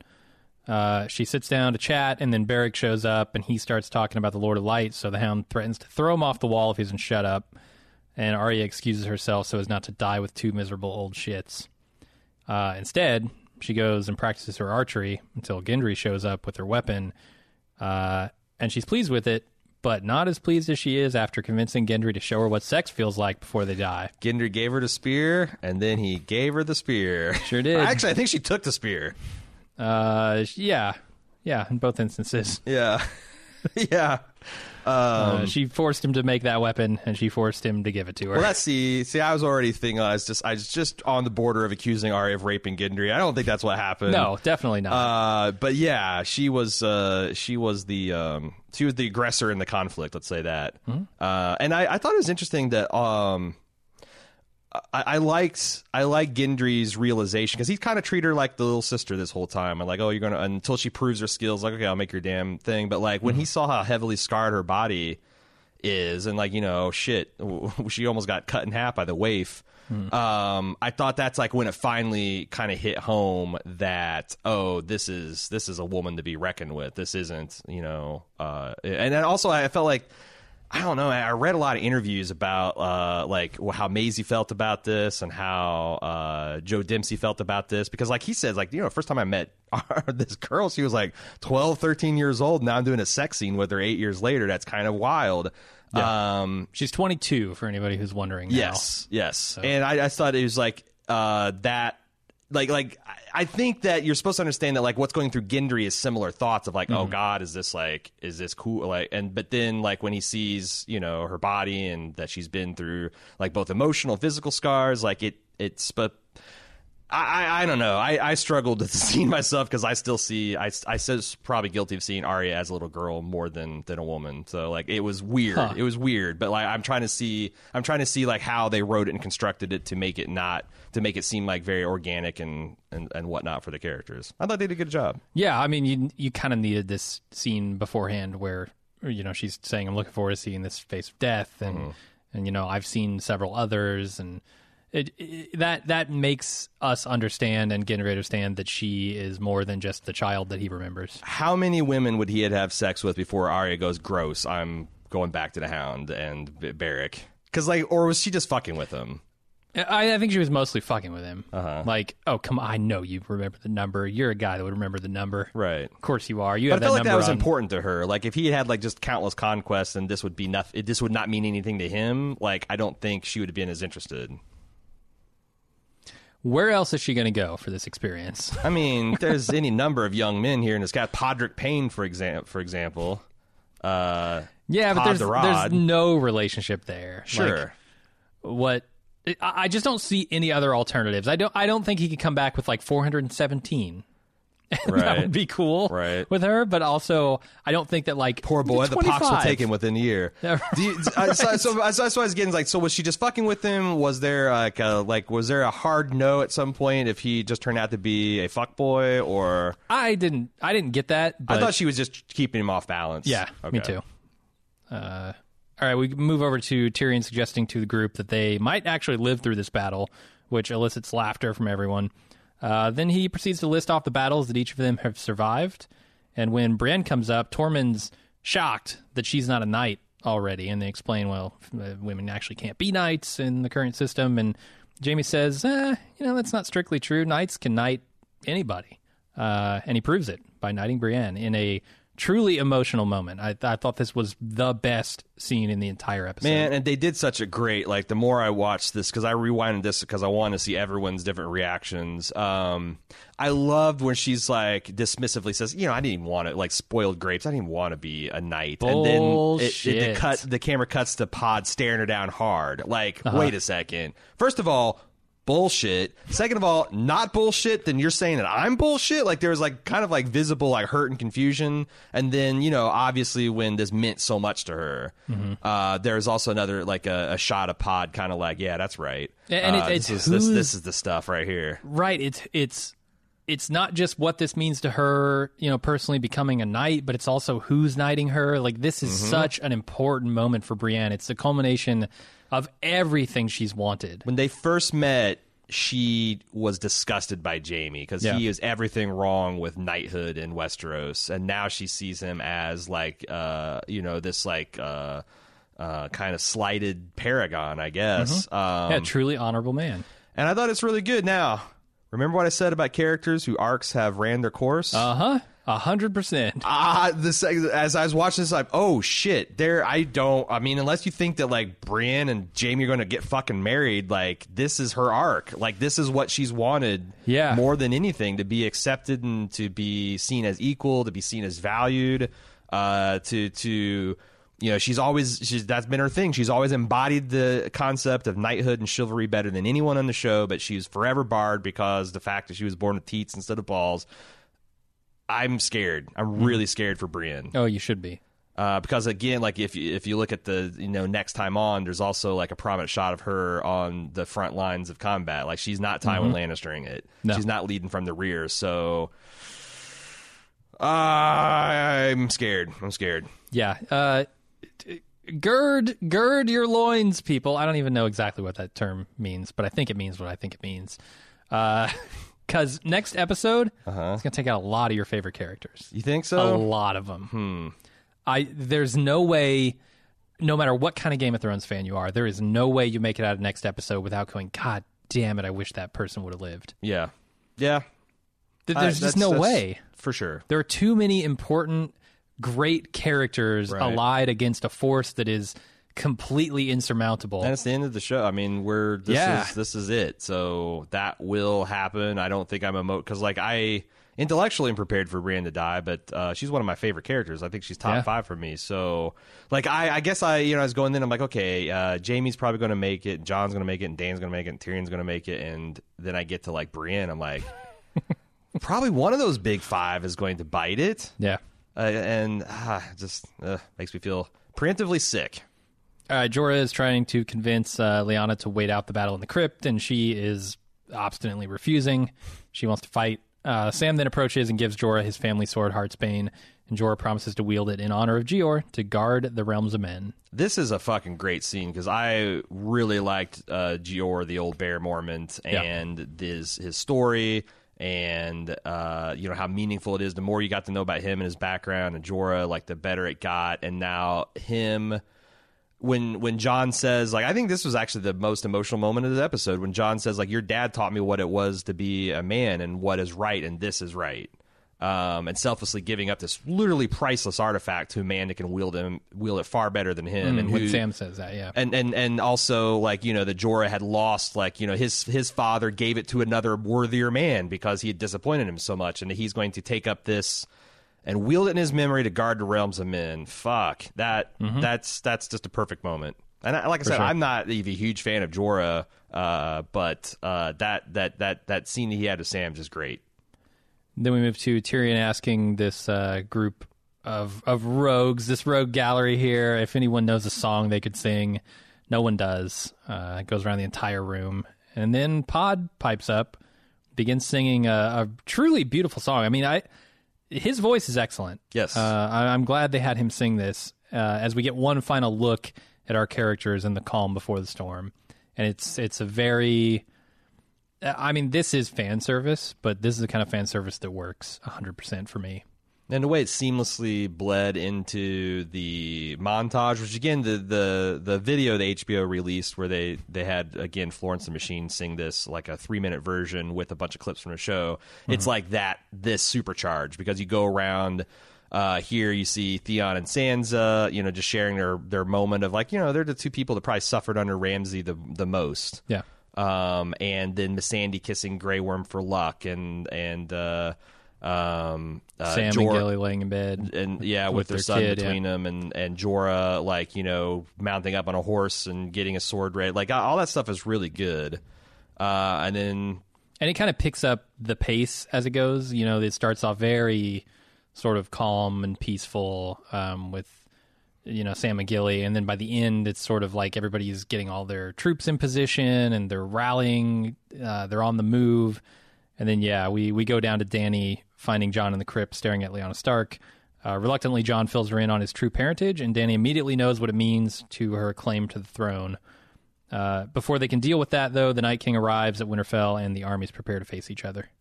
Uh, she sits down to chat, and then Beric shows up, and he starts talking about the Lord of Light, so the Hound threatens to throw him off the wall if he doesn't shut up, and Arya excuses herself so as not to die with two miserable old shits. Uh, instead, she goes and practices her archery until Gendry shows up with her weapon, uh, and she's pleased with it, but not as pleased as she is after convincing Gendry to show her what sex feels like before they die. Gendry gave her the spear, and then he gave her the spear. Sure did. Actually, I think she took the spear. Uh, yeah, yeah, in both instances. Yeah, yeah. Um, Uh, she forced him to make that weapon, and she forced him to give it to her. Well, let's see. See, I was already thinking. I was just, I was just on the border of accusing Arya of raping Gendry. I don't think that's what happened. no, definitely not. Uh, but yeah, she was, uh, she was the, um, she was the aggressor in the conflict. Let's say that. Mm-hmm. Uh, and I, I thought it was interesting that, um, I, I liked, I like Gendry's realization because he's kind of treated her like the little sister this whole time, and like, oh, you're gonna until she proves her skills. Like, okay, I'll make your damn thing. But like when he saw how heavily scarred her body is, and like, you know, shit, she almost got cut in half by the waif. Um, I thought that's like when it finally kind of hit home that, oh, this is this is a woman to be reckoned with. This isn't, you know, uh, and then also I felt like, I don't know, I read a lot of interviews about uh, like how Maisie felt about this and how uh, Joe Dempsey felt about this, because like he says, like, you know, first time I met this girl, she was like twelve, thirteen years old. Now I'm doing a sex scene with her eight years later. That's kind of wild. Yeah. Um, She's twenty-two, for anybody who's wondering now. Yes, yes. And I, I thought it was like uh, that. Like, like I think that you're supposed to understand that like what's going through Gendry is similar thoughts of like, oh God, is this like, is this cool? Like, and but then like when he sees, you know, her body and that she's been through like both emotional, physical scars, like it, it's but. I, I, I don't know. I, I struggled with the scene myself because I still see I I was probably guilty of seeing Arya as a little girl more than than a woman. So like it was weird. Huh. It was weird. But like I'm trying to see I'm trying to see like how they wrote it and constructed it to make it not to make it seem like very organic and and, and whatnot for the characters. I thought they did a good job. Yeah, I mean you you kind of needed this scene beforehand where you know she's saying I'm looking forward to seeing this face of death and mm-hmm. and you know I've seen several others and. It, it, that that makes us understand and Gendry understand that she is more than just the child that he remembers. How many women would he have sex with before Arya goes, gross, I'm going back to the Hound and Beric? Because, like, or was she just fucking with him? I, I think she was mostly fucking with him. Uh-huh. Like, oh, come on, I know you remember the number. You're a guy that would remember the number. Right. Of course you are. You but have I felt that like that number was on... important to her. Like, if he had, like, just countless conquests and this would be nothing, this would not mean anything to him, like, I don't think she would have been as interested. Where else is she going to go for this experience? I mean, there's any number of young men here in this guy. Podrick Payne, for, exam- for example. Uh, yeah, but there's, there's no relationship there. Sure. Like, what... I just don't see any other alternatives. I don't I don't think he could come back with like four hundred seventeen. Right. That would be cool right. with her, but also I don't think that like poor boy, the pox will take him within a year. Do you, uh, so, so, so that's what I was getting like. So was she just fucking with him? Was there like a, like was there a hard no at some point if he just turned out to be a fuck boy or? I didn't I didn't get that. But I thought she was just keeping him off balance. Yeah, okay. me too. Uh, all right, we move over to Tyrion suggesting to the group that they might actually live through this battle, which elicits laughter from everyone. Uh, then he proceeds to list off the battles that each of them have survived. And when Brienne comes up, Tormund's shocked that she's not a knight already. And they explain, well, uh, women actually can't be knights in the current system. And Jaime says, eh, you know, that's not strictly true. Knights can knight anybody. Uh, and he proves it by knighting Brienne in a truly emotional moment. I, I thought this was the best scene in the entire episode. Man, and they did such a great, like, the more I watched this, because I rewinded this because I wanted to see everyone's different reactions. Um, I loved when she's, like, dismissively says, you know, I didn't even want to, like, spoiled grapes. I didn't even want to be a knight. Bullshit. And then it, it, the, cut, the camera cuts to Pod staring her down hard. Like, uh-huh. Wait a second. First of all, bullshit. Second of all, not bullshit, then you're saying that I'm bullshit? Like, there was, like, kind of, like, visible, like, hurt and confusion. And then, you know, obviously when this meant so much to her, mm-hmm. uh, there's also another, like, a, a shot of Pod kind of like, yeah, that's right. And uh, it, it's this, is, this, this is the stuff right here. Right. It's, it's, it's not just what this means to her, you know, personally becoming a knight, but it's also who's knighting her. Like, this is mm-hmm. such an important moment for Brienne. It's the culmination of everything she's wanted. When they first met, she was disgusted by Jaime because yeah. he is everything wrong with knighthood in Westeros, and now she sees him as like, uh, you know, this like uh, uh, kind of slighted paragon, I guess. Mm-hmm. Um, yeah, truly honorable man. And I thought it's really good. Now, remember what I said about characters whose arcs have ran their course? Uh huh. A hundred percent. Ah, this as I was watching this, like, oh shit! There, I don't. I mean, unless you think that like Brienne and Jaime are going to get fucking married, like this is her arc. Like this is what she's wanted. Yeah. More than anything, to be accepted and to be seen as equal, to be seen as valued. Uh, to to you know, she's always she's that's been her thing. She's always embodied the concept of knighthood and chivalry better than anyone on the show. But she's forever barred because the fact that she was born with teats instead of balls. I'm scared. I'm really scared for Brienne. Oh, you should be. Uh, because again, like if you, if you look at the you know next time on, there's also like a prominent shot of her on the front lines of combat. Like she's not Tywin mm-hmm. Lannistering it. No. She's not leading from the rear. So uh, I'm scared. I'm scared. Yeah. Uh, gird gird your loins, people. I don't even know exactly what that term means, but I think it means what I think it means. Uh Because next episode, uh-huh. it's going to take out a lot of your favorite characters. You think so? A lot of them. Hmm. I There's no way, no matter what kind of Game of Thrones fan you are, there is no way you make it out of next episode without going, God damn it, I wish that person would have lived. Yeah. Yeah. Th- There's uh, just no way. For sure. There are too many important, great characters right. allied against a force that is completely insurmountable. And it's the end of the show. I mean, we're this yeah. is this is it. So that will happen. I don't think I'm emo because like I intellectually I'm prepared for Brienne to die, but uh, she's one of my favorite characters. I think she's top Yeah. five for me. So, like, I, I guess I, you know, I was going in, I'm like, okay, uh, Jaime's probably going to make it, John's going to make it, and Dan's going to make it, and Tyrion's going to make it, and then I get to, like, Brienne, I'm like, probably one of those big five is going to bite it. Yeah. Uh, and ah, just uh, makes me feel preemptively sick. All right, Jorah is trying to convince uh, Lyanna to wait out the battle in the crypt, and she is obstinately refusing. She wants to fight. Uh, Sam then approaches and gives Jorah his family sword, Heartsbane, and Jorah promises to wield it in honor of Jeor to guard the realms of men. This is a fucking great scene because I really liked uh, Jeor, the old bear Mormont, and yeah. this his story, and uh, you know how meaningful it is. The more you got to know about him and his background and Jorah, like the better it got. And now him. When when Jon says, like, I think this was actually the most emotional moment of the episode, when Jon says, like, your dad taught me what it was to be a man and what is right, and this is right. Um, and selflessly giving up this literally priceless artifact to a man that can wield him, wield it far better than him. Mm, and when who, Sam says that, yeah. And, and and also, like, you know, that Jorah had lost, like, you know, his his father gave it to another worthier man because he had disappointed him so much, and he's going to take up this and wield it in his memory to guard the realms of men. Fuck that. Mm-hmm. That's that's just a perfect moment. And I, like I For said, sure. I'm not even a huge fan of Jorah, uh, but uh, that that that that scene that he had with Sam is just great. Then we move to Tyrion asking this uh, group of of rogues, this rogue gallery here, if anyone knows a song they could sing. No one does. Uh, it goes around the entire room, and then Pod pipes up, begins singing a, a truly beautiful song. I mean, I. His voice is excellent. Yes. Uh, I, I'm glad they had him sing this uh, as we get one final look at our characters in the calm before the storm. And it's it's a very... I mean, this is fan service, but this is the kind of fan service that works one hundred percent for me. And the way it seamlessly bled into the montage, which, again, the the, the video that H B O released where they, they had, again, Florence and the Machine sing this, like a three-minute version with a bunch of clips from the show. Mm-hmm. It's like that, this supercharged, because you go around... Uh, here you see Theon and Sansa, you know, just sharing their, their moment of, like, you know, they're the two people that probably suffered under Ramsay the the most. Yeah. Um, and then Missandei kissing Grey Worm for luck, and and uh, um, uh, Sam Jor- and Gilly laying in bed, and yeah, with, with their, their son kid, between yeah. them, and and Jorah, like, you know, mounting up on a horse and getting a sword ready, like all that stuff is really good. Uh, and then and it kind of picks up the pace as it goes. You know, it starts off very sort of calm and peaceful um, with, you know, Sam and Gilly, and then by the end, it's sort of like everybody's getting all their troops in position and they're rallying, uh, they're on the move, and then yeah, we we go down to Dany finding Jon in the crypt, staring at Lyanna Stark. Uh, reluctantly, Jon fills her in on his true parentage, and Dany immediately knows what it means to her claim to the throne. Uh, before they can deal with that, though, the Night King arrives at Winterfell, and the armies prepare to face each other.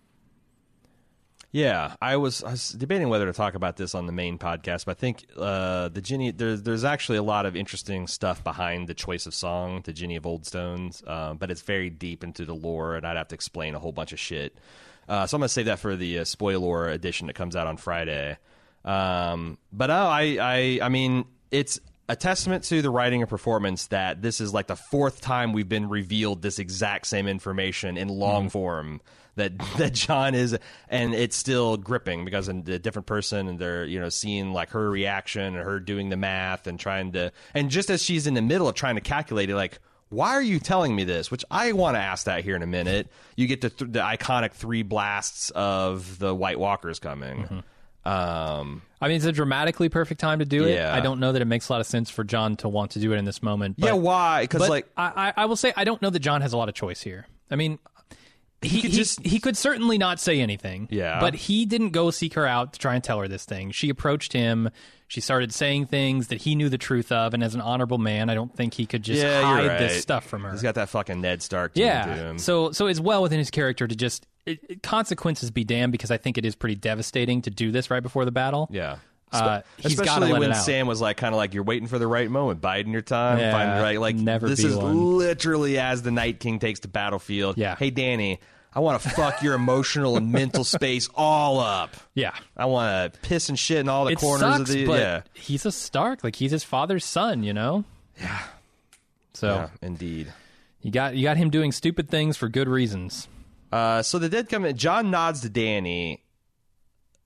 Yeah, I was, I was debating whether to talk about this on the main podcast, but I think uh, the Ginny, there's there's actually a lot of interesting stuff behind the choice of song, the Ginny of Old Stones, um, but it's very deep into the lore, and I'd have to explain a whole bunch of shit. Uh, so I'm going to save that for the uh, spoiler edition that comes out on Friday. Um, but oh, I, I, I mean, it's a testament to the writing and performance that this is like the fourth time we've been revealed this exact same information in long mm-hmm. form. That that Jon is, and it's still gripping because a different person, and they're, you know, seeing like her reaction and her doing the math and trying to, and just as she's in the middle of trying to calculate it, like, why are you telling me this? Which I want to ask that here in a minute. You get the th- the iconic three blasts of the White Walkers coming. Mm-hmm. Um, I mean, it's a dramatically perfect time to do it. Yeah. I don't know that it makes a lot of sense for Jon to want to do it in this moment. But, yeah, why? Because like, I, I will say I don't know that Jon has a lot of choice here. I mean. He, He could he, just- he could certainly not say anything. Yeah. But he didn't go seek her out to try and tell her this thing. She approached him. She started saying things that he knew the truth of. And as an honorable man, I don't think he could just Yeah, you're hide right. this stuff from her. He's got that fucking Ned Stark to yeah. him. So, so it's well within his character to just it, it- consequences be damned, because I think it is pretty devastating to do this right before the battle. Yeah. Uh, he's gotta Especially let when it out. Sam was like, kind of like, you're waiting for the right moment, biding your time, Yeah, finding the right, like, never this be is one. literally as the Night King takes the battlefield. Yeah. Hey, Dany, I want to fuck your emotional and mental space all up. Yeah. I want to piss and shit in all the It corners sucks, of the. but Yeah. he's a Stark. Like, he's his father's son, you know? Yeah. So Yeah, indeed. you got you got him doing stupid things for good reasons. Uh, so the dead come in. Jon nods to Dany,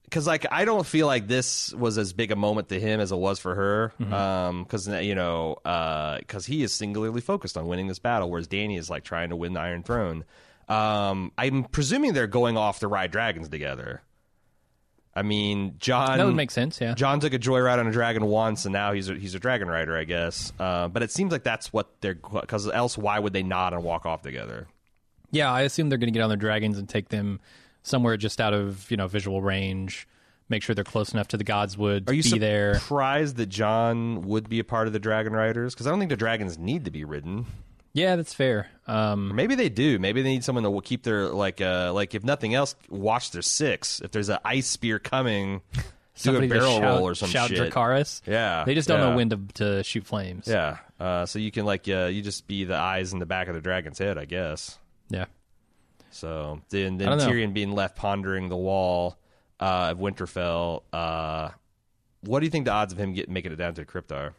because like I don't feel like this was as big a moment to him as it was for her, Mm-hmm. um, because you know, because he is singularly focused on winning this battle, whereas Danny is like trying to win the Iron Throne. Um, I'm presuming they're going off to ride dragons together. I mean, John. That would make sense. Yeah. John took a joyride on a dragon once, and now he's a, he's a dragon rider, I guess. Uh, but it seems like that's what they're because else why would they nod and walk off together? Yeah, I assume they're going to get on their dragons and take them somewhere just out of, you know, visual range. Make sure they're close enough to the Godswood to Are you be there. surprised that John would be a part of the Dragon Riders? Because I don't think the dragons need to be ridden. Yeah, that's fair. Um, Or maybe they do. Maybe they need someone to keep their like uh like if nothing else, watch their six. If there's an ice spear coming, do a somebody to barrel shout, roll or some shout shit. Dracarys. Yeah, They just don't yeah. know when to, to shoot flames. Yeah, uh, so you can like uh, you just be the eyes in the back of the dragon's head, I guess. Yeah. So then, then I don't know. Tyrion being left pondering the wall uh, of Winterfell. Uh, what do you think the odds of him getting making it down to the crypt are?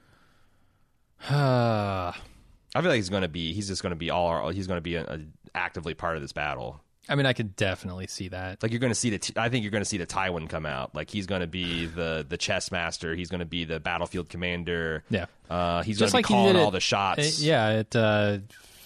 Uh, I feel like he's going to be. He's just going to be all. He's going to be a, a actively part of this battle. I mean, I could definitely see that. Like you're going to see the. I think you're going to see the Tywin come out. Like he's going to be the the chess master. He's going to be the battlefield commander. Yeah. Uh, he's Just going like to he be calling did all it- the shots. Uh, yeah, it uh,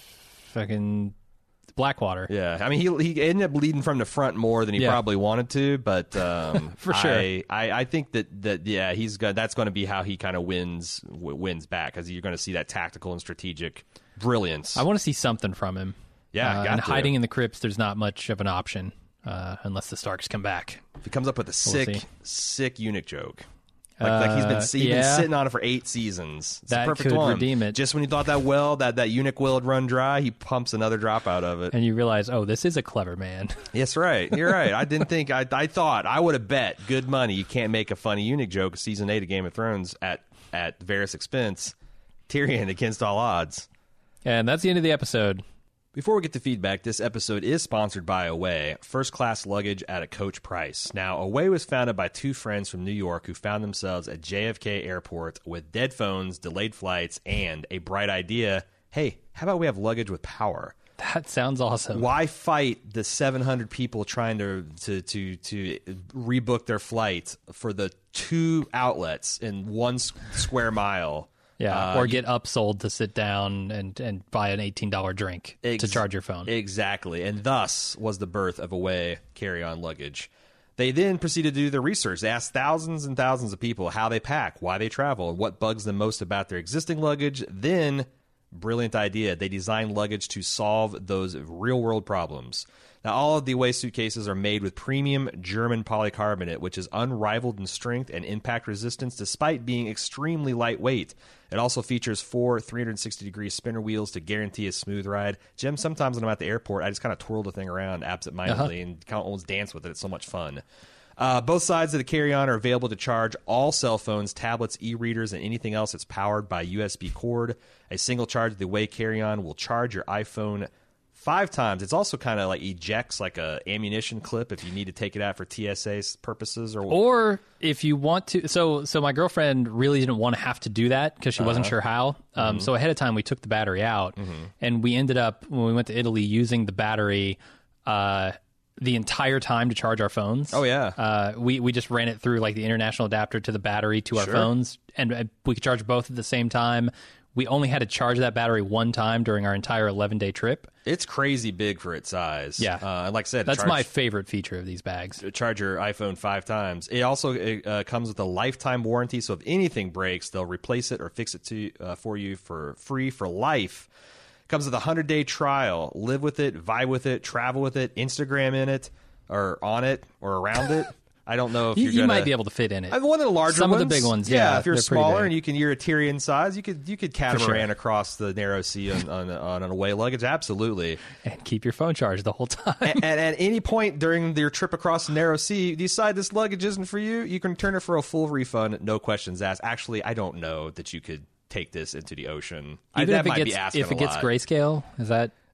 fucking Blackwater. Yeah, I mean, he he ended up leading from the front more than he Yeah. probably wanted to, but um, For sure. I, I, I think that, that yeah, he's go- that's going to be how he kind of wins w- wins back because you're going to see that tactical and strategic brilliance. I want to see something from him. Yeah, uh, got and to. hiding in the crypts, there's not much of an option uh, unless the Starks come back. If he comes up with a sick see. sick eunuch joke. Like, like he's been Uh, he's been yeah. sitting on it for eight seasons. It's That the perfect could one. redeem it. Just when you thought that well that that eunuch well had run dry, he pumps another drop out of it. And you realize, oh, this is a clever man. Yes, right. You're right. I didn't think I. I thought I would have bet good money you can't make a funny eunuch joke season eight of Game of Thrones at at Varys' expense. Tyrion against all odds. And that's the end of the episode. Before we get to feedback, this episode is sponsored by Away, first class luggage at a coach price. Now, Away was founded by two friends from New York who found themselves at J F K Airport with dead phones, delayed flights, and a bright idea. Hey, how about we have luggage with power? That sounds awesome. Why fight the seven hundred people trying to, to to to rebook their flight for the two outlets in one s- square mile? Yeah, Uh, or get upsold to sit down and, and buy an eighteen dollars drink Ex- to charge your phone. Exactly. And thus was the birth of Away carry-on luggage. They then proceeded to do their research. They asked thousands and thousands of people how they pack, why they travel, and what bugs them most about their existing luggage. Then, brilliant idea, they designed luggage to solve those real-world problems. Now, all of the Away suitcases are made with premium German polycarbonate, which is unrivaled in strength and impact resistance despite being extremely lightweight. It also features four three hundred sixty degree spinner wheels to guarantee a smooth ride. Jim, sometimes when I'm at the airport, I just kind of twirl the thing around absentmindedly Uh-huh. and kind of almost dance with it. It's so much fun. Uh, both sides of the carry-on are available to charge all cell phones, tablets, e-readers, and anything else that's powered by U S B cord. A single charge of the Away carry-on will charge your iPhone five times. It's also kind of like ejects like a ammunition clip if you need to take it out for T S A purposes. Or, Or if you want to, so so my girlfriend really didn't want to have to do that because she Uh-huh. wasn't sure how. Um, Mm-hmm. So ahead of time, we took the battery out, and we ended up when we went to Italy using the battery uh, the entire time to charge our phones. Oh, yeah. uh, we we just ran it through like the international adapter to the battery to our Sure. phones, and uh, we could charge both at the same time. We only had to charge that battery one time during our entire eleven day trip. it's crazy big for its size. Yeah. Uh, and like I said, That's charge, my favorite feature of these bags. charge your iPhone five times. It also uh, comes with a lifetime warranty, so if anything breaks, they'll replace it or fix it to uh, for you for free for life. Comes with a hundred day trial. Live with it, vibe with it, travel with it, Instagram in it, or on it, or around it. I don't know if You, you're you gonna, might be able to fit in it. I mean, one of the larger Some of ones. the big ones, yeah. yeah, if you're they're pretty smaller big. and you can, you're a Tyrion size, you could you could catamaran sure. across the narrow sea on on, on an Away luggage. Absolutely. And keep your phone charged the whole time. and, and at any point during your trip across the narrow sea, you decide this luggage isn't for you, you can return it for a full refund, no questions asked. Actually, I don't know that you could take this into the ocean. I, Even that if it might gets be asking if it a gets lot. grayscale, is that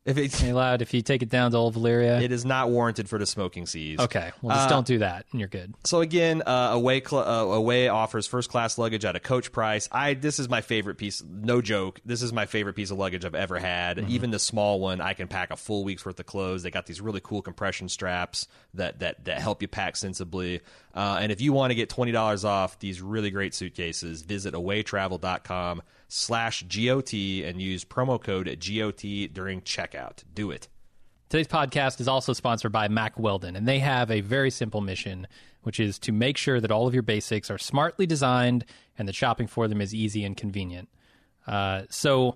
If it's You're allowed if you take it down to Old Valyria. It is not warranted for the smoking seas. Okay, well, just Uh, don't do that, and you're good. So again, uh, away cl- uh, away offers first class luggage at a coach price. I this is my favorite piece. No joke. This is my favorite piece of luggage I've ever had. Mm-hmm. Even the small one, I can pack a full week's worth of clothes. They got these really cool compression straps that that that help you pack sensibly. Uh, and if you want to get twenty dollars off these really great suitcases, visit awaytravel dot com slash G O T and use promo code G O T during checkout. Do it. Today's podcast is also sponsored by Mack Weldon, and they have a very simple mission, which is to make sure that all of your basics are smartly designed and that shopping for them is easy and convenient. Uh, so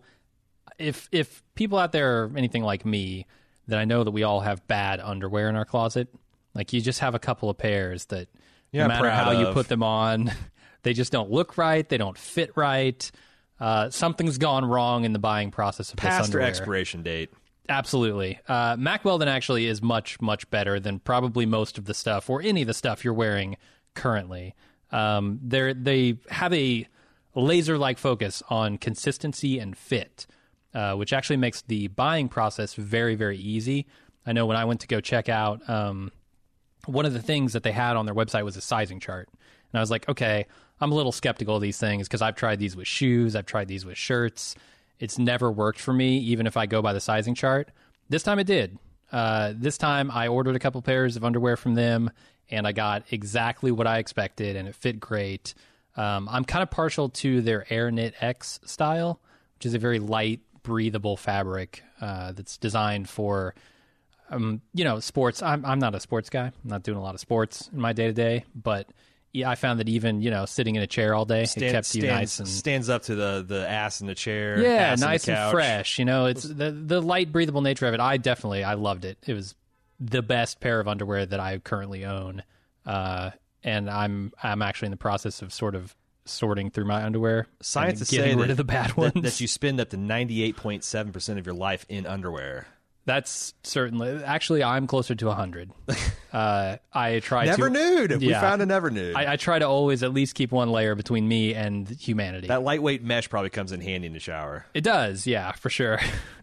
if if people out there are anything like me, then I know that we all have bad underwear in our closet. Like, you just have a couple of pairs that Yeah, no matter proud how you of. put them on, they just don't look right, they don't fit right. Uh, something's gone wrong in the buying process of this Past or underwear. expiration date. Absolutely. Uh, Mack Weldon actually is much, much better than probably most of the stuff or any of the stuff you're wearing currently. Um, they're, they have a laser-like focus on consistency and fit, uh, which actually makes the buying process very, very easy. I know when I went to go check out, um, one of the things that they had on their website was a sizing chart. And I was like, okay, I'm a little skeptical of these things because I've tried these with shoes, I've tried these with shirts. It's never worked for me, even if I go by the sizing chart. This time it did. Uh, this time I ordered a couple pairs of underwear from them, and I got exactly what I expected, and it fit great. Um, I'm kind of partial to their Air Knit X style, which is a very light, breathable fabric uh, that's designed for, um, you know, sports. I'm, I'm not a sports guy. I'm not doing a lot of sports in my day-to-day, but yeah, I found that even, you know, sitting in a chair all day, Stand, it kept you stands, nice and stands up to the, the ass in the chair. yeah, ass nice in the and couch. fresh. You know, it's the the light, breathable nature of it. I definitely, I loved it. It was the best pair of underwear that I currently own, uh, and I'm I'm actually in the process of sort of sorting through my underwear. Scientists and getting say rid that, of the bad that, ones. that you spend up to ninety-eight point seven percent of your life in underwear. That's certainly actually I'm closer to a hundred. Uh, I try Never to nude. We Yeah. found a never nude. I, I try to always at least keep one layer between me and humanity. that lightweight mesh probably comes in handy in the shower. It does, yeah, for sure.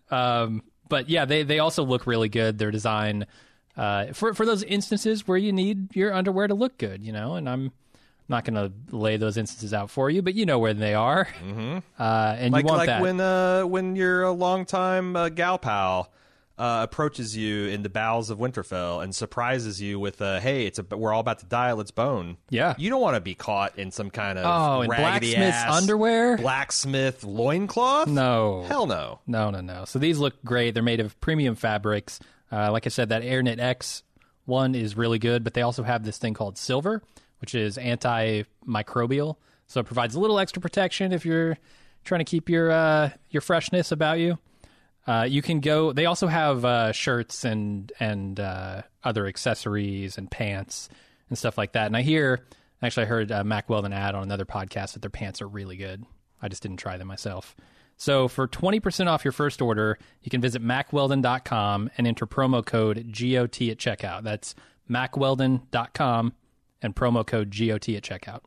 Um, but yeah, they, they also look really good. Their design, uh, for for those instances where you need your underwear to look good, you know. And I'm not going to lay those instances out for you, but you know where they are. Mm-hmm. Uh, and Like you want like that. when uh, when your uh, longtime uh, gal pal uh, approaches you in the bowels of Winterfell and surprises you with, uh, "Hey, it's a, we're all about to die. Let's bone." Yeah. You don't want to be caught in some kind of Oh, in raggedy blacksmith's ass underwear? blacksmith loincloth. No. Hell no. No, no, no. So these look great. They're made of premium fabrics. Uh, like I said, that Air Knit X one is really good, but they also have this thing called Silver, which is antimicrobial. So it provides a little extra protection if you're trying to keep your uh, your freshness about you. Uh, you can go. They also have uh, shirts and and uh, other accessories and pants and stuff like that. And I hear, actually, I heard uh, Mack Weldon add on another podcast that their pants are really good. I just didn't try them myself. So for twenty percent off your first order, you can visit mack weldon dot com and enter promo code G O T at checkout. That's mack weldon dot com and promo code G O T at checkout.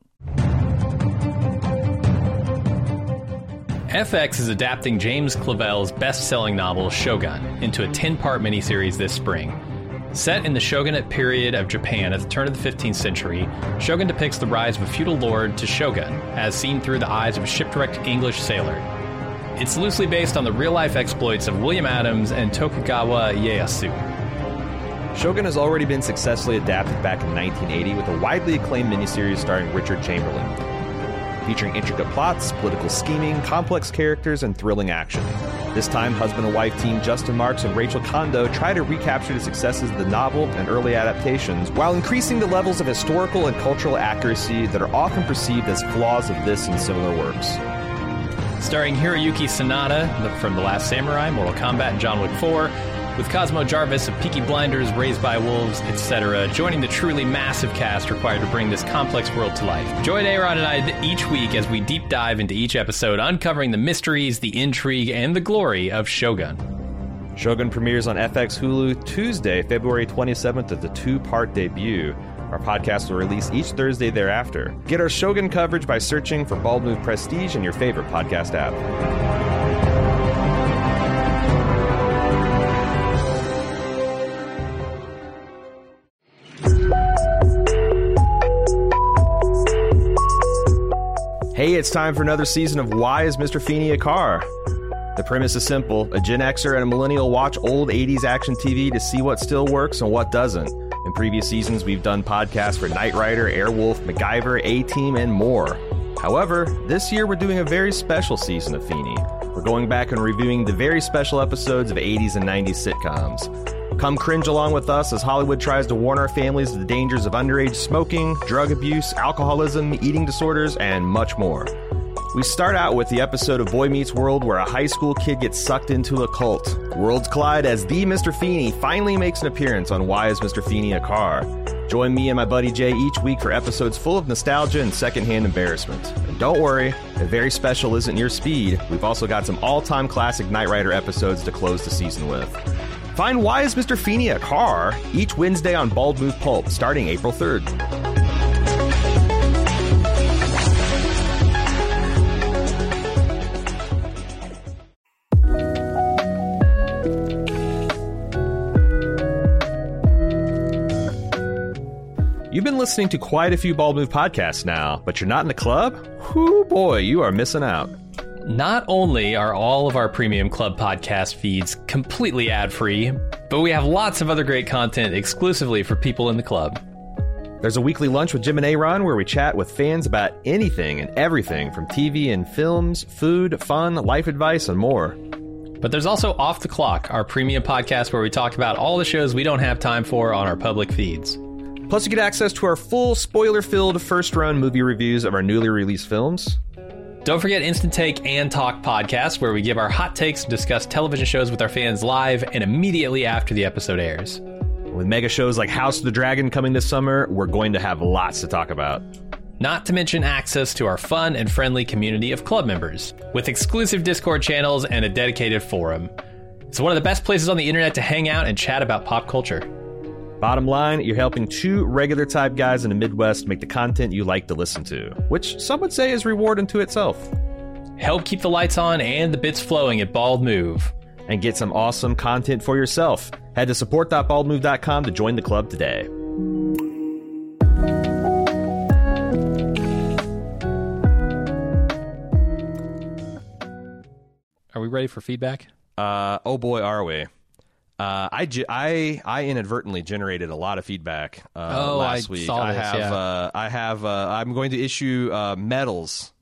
F X is adapting James Clavell's best-selling novel Shogun into a ten-part miniseries this spring. Set in the shogunate period of Japan at the turn of the fifteenth century, Shogun depicts the rise of a feudal lord to shogun, as seen through the eyes of a shipwrecked English sailor. It's loosely based on the real-life exploits of William Adams and Tokugawa Ieyasu. Shogun has already been successfully adapted back in nineteen eighty with a widely acclaimed miniseries starring Richard Chamberlain, featuring intricate plots, political scheming, complex characters, and thrilling action. This time, husband and wife team Justin Marks and Rachel Kondo try to recapture the successes of the novel and early adaptations while increasing the levels of historical and cultural accuracy that are often perceived as flaws of this and similar works. Starring Hiroyuki Sanada from The Last Samurai, Mortal Kombat, and John Wick four, with Cosmo Jarvis of Peaky Blinders, Raised by Wolves, et cetera, joining the truly massive cast required to bring this complex world to life. Join A-Rod and I each week as we deep dive into each episode, uncovering the mysteries, the intrigue, and the glory of Shogun. Shogun premieres on F X Hulu Tuesday, February twenty-seventh at the two-part debut. Our podcast will release each Thursday thereafter. Get our Shogun coverage by searching for Bald Move Prestige in your favorite podcast app. Hey, it's time for another season of Why is Mister Feeney a Car? The premise is simple. A Gen Xer and a millennial watch old eighties action T V to see what still works and what doesn't. In previous seasons, we've done podcasts for Knight Rider, Airwolf, MacGyver, A-Team, and more. However, this year we're doing a very special season of Feeney. We're going back and reviewing the very special episodes of eighties and nineties sitcoms. Come cringe along with us as Hollywood tries to warn our families of the dangers of underage smoking, drug abuse, alcoholism, eating disorders, and much more. We start out with the episode of Boy Meets World where a high school kid gets sucked into a cult. Worlds collide as the Mister Feeney finally makes an appearance on Why is Mister Feeney a Car? Join me and my buddy Jay each week for episodes full of nostalgia and secondhand embarrassment. And don't worry, if very special isn't your speed, we've also got some all-time classic Knight Rider episodes to close the season with. Find Why is Mister Feeney a Car? Each Wednesday on Bald Move Pulp, starting April third. You've been listening to quite a few Bald Move podcasts now, but you're not in the club? Whoo boy, you are missing out. Not only are all of our premium club podcast feeds completely ad-free, but we have lots of other great content exclusively for people in the club. There's a weekly lunch with Jim and Aaron where we chat with fans about anything and everything from T V and films, food, fun, life advice, and more. But there's also Off the Clock, our premium podcast where we talk about all the shows we don't have time for on our public feeds. Plus, you get access to our full, spoiler-filled first-run movie reviews of our newly released films. Don't forget Instant Take and Talk podcast, where we give our hot takes and discuss television shows with our fans live and immediately after the episode airs. With mega shows like House of the Dragon coming this summer, we're going to have lots to talk about. Not to mention access to our fun and friendly community of club members, with exclusive Discord channels and a dedicated forum. It's one of the best places on the internet to hang out and chat about pop culture. Bottom line, you're helping two regular type guys in the Midwest make the content you like to listen to, which some would say is reward unto itself. Help keep the lights on and the bits flowing at Bald Move. And get some awesome content for yourself. Head to support dot bald move dot com to join the club today. Are we ready for feedback? Uh, oh boy, are we. Uh, I, ge- I I inadvertently generated a lot of feedback uh, oh, last I week. Saw I this, have yeah. uh, I have uh, I'm going to issue uh, medals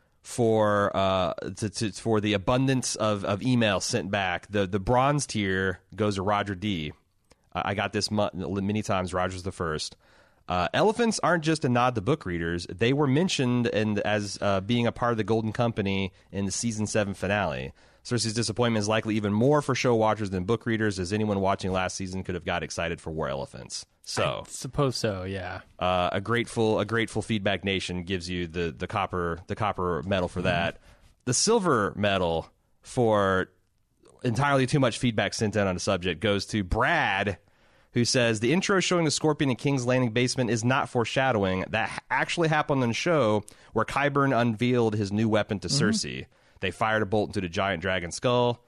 for uh to, to, for the abundance of, of emails sent back. The the bronze tier goes to Roger D. I got this mo- many times. Roger's the first. Uh, elephants aren't just a nod to book readers. They were mentioned and as uh, being a part of the Golden Company in the season seven finale. Cersei's disappointment is likely even more for show watchers than book readers, as anyone watching last season could have got excited for War Elephants. So, I suppose so, yeah. Uh, a grateful, a grateful Feedback Nation gives you the the copper, the copper medal for that. Mm-hmm. The silver medal for entirely too much feedback sent in on a subject goes to Brad, who says the intro showing the Scorpion in King's Landing basement is not foreshadowing. That actually happened on the show where Qyburn unveiled his new weapon to mm-hmm. Cersei. They fired a bolt into the giant dragon skull.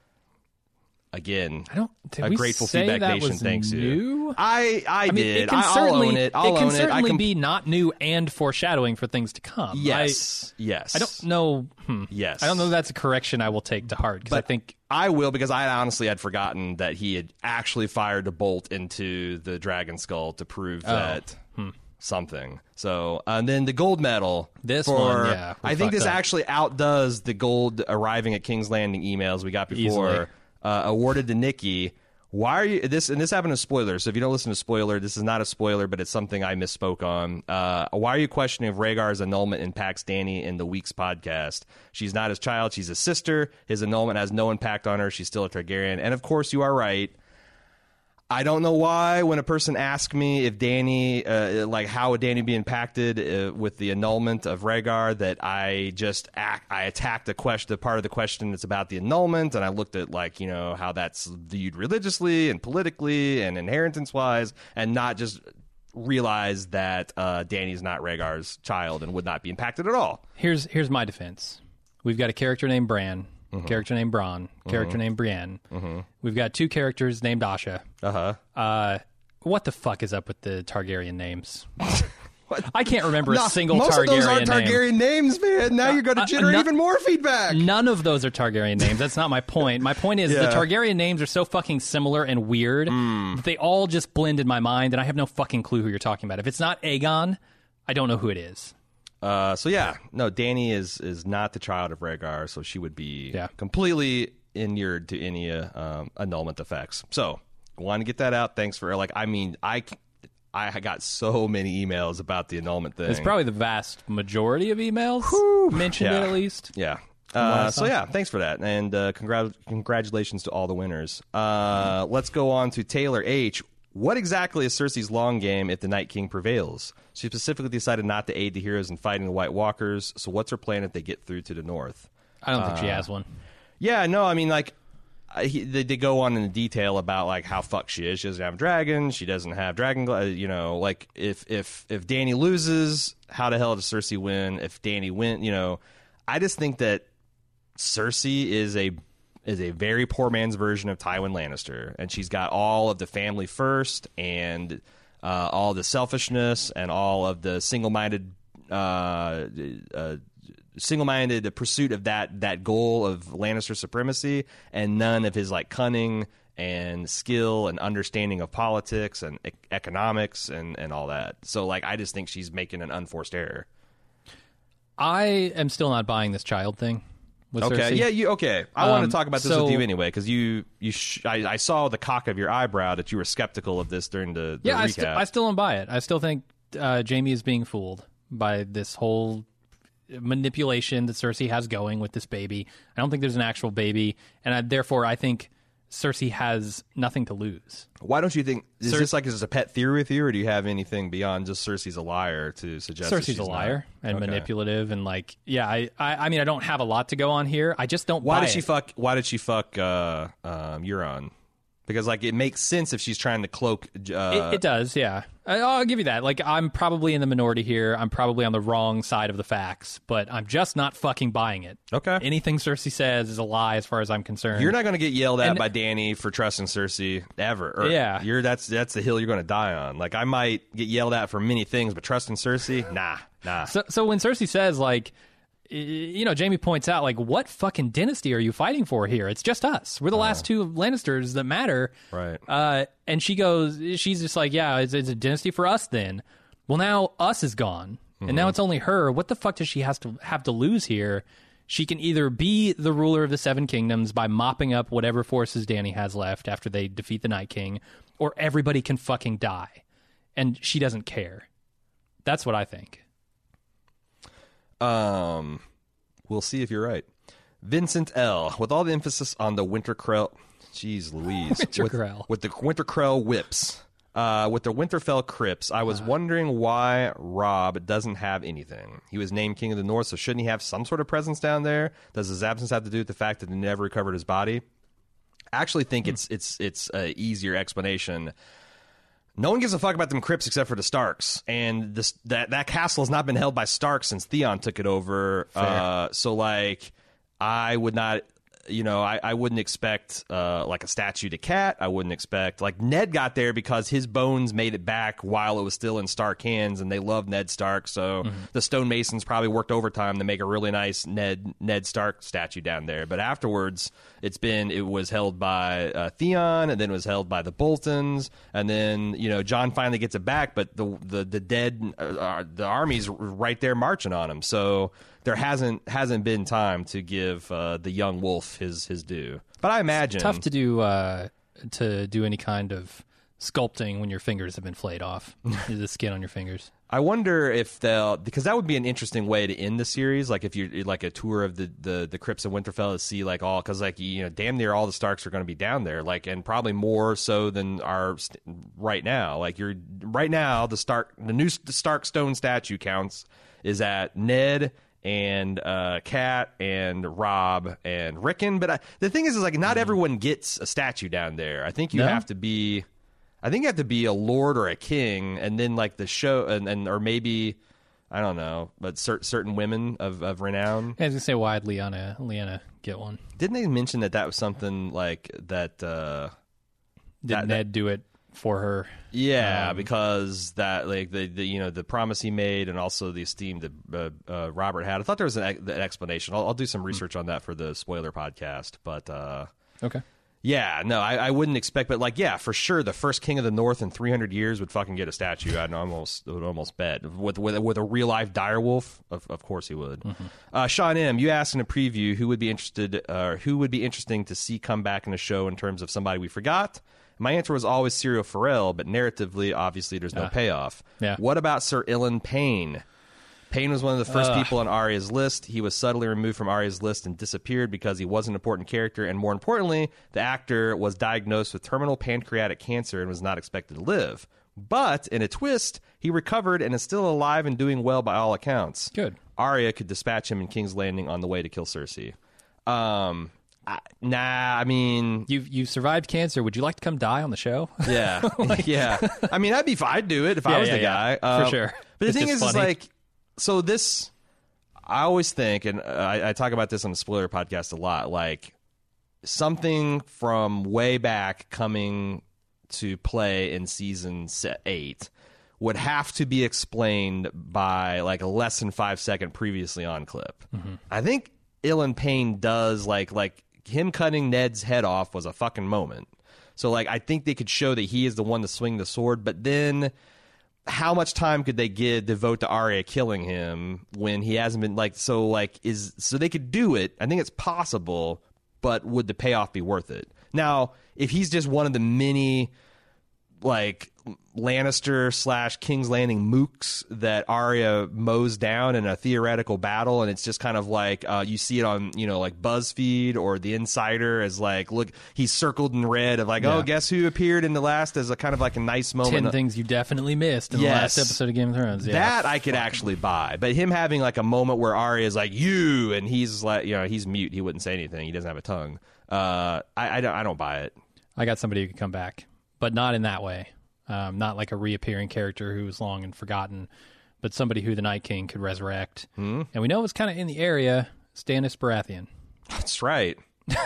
Again, I don't. Did a we grateful say Feedback that Nation was thanks new? you. I I, I mean, did. It can I'll certainly, own it. I'll it can own certainly it. I can... be not new and foreshadowing for things to come. Yes, I, yes. I don't know. Hmm. Yes, I don't know. If that's a correction I will take to heart because I think I will because I honestly had forgotten that he had actually fired a bolt into the dragon skull to prove oh. that. Hmm. Something. So, uh, and then the gold medal. This for, one, yeah. I think this up. actually outdoes the gold arriving at King's Landing emails we got before. Uh, awarded to Nikki. Why are you this? And this happened to spoiler. So if you don't listen to spoiler, this is not a spoiler, but it's something I misspoke on. Uh, why are you questioning if Rhaegar's annulment impacts Dany in the Weeks podcast? She's not his child. She's his sister. His annulment has no impact on her. She's still a Targaryen. And of course, you are right. I don't know why when a person asks me if Dany, uh, like how would Dany be impacted uh, with the annulment of Rhaegar, that I just act, I attacked the question, the part of the question that's about the annulment, and I looked at like you know how that's viewed religiously and politically and inheritance wise, and not just realize that uh, Dany's not Rhaegar's child and would not be impacted at all. Here's here's my defense. We've got a character named Bran. Mm-hmm. Character named Bronn, character mm-hmm. named Brienne. Mm-hmm. We've got two characters named Asha. Uh-huh. Uh What the fuck is up with the Targaryen names? I can't remember no, a single most Targaryen of those aren't name. Targaryen names, man. Now you're going to generate no- even more feedback. None of those are Targaryen names. That's not my point. My point is Yeah. the Targaryen names are so fucking similar and weird Mm. that they all just blend in my mind, and I have no fucking clue who you're talking about. If it's not Aegon, I don't know who it is. Uh, so yeah, no, Dany is is not the child of Rhaegar, so she would be Yeah. completely inured to any uh, um, annulment effects. So, want to get that out. Thanks for like. I mean, I I got so many emails about the annulment thing. It's probably the vast majority of emails mentioned Yeah. it at least. Yeah. what I Uh, saw. so yeah, thanks for that, and uh, congrat- congratulations to all the winners. Uh, let's go on to Taylor H. What exactly is Cersei's long game if the Night King prevails? She specifically decided not to aid the heroes in fighting the White Walkers. So what's her plan if they get through to the north? I don't think she Uh, has one. Yeah, no, I mean, like, I, he, they, they go on in detail about, like, how fucked she is. She doesn't have dragons. She doesn't have dragon, gla- you know, like, if, if, if Dany loses, how the hell does Cersei win? If Dany win, you know, I just think that Cersei is a is a very poor man's version of Tywin Lannister, and she's got all of the family first and uh, all the selfishness and all of the single-minded uh, uh, single-minded pursuit of that that goal of Lannister supremacy, and none of his like cunning and skill and understanding of politics and e- economics and and all that. So like I just think she's making an unforced error. I am still not buying this child thing with Okay, Cersei. yeah, you okay. I Um, want to talk about this so- with you anyway because you you sh- I, I saw the cock of your eyebrow that you were skeptical of this during the, the Yeah, I, recap. st- I still don't buy it. I still think uh, Jamie is being fooled by this whole manipulation that Cersei has going with this baby. I don't think there's an actual baby, and I, therefore I think Cersei has nothing to lose. Why don't you think is Cer- this like is this a pet theory with you, or do you have anything beyond just Cersei's a liar to suggest that Cersei's she's a liar not? and Okay. manipulative, and like, yeah, I, I, I mean, I don't have a lot to go on here. I just don't. Why buy did she it. fuck? Why did she fuck uh, um, Euron? Because like it makes sense if she's trying to cloak. Uh, It, it does, yeah. I, I'll give you that. Like, I'm probably in the minority here. I'm probably on the wrong side of the facts, but I'm just not fucking buying it. Okay. Anything Cersei says is a lie, as far as I'm concerned. You're not going to get yelled at And- by Dany for trusting Cersei ever. Or Yeah. you're that's that's the hill you're going to die on. Like I might get yelled at for many things, but trusting Cersei, nah, nah. So, so when Cersei says, like, y- you know, Jamie points out, like, what fucking dynasty are you fighting for here? It's just us. We're the last two Lannisters that matter. Right. Uh, and she goes, she's just like, yeah, it's, it's a dynasty for us then. Well, now us is gone, and now it's only her. What the fuck does she has to have to lose here? She can either be the ruler of the Seven Kingdoms by mopping up whatever forces Dany has left after they defeat the Night King, or everybody can fucking die, and she doesn't care. That's what I think. Um, we'll see if you're right. Vincent L. With all the emphasis on the Winterfell, jeez Louise, Winterfell. with, with the Winterfell whips, uh, with the Winterfell crypts, I was wondering why Robb doesn't have anything. He was named King of the North, so shouldn't he have some sort of presence down there? Does his absence have to do with the fact that he never recovered his body? I actually think it's it's it's a easier explanation. No one gives a fuck about them crypts except for the Starks, and this that that castle has not been held by Stark since Theon took it over. Uh, so like, I would not, you know, I, I wouldn't expect uh, like a statue to Cat. I wouldn't expect like Ned got there because his bones made it back while it was still in Stark hands, and they loved Ned Stark. So the stonemasons probably worked overtime to make a really nice Ned Ned Stark statue down there. But afterwards, it's been it was held by uh, Theon, and then it was held by the Boltons, and then you know John finally gets it back, but the the the dead uh, uh, the army's right there marching on him. So there hasn't hasn't been time to give uh, the young wolf his his due. But I imagine Tough to do uh, to do any kind of sculpting when your fingers have been flayed off. The skin on your fingers. I wonder if they'll because that would be an interesting way to end the series. Like if you're like a tour of the the, the crypts of Winterfell to see like all because like you know damn near all the Starks are going to be down there. Like and probably more so than are st- right now. Like you're right now the Stark the new Stark stone statue counts is at Ned and uh, Cat and Robb and Rickon. But I, the thing is, is like not everyone gets a statue down there. I think you No? have to be. I think you have to be a lord or a king, and then like the show, and, and or maybe I don't know, but cer- certain women of, of renown. I was gonna say, why'd Lyanna Lyanna get one? Didn't they mention that that was something like that? Uh, Did That- Ned do it for her. Yeah, Um, because that like the, the you know the promise he made, and also the esteem that uh, uh, Robert had. I thought there was an, ex- an explanation. I'll, I'll do some research on that for the spoiler podcast. But uh, Okay. yeah, no, I, I wouldn't expect. But like, yeah, for sure, the first king of the North in three hundred years would fucking get a statue. I'd almost would almost bet with with with a real life direwolf. Of, of course he would. Mm-hmm. Uh, Sean M, you asked in a preview who would be interested, uh, who would be interesting to see come back in the show in terms of somebody we forgot. My answer was always Serial Pharrell, but narratively, obviously, there's no uh, payoff. Yeah. What about Sir Ilan Payne? Payne was one of the first Ugh. people on Arya's list. He was subtly removed from Arya's list and disappeared because he wasn't an important character, and more importantly, the actor was diagnosed with terminal pancreatic cancer and was not expected to live. But, in a twist, he recovered and is still alive and doing well by all accounts. Good. Arya could dispatch him in King's Landing on the way to kill Cersei. Um... I, nah, I mean, You've you've survived cancer. Would you like to come die on the show? yeah, yeah. I mean, I'd be fine. I'd do it if Yeah, I was yeah, the yeah. guy, For Um, sure. But the It's thing just is, is funny. like, so this, I always think, and I, I talk about this on the Spoiler podcast a lot, like something from way back coming to play in season se- eight would have to be explained by like a less than five second previously on clip. Mm-hmm. I think Ilan Payne does like like. Him cutting Ned's head off was a fucking moment. So, like, I think they could show that he is the one to swing the sword, but then how much time could they give devote to Arya killing him when he hasn't been, like, so, like, is, so they could do it. I think it's possible, but would the payoff be worth it? Now, if he's just one of the many, like, Lannister slash King's Landing mooks that Arya mows down in a theoretical battle, and it's just kind of like uh, you see it on, you know, like BuzzFeed or The Insider as like, look, he's circled in red of like, Yeah. oh, guess who appeared in the last as a kind of like a nice moment. Ten things you definitely missed in Yes. the last episode of Game of Thrones. Yeah. That I could actually buy, but him having like a moment where Arya is like you, and he's like, you know, he's mute, he wouldn't say anything, he doesn't have a tongue. Uh, I, I don't, I don't buy it. I got somebody who could come back, but not in that way. Um, not like a reappearing character who was long and forgotten, but somebody who the Night King could resurrect. Hmm? And we know it was kind of in the area, Stannis Baratheon. That's right.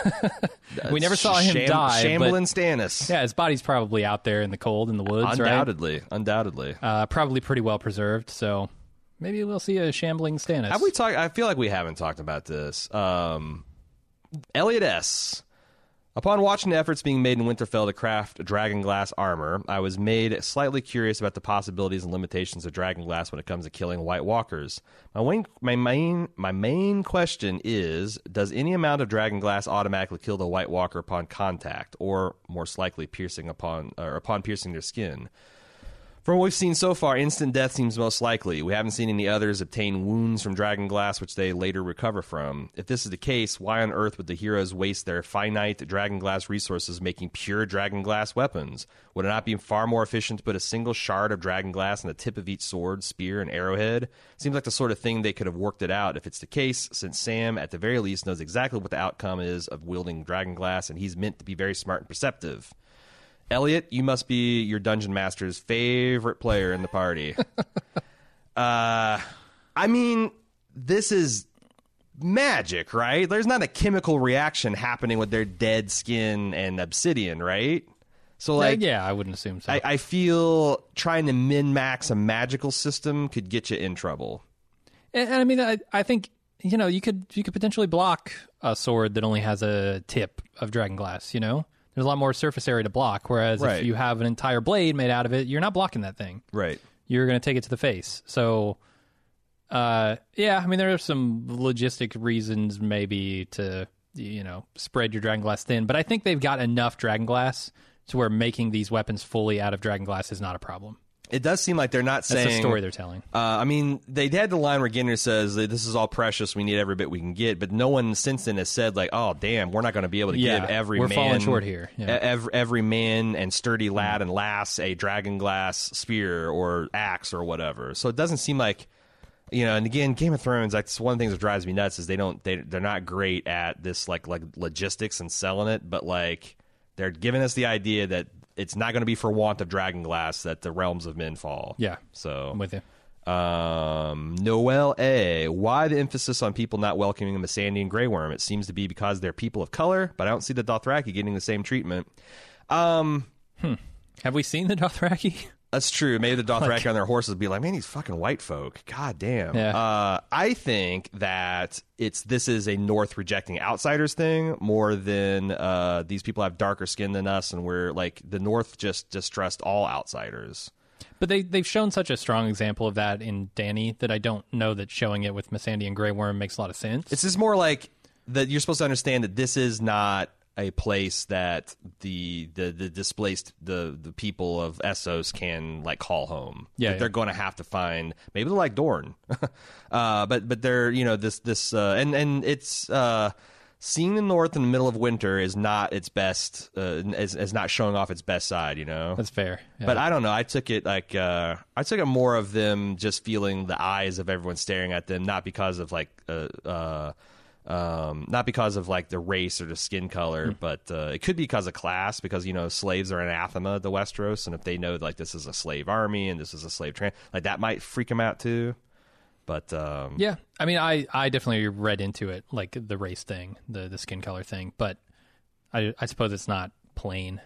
We never saw him Sham- die, Shamblin' but Stannis. yeah, his body's probably out there in the cold in the woods, Undoubtedly, undoubtedly. right? Uh, probably pretty well preserved, so maybe we'll see a shambling Stannis. Have we talked? I feel like we haven't talked about this. Um, Elliot S. Upon watching the efforts being made in Winterfell to craft dragon glass armor, I was made slightly curious about the possibilities and limitations of dragon glass when it comes to killing White Walkers. My main, my main, my main question is: does any amount of dragon glass automatically kill the White Walker upon contact, or more likely piercing upon or upon piercing their skin? From what we've seen so far, instant death seems most likely. We haven't seen any others obtain wounds from dragon glass, which they later recover from. If this is the case, why on earth would the heroes waste their finite dragon glass resources making pure dragon glass weapons? Would it not be far more efficient to put a single shard of dragon glass on the tip of each sword, spear, and arrowhead? Seems like the sort of thing they could have worked it out if it's the case, since Sam, at the very least, knows exactly what the outcome is of wielding dragon glass, and he's meant to be very smart and perceptive. Elliot, you must be your dungeon master's favorite player in the party. uh, I mean, this is magic, right? There's not a chemical reaction happening with their dead skin and obsidian, right? So, like, Uh, yeah, I wouldn't assume so. I, I feel trying to min-max a magical system could get you in trouble. And, and I mean, I, I think you know you could you could potentially block a sword that only has a tip of dragon glass. You know, there's a lot more surface area to block. Whereas Right. if you have an entire blade made out of it, you're not blocking that thing. Right. You're going to take it to the face. So, uh, yeah, I mean, there are some logistic reasons maybe to you know spread your dragon glass thin, but I think they've got enough dragon glass to where making these weapons fully out of dragon glass is not a problem. It does seem like they're not That's saying... the story they're telling. Uh, I mean, they had the line where Ginner says, this is all precious, we need every bit we can get, but no one since then has said, like, oh, damn, we're not going to be able to Yeah, give every we're man... falling short here. Yeah. e- Every, every man and sturdy lad and lass a dragon glass spear or axe or whatever. So it doesn't seem like... You know, and again, Game of Thrones, that's one of the things that drives me nuts is they don't, they, they're not great at this, like, like logistics and selling it, but, like, they're giving us the idea that it's not going to be for want of dragon glass that the realms of men fall. Yeah, So I'm with you. um, Noel A. Why the emphasis on people not welcoming the Missandei and Grey Worm? It seems to be because they're people of color, but I don't see the Dothraki getting the same treatment. Um, Hmm. Have we seen the Dothraki? That's true. Maybe the Dothraki like, on their horses would be like, man, these fucking white folk. God damn. Yeah. Uh, I think that it's this is a North rejecting outsiders thing more than uh, these people have darker skin than us, and we're like the North just distrust all outsiders. But they, they've shown such a strong example of that in Dany that I don't know that showing it with Missandei and Grey Worm makes a lot of sense. It's just more like that you're supposed to understand that this is not a place that the the, the displaced the, the people of Essos can like call home. Yeah, that yeah. They're going to have to find maybe they're like Dorne, uh, but but they're you know this this uh, and and it's uh, seeing the North in the middle of winter is not its best uh, is, is not showing off its best side. You know that's fair. Yeah. But I don't know. I took it like uh, I took it more of them just feeling the eyes of everyone staring at them, not because of like. Uh, uh, Um, not because of like the race or the skin color, mm. but uh, it could be because of class. Because you know slaves are anathema to Westeros, and if they know like this is a slave army and this is a slave train, like that might freak them out too. But um, yeah, I mean, I, I definitely read into it like the race thing, the the skin color thing, but I I suppose it's not plain.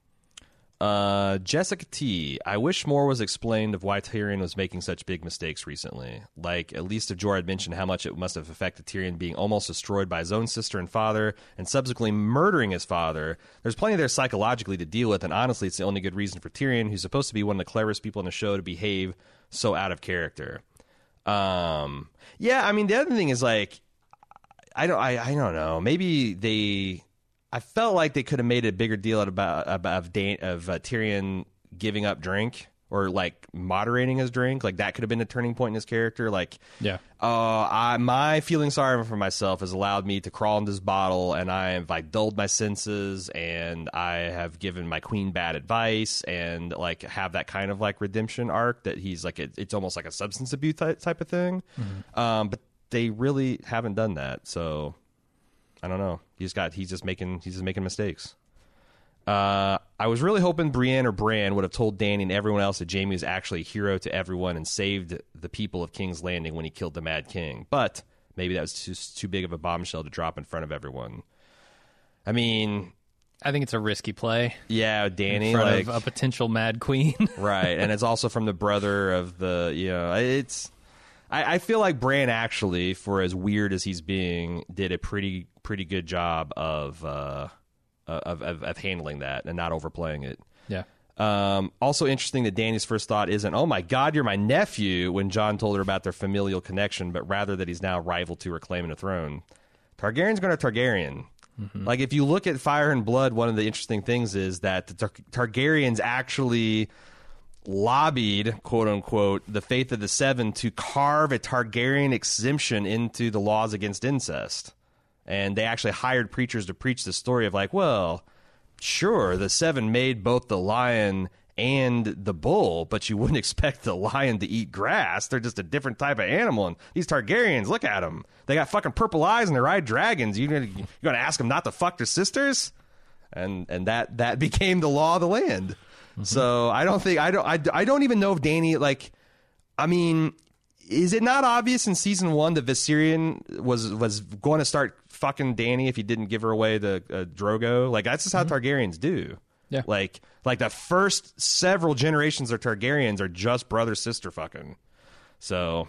Uh, Jessica T. I wish more was explained of why Tyrion was making such big mistakes recently. Like, at least if Jorah had mentioned how much it must have affected Tyrion being almost destroyed by his own sister and father, and subsequently murdering his father. There's plenty there psychologically to deal with, and honestly, it's the only good reason for Tyrion, who's supposed to be one of the cleverest people in the show, to behave so out of character. Um, yeah, I mean, the other thing is, like, I don't, I, I don't know. Maybe they... I felt like they could have made a bigger deal about about of, Dan, of uh, Tyrion giving up drink or like moderating his drink. Like that could have been a turning point in his character. Like, yeah, uh, I, my feeling sorry for myself has allowed me to crawl into this bottle, and I have like dulled my senses, and I have given my queen bad advice, and like have that kind of like redemption arc that he's like it, it's almost like a substance abuse type, type of thing. Mm-hmm. Um, but they really haven't done that, so. I don't know. He's got. He's just making. He's just making mistakes. Uh, I was really hoping Brienne or Bran would have told Dany and everyone else that Jaime was actually a hero to everyone and saved the people of King's Landing when he killed the Mad King. But maybe that was too too big of a bombshell to drop in front of everyone. I mean, I think it's a risky play. Yeah, Dany, in front like of a potential Mad Queen, right? And it's also from the brother of the. You know, it's. I, I feel like Bran actually, for as weird as he's being, did a pretty pretty good job of uh, of, of of handling that and not overplaying it. Yeah. Um, also interesting that Dany's first thought isn't, "Oh my God, you're my nephew," when Jon told her about their familial connection, but rather that he's now rival to her claiming the throne. Targaryen's going to Targaryen. Mm-hmm. Like if you look at Fire and Blood, one of the interesting things is that the Tar- Targaryens actually lobbied, quote unquote, the Faith of the Seven to carve a Targaryen exemption into the laws against incest. And they actually hired preachers to preach the story of like, well, sure, the Seven made both the lion and the bull, but you wouldn't expect the lion to eat grass. They're just a different type of animal. And these Targaryens, look at them. They got fucking purple eyes and they ride dragons. You're gonna, you're gonna ask them not to fuck their sisters? And and that, that became the law of the land. Mm-hmm. So I don't think I don't I, I don't even know if Dany like I mean is it not obvious in season one that Viserion was was going to start fucking Dany if he didn't give her away to uh, Drogo? Like that's just how mm-hmm. Targaryens do. Yeah. Like like the first several generations of Targaryens are just brother sister fucking. So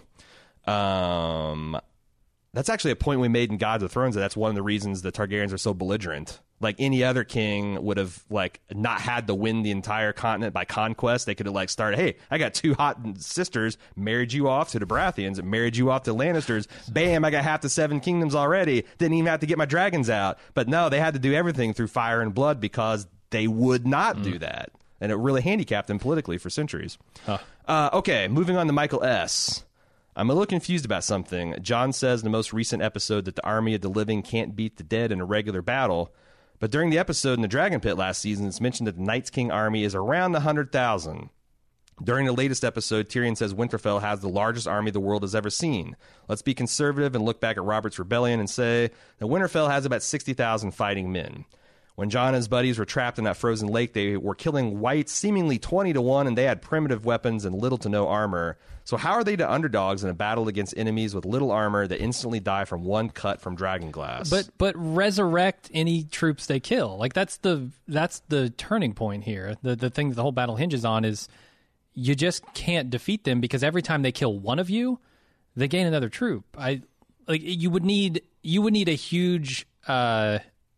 um that's actually a point we made in Gods of Thrones. That that's one of the reasons the Targaryens are so belligerent. Like any other king would have like not had to win the entire continent by conquest. They could have like started, hey, I got two hot sisters, married you off to the Baratheons, and married you off to Lannisters. Bam, I got half the seven kingdoms already. Didn't even have to get my dragons out. But no, they had to do everything through fire and blood because they would not mm. do that. And it really handicapped them politically for centuries. Huh. Uh, okay, moving on to Michael S. I'm a little confused about something. Jon says in the most recent episode that the army of the living can't beat the dead in a regular battle. But during the episode in the Dragon Pit last season, it's mentioned that the Night's King army is around one hundred thousand. During the latest episode, Tyrion says Winterfell has the largest army the world has ever seen. Let's be conservative and look back at Robert's Rebellion and say that Winterfell has about sixty thousand fighting men. When Jon and his buddies were trapped in that frozen lake, they were killing whites seemingly twenty to one, and they had primitive weapons and little to no armor. So how are they the underdogs in a battle against enemies with little armor that instantly die from one cut from dragonglass? But but resurrect any troops they kill. Like that's the that's the turning point here. The the thing that the whole battle hinges on is you just can't defeat them because every time they kill one of you, they gain another troop. I like you would need you would need a huge uh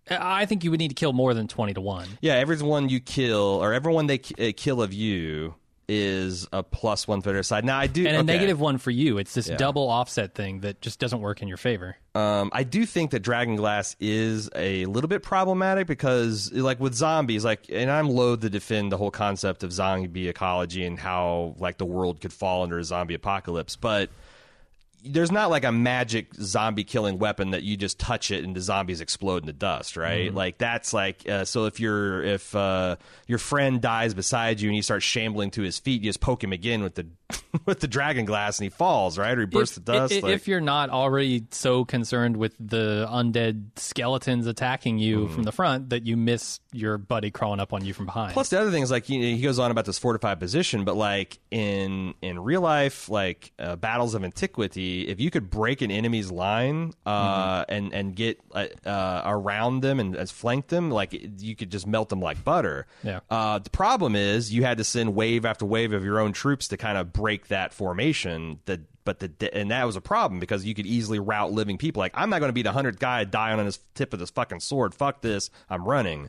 I think you would need to kill more than twenty to one. Yeah, everyone you kill, or everyone they k- kill of you, is a plus one for their side. Now, I do... And a okay. negative one for you. It's this Yeah. double offset thing that just doesn't work in your favor. Um, I do think that Dragonglass is a little bit problematic because, like, with zombies, like, and I'm loath to defend the whole concept of zombie ecology and how, like, the world could fall under a zombie apocalypse, but... there's not like a magic zombie killing weapon that you just touch it and the zombies explode into dust, right? Mm-hmm. Like that's like uh, so if you're if uh, your friend dies beside you and you start shambling to his feet, you just poke him again with the with the dragon glass and he falls, right? Or he bursts if, to dust. If, like, if you're not already so concerned with the undead skeletons attacking you mm-hmm. from the front that you miss your buddy crawling up on you from behind. Plus the other thing is like you know, he goes on about this fortified position, but like in in real life, like uh, battles of antiquity. If you could break an enemy's line uh, mm-hmm. and and get uh, uh, around them and, and flank them, like you could just melt them like butter. Yeah. Uh, the problem is you had to send wave after wave of your own troops to kind of break that formation. That but the and that was a problem because you could easily rout living people. Like I'm not going to be the hundredth guy dying on his tip of this fucking sword. Fuck this. I'm running.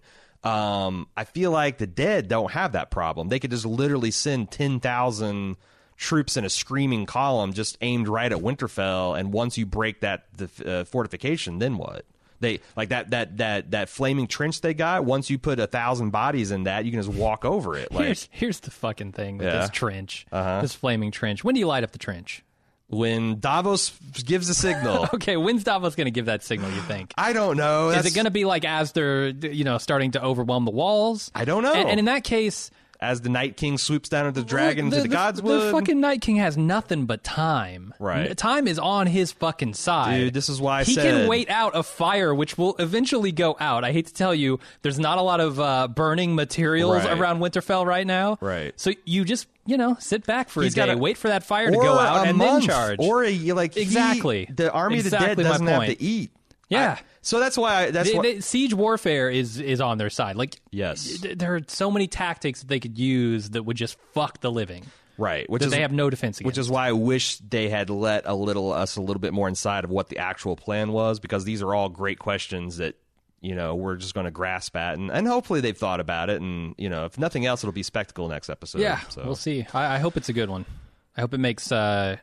Um, I feel like the dead don't have that problem. They could just literally send ten thousand troops in a screaming column just aimed right at Winterfell, and once you break that the uh, fortification, then what? They like that that that that flaming trench they got. Once you put a thousand bodies in that, you can just walk over it. Like here's, here's the fucking thing with yeah. this trench, uh-huh. this flaming trench. When do you light up the trench? When Davos gives a signal. Okay, when's Davos going to give that signal, you think? I don't know. Is That's... it going to be like as they're you know starting to overwhelm the walls? I don't know. And, and in that case. As the Night King swoops down at the dragon the, to the, the Godswood. The fucking Night King has nothing but time. Right. Time is on his fucking side. Dude, this is why I he said... He can wait out a fire, which will eventually go out. I hate to tell you, there's not a lot of uh, burning materials right. around Winterfell right now. Right. So you just, you know, sit back for He's a day, gotta, wait for that fire to go out, and month, then charge. Or, a, like, exactly. He, the Army exactly of the Dead doesn't have to eat. Yeah. I, so that's why I, that's they, why they, siege warfare is is on their side. Like yes, there are so many tactics that they could use that would just fuck the living. Right, which that is they have no defense against. Which is why I wish they had let a little us a little bit more inside of what the actual plan was, because these are all great questions that you know we're just going to grasp at, and, and hopefully they've thought about it, and you know if nothing else, it'll be spectacle next episode. Yeah, so. We'll see. I, I hope it's a good one. I hope it makes uh,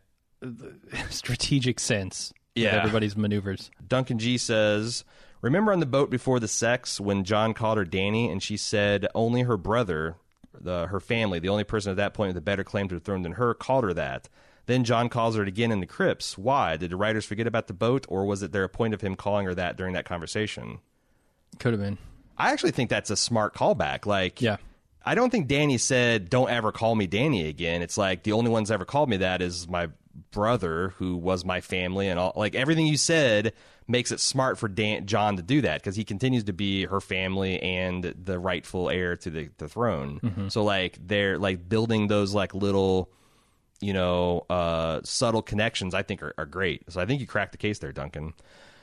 strategic sense. Yeah, everybody's maneuvers. Duncan G says, remember on the boat before the sex when Jon called her Dany and she said only her brother, the, her family, the only person at that point with a better claim to the throne than her, called her that. Then Jon calls her it again in the crypts. Why? Did the writers forget about the boat, or was it there a point of him calling her that during that conversation? Could have been. I actually think that's a smart callback. Like, yeah. I don't think Dany said, don't ever call me Dany again. It's like the only one's ever called me that is my brother who was my family, and all like everything you said makes it smart for Dan- Jon to do that because he continues to be her family and the rightful heir to the, the throne. Mm-hmm. So like they're like building those like little you know uh subtle connections I think are, are great. So I think you cracked the case there, Duncan.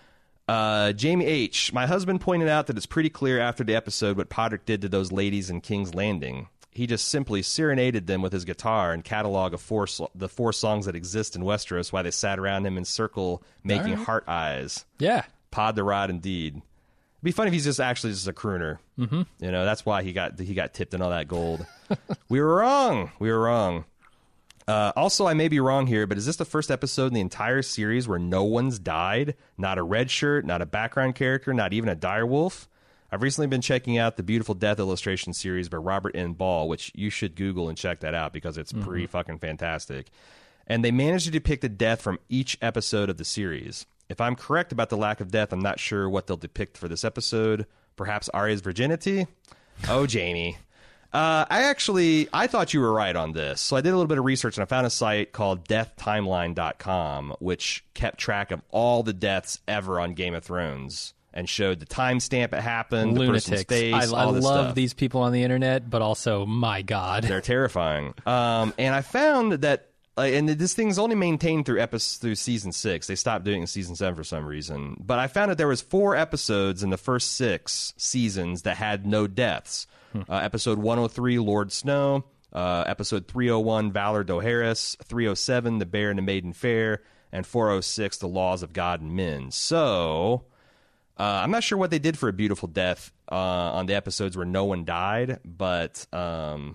Uh, Jamie H. My husband pointed out that it's pretty clear after the episode what Podrick did to those ladies in King's Landing. He just simply serenaded them with his guitar and catalog of four so- the four songs that exist in Westeros while they sat around him in circle making right. heart eyes. Yeah. Pod the rod indeed. It'd be funny if he's just actually just a crooner. Mm-hmm. You know, that's why he got he got tipped in all that gold. We were wrong. We were wrong. Uh, also, I may be wrong here, but is this the first episode in the entire series where no one's died? Not a red shirt, not a background character, not even a direwolf? I've recently been checking out the Beautiful Death illustration series by Robert N. Ball, which you should Google and check that out because it's mm-hmm. pretty fucking fantastic. And they managed to depict a death from each episode of the series. If I'm correct about the lack of death, I'm not sure what they'll depict for this episode. Perhaps Arya's virginity? Oh, Jamie. Uh, I actually, I thought you were right on this. So I did a little bit of research and I found a site called death timeline dot com, which kept track of all the deaths ever on Game of Thrones. and showed the timestamp it happened, Lunatics. the person's face, I, I all this love stuff. these people on the internet, but also, my God. They're terrifying. Um, and I found that, uh, and this thing's only maintained through episode, through season six. They stopped doing it in season seven for some reason. But I found that there was four episodes in the first six seasons that had no deaths. Hmm. Uh, episode one oh three, Lord Snow. Uh, episode three oh one, Valor Dohaeris. three oh seven, The Bear and the Maiden Fair. And four oh six, The Laws of God and Men. So... Uh, I'm not sure what they did for a beautiful death uh, on the episodes where no one died, but um,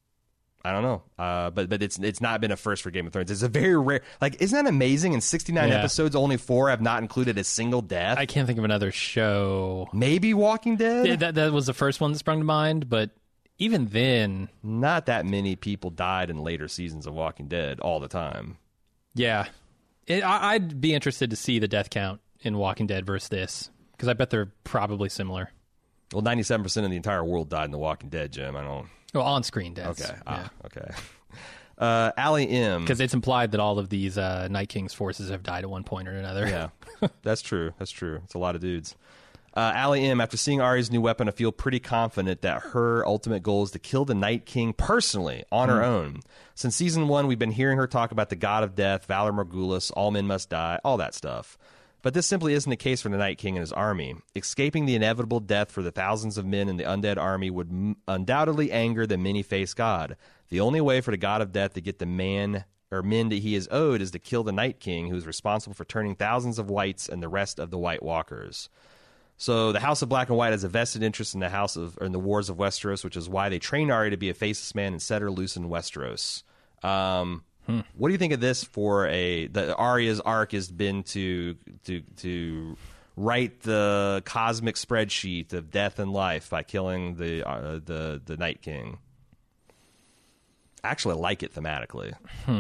I don't know. Uh, but but it's it's not been a first for Game of Thrones. It's a very rare. Like, isn't that amazing? In sixty-nine Yeah. episodes, only four have not included a single death. I can't think of another show. Maybe Walking Dead. Yeah, that that was the first one that sprung to mind, but even then, Not that many people died in later seasons of Walking Dead all the time. yeah, it, I, I'd be interested to see the death count in Walking Dead versus this, because I bet they're probably similar. Well, ninety-seven percent of the entire world died in The Walking Dead, Jim. I don't. Well, on-screen deaths. Okay. Yeah. Ah, okay. Uh, Allie M. Because it's implied that all of these uh, Night King's forces have died at one point or another. Yeah, that's true. That's true. It's a lot of dudes. Uh, Allie M. After seeing Arya's new weapon, I feel pretty confident that her ultimate goal is to kill the Night King personally, on her own. Since season one, we've been hearing her talk about the god of death, Valar Morghulis, all men must die, all that stuff. But this simply isn't the case for the Night King and his army. Escaping the inevitable death for the thousands of men in the undead army would m- undoubtedly anger the many-faced god. The only way for the god of death to get the man or men that he is owed is to kill the Night King, who is responsible for turning thousands of whites and the rest of the White Walkers. So the House of Black and White has a vested interest in the House of or in the Wars of Westeros, which is why they trained Arya to be a faceless man and set her loose in Westeros. Um, hmm. What do you think of this for a the Arya's arc has been to to to write the cosmic spreadsheet of death and life by killing the uh, the the Night King? I actually like it thematically. Hmm.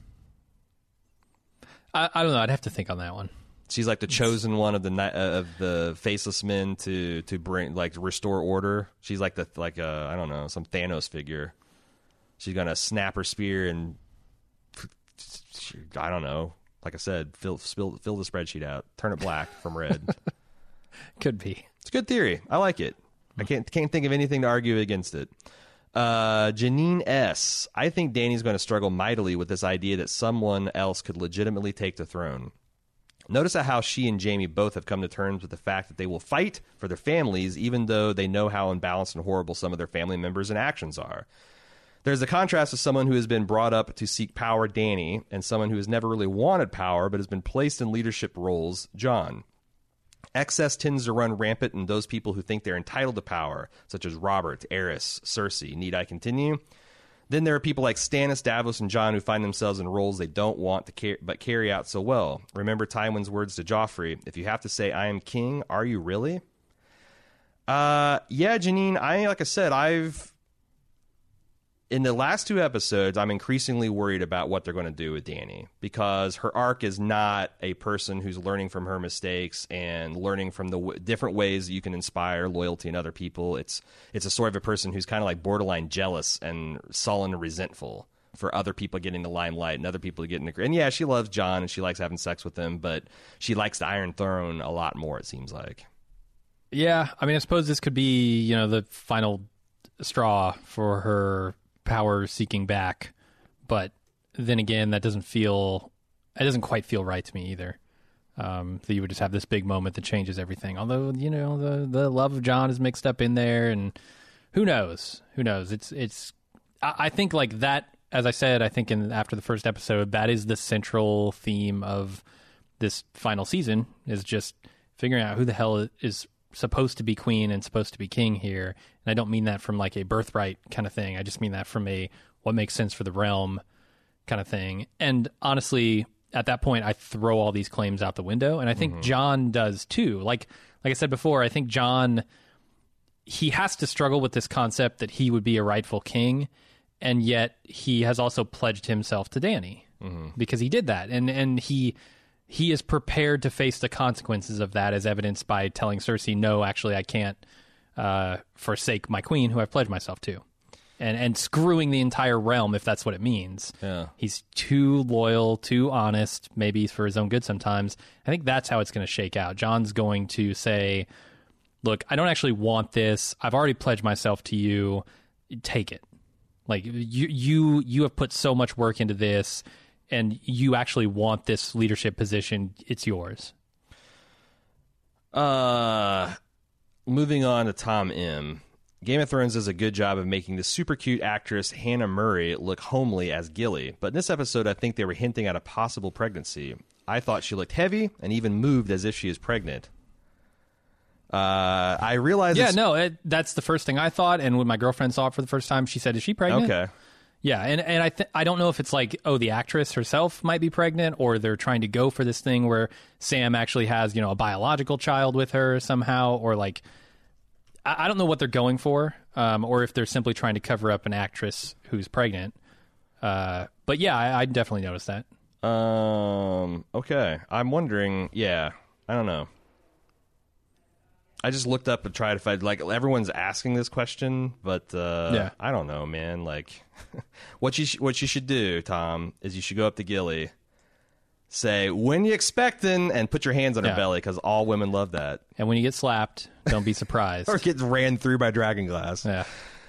I, I don't know. I'd have to think on that one. She's like the chosen one of the ni- uh, of the faceless men to to bring like to restore order. She's like the like a I don't know some Thanos figure. She's gonna snap her spear and she, I don't know. Like I said, fill fill fill the spreadsheet out, turn it black from red. Could be. It's a good theory. I like it. I can't can't think of anything to argue against it. Uh, Janine S. I think Dany's going to struggle mightily with this idea that someone else could legitimately take the throne. Notice how she and Jaime both have come to terms with the fact that they will fight for their families, even though they know how unbalanced and horrible some of their family members and actions are. There's a contrast of someone who has been brought up to seek power, Dany, and someone who has never really wanted power but has been placed in leadership roles, Jon. Excess tends to run rampant in those people who think they're entitled to power, such as Robert, Aerys, Cersei. Need I continue? Then there are people like Stannis, Davos, and Jon who find themselves in roles they don't want to car- but carry out so well. Remember Tywin's words to Joffrey, if you have to say, I am king, are you really? Uh, yeah, Janine, I, like I said, I've... In the last two episodes, I'm increasingly worried about what they're going to do with Dany, because her arc is not a person who's learning from her mistakes and learning from the w- different ways that you can inspire loyalty in other people. It's it's a sort of a person who's kind of like borderline jealous and sullen and resentful for other people getting the limelight and other people getting the... And yeah, she loves Jon and she likes having sex with him, but she likes the Iron Throne a lot more, it seems like. Yeah, I mean, I suppose this could be, you know, the final straw for her power seeking back, but then again, that doesn't feel it doesn't quite feel right to me either. Um, that you would just have this big moment that changes everything. Although, you know, the the love of Jon is mixed up in there, and who knows? Who knows? It's it's. I, I think like that. As I said, I think in after the first episode, that is the central theme of this final season, is just figuring out who the hell is supposed to be queen and supposed to be king here. And I don't mean that from like a birthright kind of thing. I just mean that from a what makes sense for the realm kind of thing. And honestly, at that point, I throw all these claims out the window. And I think mm-hmm. Jon does too. Like like I said before, I think Jon, he has to struggle with this concept that he would be a rightful king. And yet he has also pledged himself to Dany mm-hmm. because he did that. And and he... He is prepared to face the consequences of that, as evidenced by telling Cersei, no, actually, I can't uh, forsake my queen, who I've pledged myself to. and and screwing the entire realm if that's what it means. Yeah. He's too loyal, too honest, maybe for his own good sometimes. I think that's how it's going to shake out. Jon's going to say, look, I don't actually want this. I've already pledged myself to you. Take it. Like, you you you have put so much work into this, and you actually want this leadership position. It's yours. Uh, moving on to Tom M. Game of Thrones does a good job of making the super cute actress Hannah Murray look homely as Gilly, but in this episode I think they were hinting at a possible pregnancy. I thought she looked heavy and even moved as if she is pregnant. Uh, I realized... Yeah, no, it, that's the first thing I thought, and when my girlfriend saw it for the first time, she said, is she pregnant? Okay. Yeah, and, and I th- I don't know if it's like, oh, the actress herself might be pregnant, or they're trying to go for this thing where Sam actually has, you know, a biological child with her somehow, or like... I don't know what they're going for, um, or if they're simply trying to cover up an actress who's pregnant. Uh, but yeah, I, I definitely noticed that. Um. Okay. I'm wondering. Yeah. I don't know. I just looked up and tried to find. Like, everyone's asking this question, but uh, yeah. I don't know, man. Like, what you sh- what you should do, Tom, is you should go up to Gilly, say, when you expecting, and put your hands on her Yeah. belly, because all women love that. And when you get slapped, don't be surprised. Or gets ran through by Dragonglass. Yeah.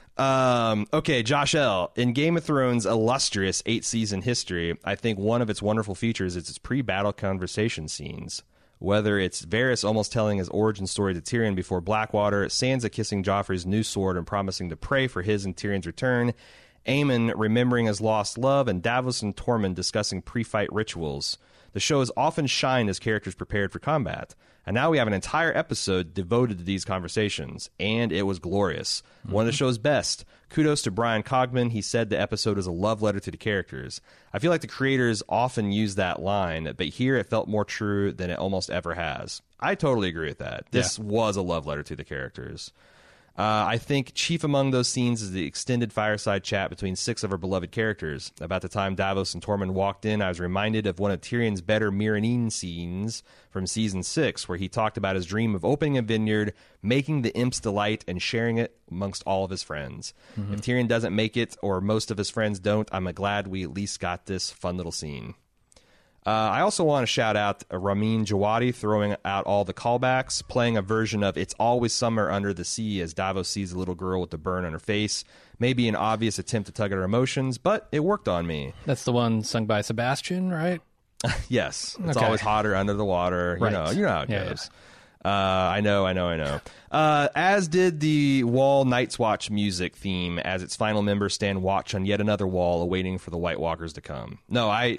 Um, okay, Josh L. In Game of Thrones' illustrious eight-season history, I think one of its wonderful features is its pre-battle conversation scenes. Whether it's Varys almost telling his origin story to Tyrion before Blackwater, Sansa kissing Joffrey's new sword and promising to pray for his and Tyrion's return, Aemon remembering his lost love, and Davos and Tormund discussing pre-fight rituals. The show has often shined as characters prepared for combat. And now we have an entire episode devoted to these conversations, and it was glorious. Mm-hmm. One of the show's best. Kudos to Brian Cogman. He said the episode is a love letter to the characters. I feel like the creators often use that line, but here it felt more true than it almost ever has. I totally agree with that. This yeah. was a love letter to the characters. Uh, I think chief among those scenes is the extended fireside chat between six of our beloved characters. About the time Davos and Tormund walked in, I was reminded of one of Tyrion's better Meereen scenes from season six, where he talked about his dream of opening a vineyard, making the imps delight, and sharing it amongst all of his friends. Mm-hmm. If Tyrion doesn't make it, or most of his friends don't, I'm glad we at least got this fun little scene. Uh, I also want to shout out Ramin Djawadi throwing out all the callbacks, playing a version of It's Always Summer Under the Sea as Davos sees the little girl with the burn on her face. Maybe an obvious attempt to tug at her emotions, but it worked on me. That's the one sung by Sebastian, right? Yes. It's okay. always hotter under the water. You right. know, you know how it yeah, goes. Yeah. Uh, I know, I know, I know. Uh, as did the Wall Night's Watch music theme, as its final members stand watch on yet another wall, awaiting for the White Walkers to come. No, I...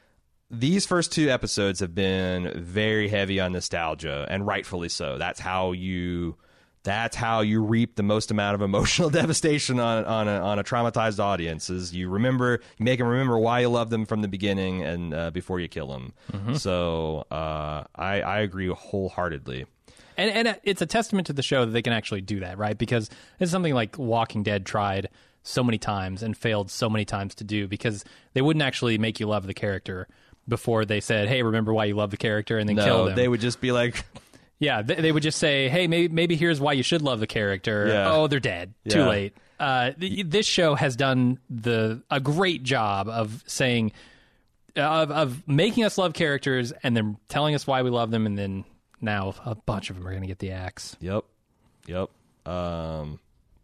These first two episodes have been very heavy on nostalgia, and rightfully so. That's how you, that's how you reap the most amount of emotional devastation on on a, on a traumatized audience. Is you remember, you make them remember why you love them from the beginning and uh, before you kill them. Mm-hmm. So uh, I I agree wholeheartedly. And and it's a testament to the show that they can actually do that, right? Because it's something like Walking Dead tried so many times and failed so many times to do, because they wouldn't actually make you love the character before they said, hey, remember why you love the character, and then no, kill them. They would just be like... yeah, they, they would just say, hey, maybe maybe here's why you should love the character. Yeah. Oh, they're dead. Yeah. Too late. Uh, th- this show has done the a great job of saying, of, of making us love characters and then telling us why we love them, and then now a bunch of them are going to get the axe. Yep. Yep. Um,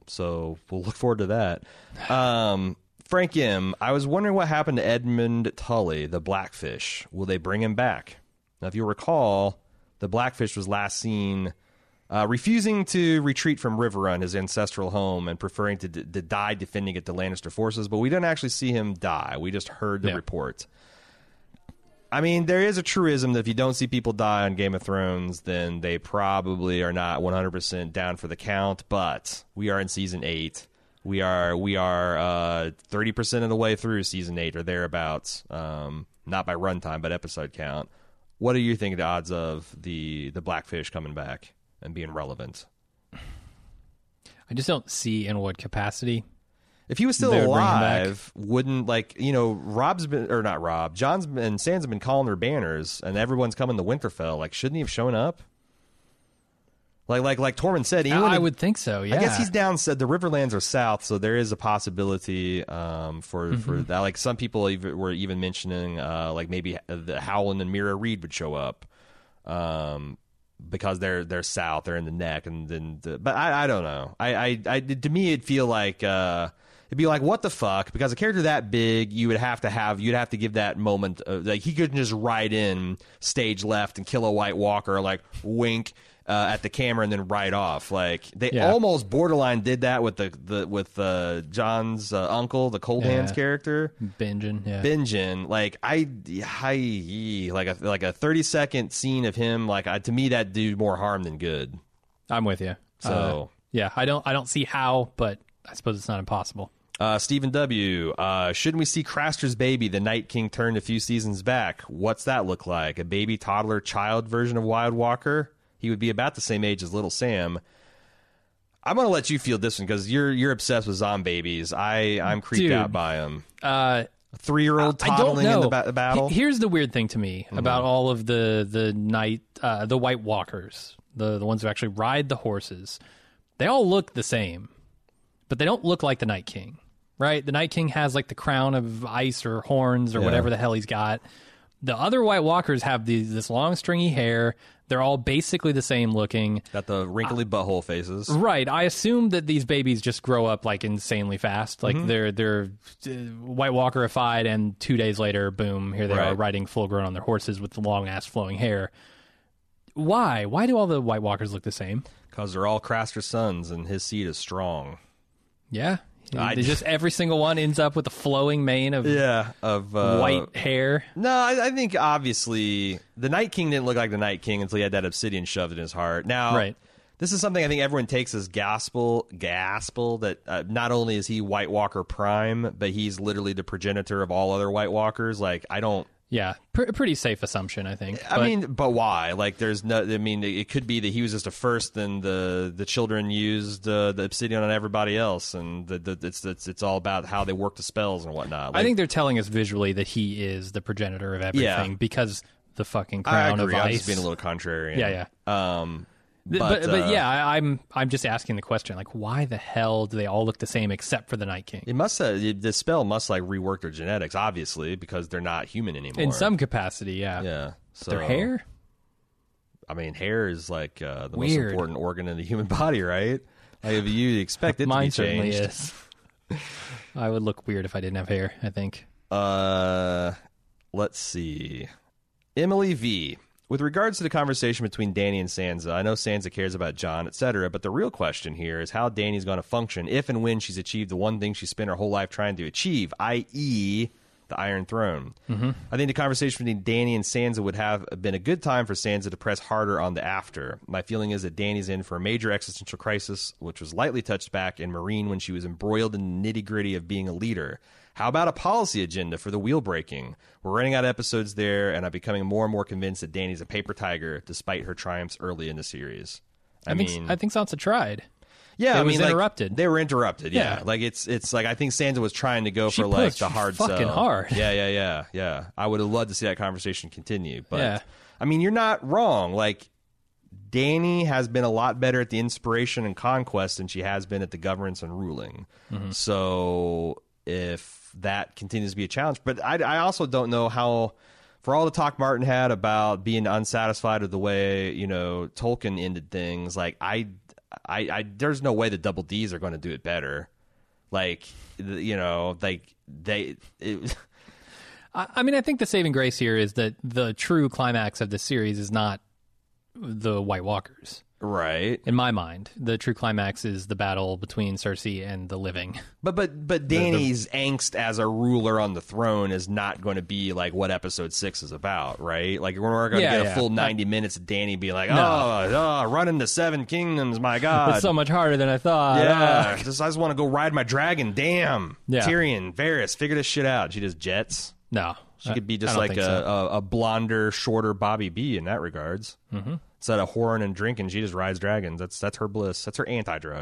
so we'll look forward to that. Um... Frank M., I was wondering what happened to Edmund Tully, the Blackfish. Will they bring him back? Now, if you recall, the Blackfish was last seen uh, refusing to retreat from Riverrun, his ancestral home, and preferring to, d- to die defending it to Lannister forces, but we didn't actually see him die. We just heard the yeah. report. I mean, there is a truism that if you don't see people die on Game of Thrones, then they probably are not one hundred percent down for the count, but we are in Season eight. We are we are uh, thirty percent of the way through season eight or thereabouts, um, not by runtime, but episode count. What are you thinking the odds of the, the Blackfish coming back and being relevant? I just don't see in what capacity. If he was still They would bring him alive, wouldn't, like, you know, Rob's been, or not Rob, John's been, and Sans have been calling their banners, and everyone's coming to Winterfell. Like, shouldn't he have shown up? Like like like Tormund said, even I if, would think so. Yeah, I guess he's down. Said the Riverlands are south, so there is a possibility um, for mm-hmm. for that. Like some people even, were even mentioning, uh, like maybe the Howland and Mira Reed would show up, um, because they're they're south, they're in the neck, and then. The, but I, I don't know. I, I I to me it'd feel like. Uh, It'd be like, what the fuck? Because a character that big, you would have to have, you'd have to give that moment. Of, like he couldn't just ride in stage left and kill a White Walker, like wink uh, at the camera and then ride off. Like they yeah. almost borderline did that with the, the with uh, John's uh, uncle, the Cold yeah. Hands character, Benjen. Yeah, Benjen. Like I, I like a like a thirty second scene of him. Like I, to me, that did more harm than good. I'm with you. So uh, yeah, I don't I don't see how, but I suppose it's not impossible. Uh, Stephen W. Uh, shouldn't we see Craster's baby, the Night King, turned a few seasons back? What's that look like? A baby, toddler, child version of Wild Walker? He would be about the same age as Little Sam. I'm going to let you field this one because you're you're obsessed with zombabies. I, I'm creeped Dude, out by them. Uh, a three-year-old toddling in the ba- battle? Here's the weird thing to me mm-hmm. about all of the, the, night, uh, the White Walkers, the, the ones who actually ride the horses. They all look the same, but they don't look like the Night King. Right? The Night King has like the crown of ice or horns or yeah. whatever the hell he's got. The other White Walkers have these, this long stringy hair. They're all basically the same looking. Got the wrinkly uh, butthole faces. Right. I assume that these babies just grow up like insanely fast. Like mm-hmm. they're they're uh, White Walkerified, and two days later, boom, here they right. are riding full grown on their horses with the long ass flowing hair. Why? Why do all the White Walkers look the same? Because they're all Craster's sons, and his seed is strong. Yeah. I, just every single one ends up with a flowing mane of yeah of uh, white hair. No, I, I think obviously the Night King didn't look like the Night King until he had that obsidian shoved in his heart. Now, right. this is something I think everyone takes as gospel, gospel that uh, not only is he White Walker Prime, but he's literally the progenitor of all other White Walkers. Like I don't. Yeah, pr- pretty safe assumption, I think. I but, mean, but why? Like, there's no. I mean, it could be that he was just a first, and the the children used uh, the obsidian on everybody else, and the, the, it's it's it's all about how they work the spells and whatnot. Like, I think they're telling us visually that he is the progenitor of everything yeah. because the fucking crown I agree. of ice. I'm just being a little contrarian. Yeah, yeah. Um, But but, but, but uh, yeah, I, I'm I'm just asking the question, like, why the hell do they all look the same except for the Night King? It must have, the spell must like rework their genetics, obviously, because they're not human anymore. In some capacity, yeah. Yeah. So, their hair? I mean, hair is like uh, the Weird. most important organ in the human body, right? Like, if you expect it to Mine be changed. certainly is. I would look weird if I didn't have hair, I think. Uh, let's see. Emily V. With regards to the conversation between Dany and Sansa, I know Sansa cares about Jon, et cetera, but the real question here is how Dany's going to function if and when she's achieved the one thing she spent her whole life trying to achieve, that is the Iron Throne. Mm-hmm. I think the conversation between Dany and Sansa would have been a good time for Sansa to press harder on the after. My feeling is that Dany's in for a major existential crisis, which was lightly touched back in Meereen when she was embroiled in the nitty-gritty of being a leader. How about a policy agenda for the wheel breaking? We're running out of episodes there, and I'm becoming more and more convinced that Dany's a paper tiger, despite her triumphs early in the series. I, I mean, think I think Sansa tried. Yeah, it I was mean, interrupted. Like, they were interrupted. Yeah. Yeah. like it's it's like I think Sansa was trying to go She for like pushed the hard fucking sell. hard. Yeah, yeah, yeah, yeah. I would have loved to see that conversation continue, but Yeah. I mean, you're not wrong. Like, Dany has been a lot better at the inspiration and conquest than she has been at the governance and ruling. Mm-hmm. So if that continues to be a challenge, but I, I also don't know how, for all the talk Martin had about being unsatisfied with the way, you know, Tolkien ended things, like I, I, I there's no way the Double D's are going to do it better. Like, you know, like they. It, I, I mean, I think the saving grace here is that the true climax of the series is not the White Walkers. Right. In my mind, the true climax is the battle between Cersei and the Living. But but but Dany's the, the, angst as a ruler on the throne is not going to be like what episode six is about, right? Like we're going to yeah, get yeah. a full ninety I, minutes of Dany being like, oh, no. oh, running the Seven Kingdoms, my God, it's so much harder than I thought. Yeah, oh. just I just want to go ride my dragon. Damn, yeah. Tyrion, Varys, figure this shit out. She just jets. No, she could be just like a, so. a a blonder, shorter Bobby B in that regards. Mm-hmm. Instead of whoring and drinking, she just rides dragons. That's that's her bliss. That's her anti-drug.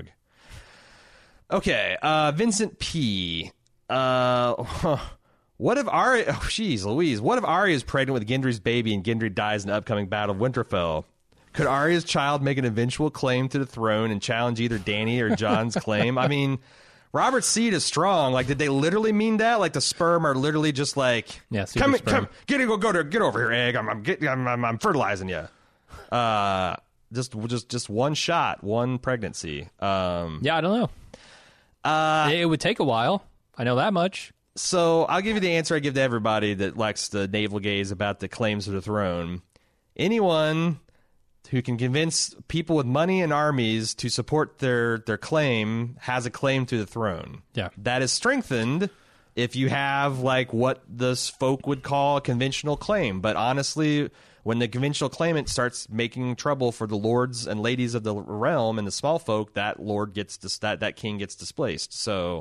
Okay, uh, Vincent P. Uh, what if Arya... Oh, jeez, Louise. What if Arya is pregnant with Gendry's baby and Gendry dies in the upcoming Battle of Winterfell? Could Arya's child make an eventual claim to the throne and challenge either Dany or Jon's claim? I mean, Robert's seed is strong. Like, did they literally mean that? Like, the sperm are literally just like, yeah, super come, sperm. come, get go, go to, get over here, egg. I'm, I'm, get, I'm, I'm, I'm fertilizing you. Uh, just, just, just one shot, one pregnancy. Um, yeah, I don't know. Uh, it, it would take a while. I know that much. So I'll give you the answer I give to everybody that likes the navel gaze about the claims to the throne. Anyone who can convince people with money and armies to support their, their claim has a claim to the throne. Yeah. That is strengthened if you have like what this folk would call a conventional claim. But honestly, when the conventional claimant starts making trouble for the lords and ladies of the realm and the small folk, that lord gets dis- that that king gets displaced. So,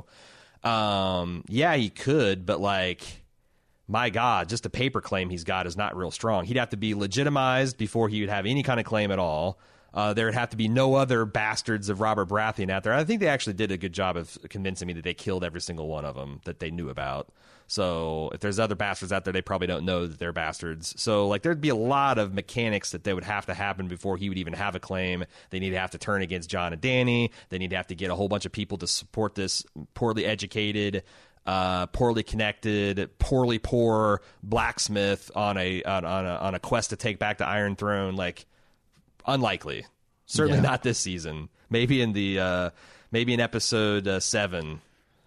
um, yeah, he could, but like, my God, just a paper claim he's got is not real strong. He'd have to be legitimized before he would have any kind of claim at all. Uh, there would have to be no other bastards of Robert Baratheon out there. I think they actually did a good job of convincing me that they killed every single one of them that they knew about. So if there's other bastards out there, they probably don't know that they're bastards. So like there'd be a lot of mechanics that they would have to happen before he would even have a claim. They need to have to turn against Jon and Dany. They need to have to get a whole bunch of people to support this poorly educated, uh, poorly connected, poorly poor blacksmith on a on, on a on a quest to take back the Iron Throne. Like, unlikely. Certainly yeah. not this season. Maybe in the uh, maybe in episode uh, seven.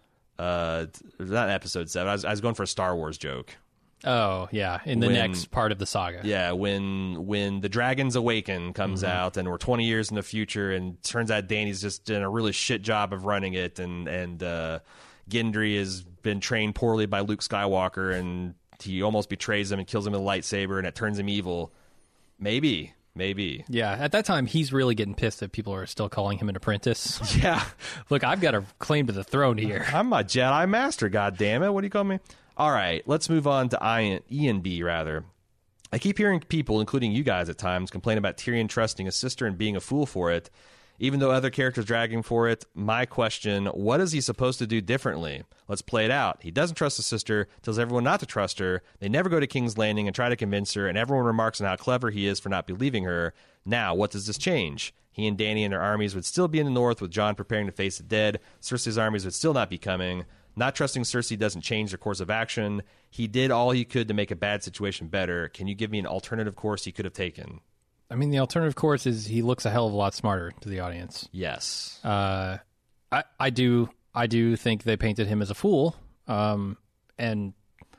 Uh, not episode seven. I was, I was going for a Star Wars joke. Oh yeah, in the when, next part of the saga. Yeah, when when the Dragons Awaken comes mm-hmm. out, and we're twenty years in the future, and turns out Dany's just done a really shit job of running it, and and uh, Gendry has been trained poorly by Luke Skywalker, and he almost betrays him and kills him with a lightsaber, and it turns him evil. Maybe. Maybe. Yeah, at that time, he's really getting pissed that people are still calling him an apprentice. Yeah. Look, I've got a claim to the throne here. I'm a Jedi Master, goddammit. What do you call me? All right, let's move on to Ian, Ian B, rather. I keep hearing people, including you guys at times, complain about Tyrion trusting his sister and being a fool for it. Even though other characters drag him for it, my question, what is he supposed to do differently? Let's play it out. He doesn't trust his sister, tells everyone not to trust her. They never go to King's Landing and try to convince her, and everyone remarks on how clever he is for not believing her. Now, what does this change? He and Dany and their armies would still be in the north with Jon preparing to face the dead. Cersei's armies would still not be coming. Not trusting Cersei doesn't change their course of action. He did all he could to make a bad situation better. Can you give me an alternative course he could have taken? I mean, the alternative course is he looks a hell of a lot smarter to the audience. Yes. Uh, I, I do I do think they painted him as a fool, um, and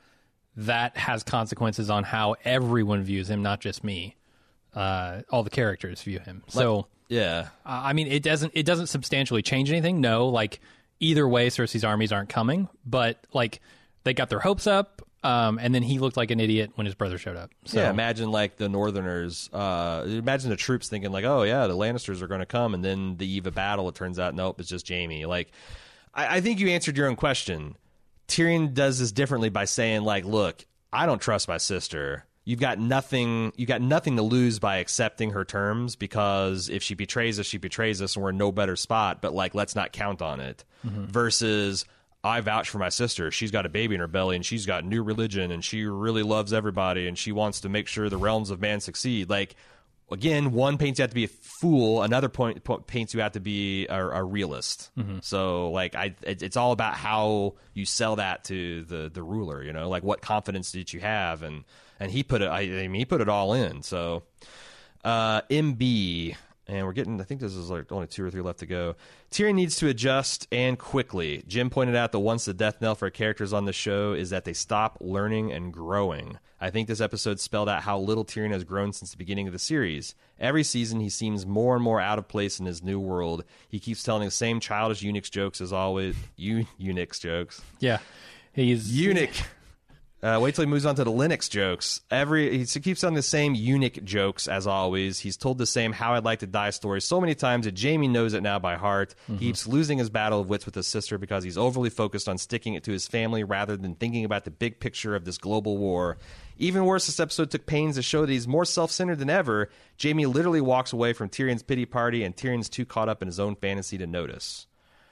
that has consequences on how everyone views him, not just me. Uh, all the characters view him. So, like, yeah. Uh, I mean, it doesn't it doesn't substantially change anything. No, like either way, Cersei's armies aren't coming, but like they got their hopes up. Um, and then he looked like an idiot when his brother showed up. So. Yeah, imagine like the Northerners. Uh, imagine the troops thinking like, "Oh yeah, the Lannisters are going to come," and then the eve of battle, it turns out, nope, it's just Jaime. Like, I, I think you answered your own question. Tyrion does this differently by saying like, "Look, I don't trust my sister. You've got nothing. You got nothing to lose by accepting her terms because if she betrays us, she betrays us, and we're in no better spot. But like, let's not count on it." Mm-hmm. Versus, I vouch for my sister. She's got a baby in her belly, and she's got new religion, and she really loves everybody, and she wants to make sure the realms of man succeed. Like, again, one paints you out to be a fool, another point, point paints you out to be a, a realist. Mm-hmm. So, like, I, it, it's all about how you sell that to the the ruler. You know, like what confidence did you have, and and he put it. I, I mean, he put it all in. So, uh, M B. And we're getting, I think this is like only two or three left to go. Tyrion needs to adjust and quickly. Jim pointed out that once the death knell for characters on the show is that they stop learning and growing. I think this episode spelled out how little Tyrion has grown since the beginning of the series. Every season, he seems more and more out of place in his new world. He keeps telling the same childish eunuchs jokes as always. Eu- eunuchs jokes. Yeah. He's eunuch. Uh, wait till he moves on to the Linux jokes. Every he keeps on the same eunuch jokes as always. He's told the same "How I'd Like to Die" story so many times that Jaime knows it now by heart. Mm-hmm. He keeps losing his battle of wits with his sister because he's overly focused on sticking it to his family rather than thinking about the big picture of this global war. Even worse, this episode took pains to show that he's more self-centered than ever. Jaime literally walks away from Tyrion's pity party, and Tyrion's too caught up in his own fantasy to notice.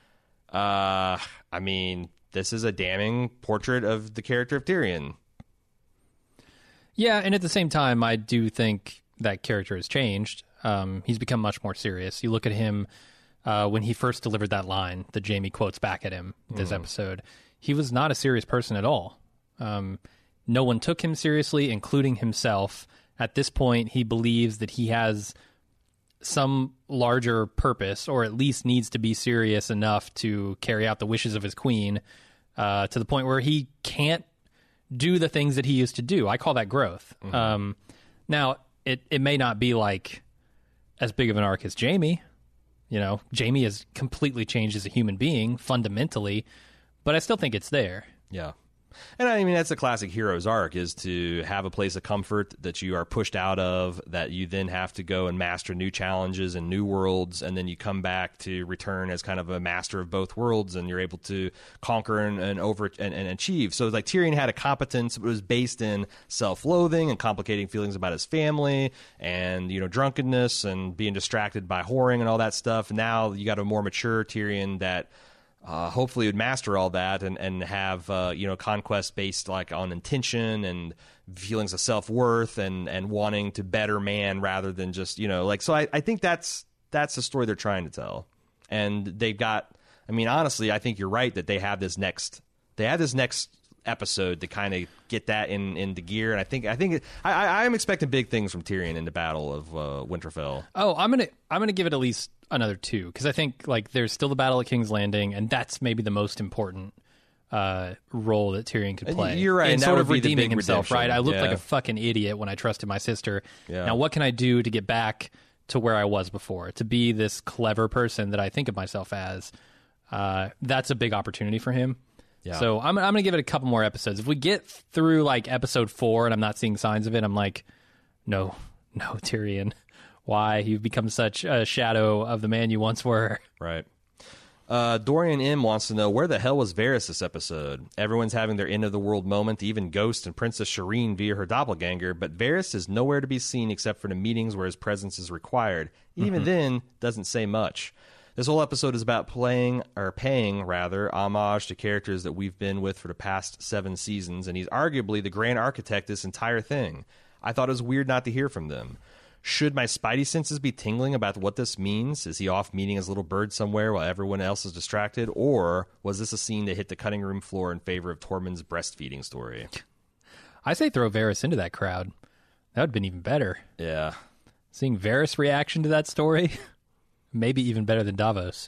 Uh, I mean, this is a damning portrait of the character of Tyrion. Yeah, and at the same time, I do think that character has changed. Um, he's become much more serious. You look at him uh, when he first delivered that line that Jaime quotes back at him this mm. episode. He was not a serious person at all. Um, no one took him seriously, including himself. At this point, he believes that he has some larger purpose, or at least needs to be serious enough to carry out the wishes of his queen, uh, to the point where he can't do the things that he used to do. I call that growth. Mm-hmm. Um, now, it, it may not be like as big of an arc as Jaime. You know, Jaime has completely changed as a human being, fundamentally, but I still think it's there. Yeah. And I mean, that's a classic hero's arc, is to have a place of comfort that you are pushed out of, that you then have to go and master new challenges and new worlds, and then you come back to return as kind of a master of both worlds, and you're able to conquer and, and over and, and achieve. So like Tyrion had a competence that was based in self-loathing and complicating feelings about his family, and you know, drunkenness and being distracted by whoring and all that stuff. Now you got a more mature Tyrion that Uh, hopefully would master all that and, and have, uh, you know, conquest based like on intention and feelings of self-worth and, and wanting to better man rather than just, you know, like, so I, I think that's, that's the story they're trying to tell. And they've got, I mean, honestly, I think you're right that they have this next, they have this next episode to kind of get that in into gear. And I think, I think, I, I, I'm expecting big things from Tyrion in the Battle of uh, Winterfell. Oh, I'm going to, I'm going to give it at least another two, because I think like there's still the Battle of King's Landing, and that's maybe the most important uh, role that Tyrion could play. You're right, in and sort that of would be the redeeming big himself. redemption. Right, I looked Yeah. like a fucking idiot when I trusted my sister. Yeah. Now, what can I do to get back to where I was before? To be this clever person that I think of myself as. Uh, that's a big opportunity for him. Yeah. So I'm I'm gonna give it a couple more episodes. If we get through like episode four and I'm not seeing signs of it, I'm like, no, no, Tyrion. Why? You've become such a shadow of the man you once were. Right. Uh, Dorian M. wants to know, where the hell was Varys this episode? Everyone's having their end-of-the-world moment, even Ghost and Princess Shireen via her doppelganger, but Varys is nowhere to be seen except for the meetings where his presence is required. Even mm-hmm. then, doesn't say much. This whole episode is about playing, or paying, rather, homage to characters that we've been with for the past seven seasons, and he's arguably the grand architect of this entire thing. I thought it was weird not to hear from them. Should my spidey senses be tingling about what this means? Is he off meeting his little bird somewhere while everyone else is distracted? Or was this a scene that hit the cutting room floor in favor of Tormund's breastfeeding story? I say throw Varys into that crowd. That would have been even better. Yeah. Seeing Varys' reaction to that story, maybe even better than Davos.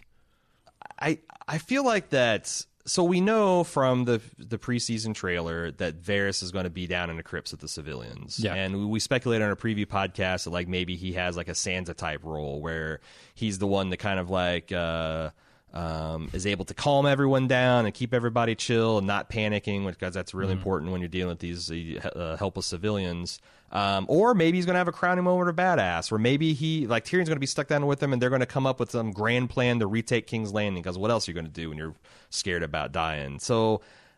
I I feel like that... So we know from the the preseason trailer that Varys is going to be down in the crypts with the civilians. Yeah. And we speculated on a preview podcast that like maybe he has like a Sansa type role where he's the one that kind of like uh, um, is able to calm everyone down and keep everybody chill and not panicking, because that's really mm. important when you're dealing with these uh, helpless civilians. Um, or maybe he's going to have a crowning moment of badass, or maybe he, like Tyrion's going to be stuck down with them and they're going to come up with some grand plan to retake King's Landing, because what else are you going to do when you're scared about dying? So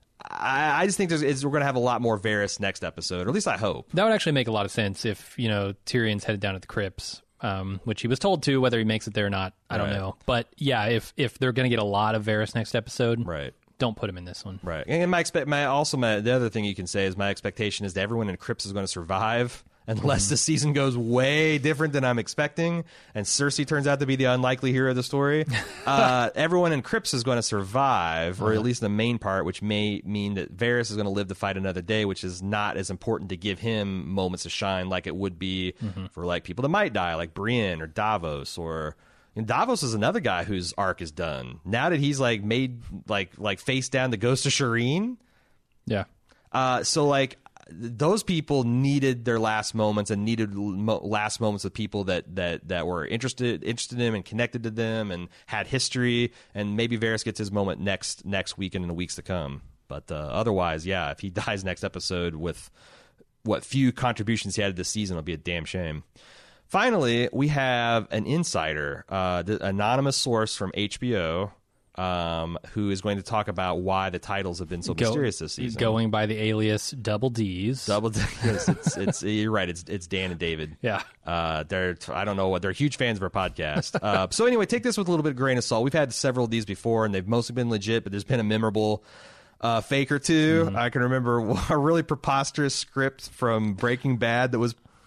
I, I just think there's, it's, we're going to have a lot more Varys next episode, or at least I hope. That would actually make a lot of sense if, you know, Tyrion's headed down at the crypts, um, which he was told to. Whether he makes it there or not, I don't Right. know. But yeah, if, if they're going to get a lot of Varys next episode, Right. don't put him in this one. Right. And my expect my also my the other thing you can say is my expectation is that everyone in Crypts is going to survive unless the season goes way different than I'm expecting and Cersei turns out to be the unlikely hero of the story. uh, everyone in Crypts is going to survive, or at least the main part, which may mean that Varys is going to live to fight another day, which is not as important to give him moments of shine like it would be mm-hmm. for like people that might die, like Brienne or Davos. Or and Davos is another guy whose arc is done. Now that he's like made like like face down the Ghost of Shireen. Yeah. Uh, so like those people needed their last moments and needed mo- last moments of people that, that, that were interested interested in him and connected to them and had history. And maybe Varys gets his moment next next week and in the weeks to come. But uh, otherwise, yeah, if he dies next episode with what few contributions he had this season, it'll be a damn shame. Finally, we have an insider, uh, the anonymous source from H B O, um, who is going to talk about why the titles have been so Go, mysterious this season. Going by the alias Double D's. Double D's. It's, it's, you're right. It's it's Dan and David. Yeah. Uh, they're I don't know what they're huge fans of our podcast. uh, so anyway, take this with a little bit of grain of salt. We've had several of these before, and they've mostly been legit, but there's been a memorable uh, fake or two. Mm-hmm. I can remember a really preposterous script from Breaking Bad that was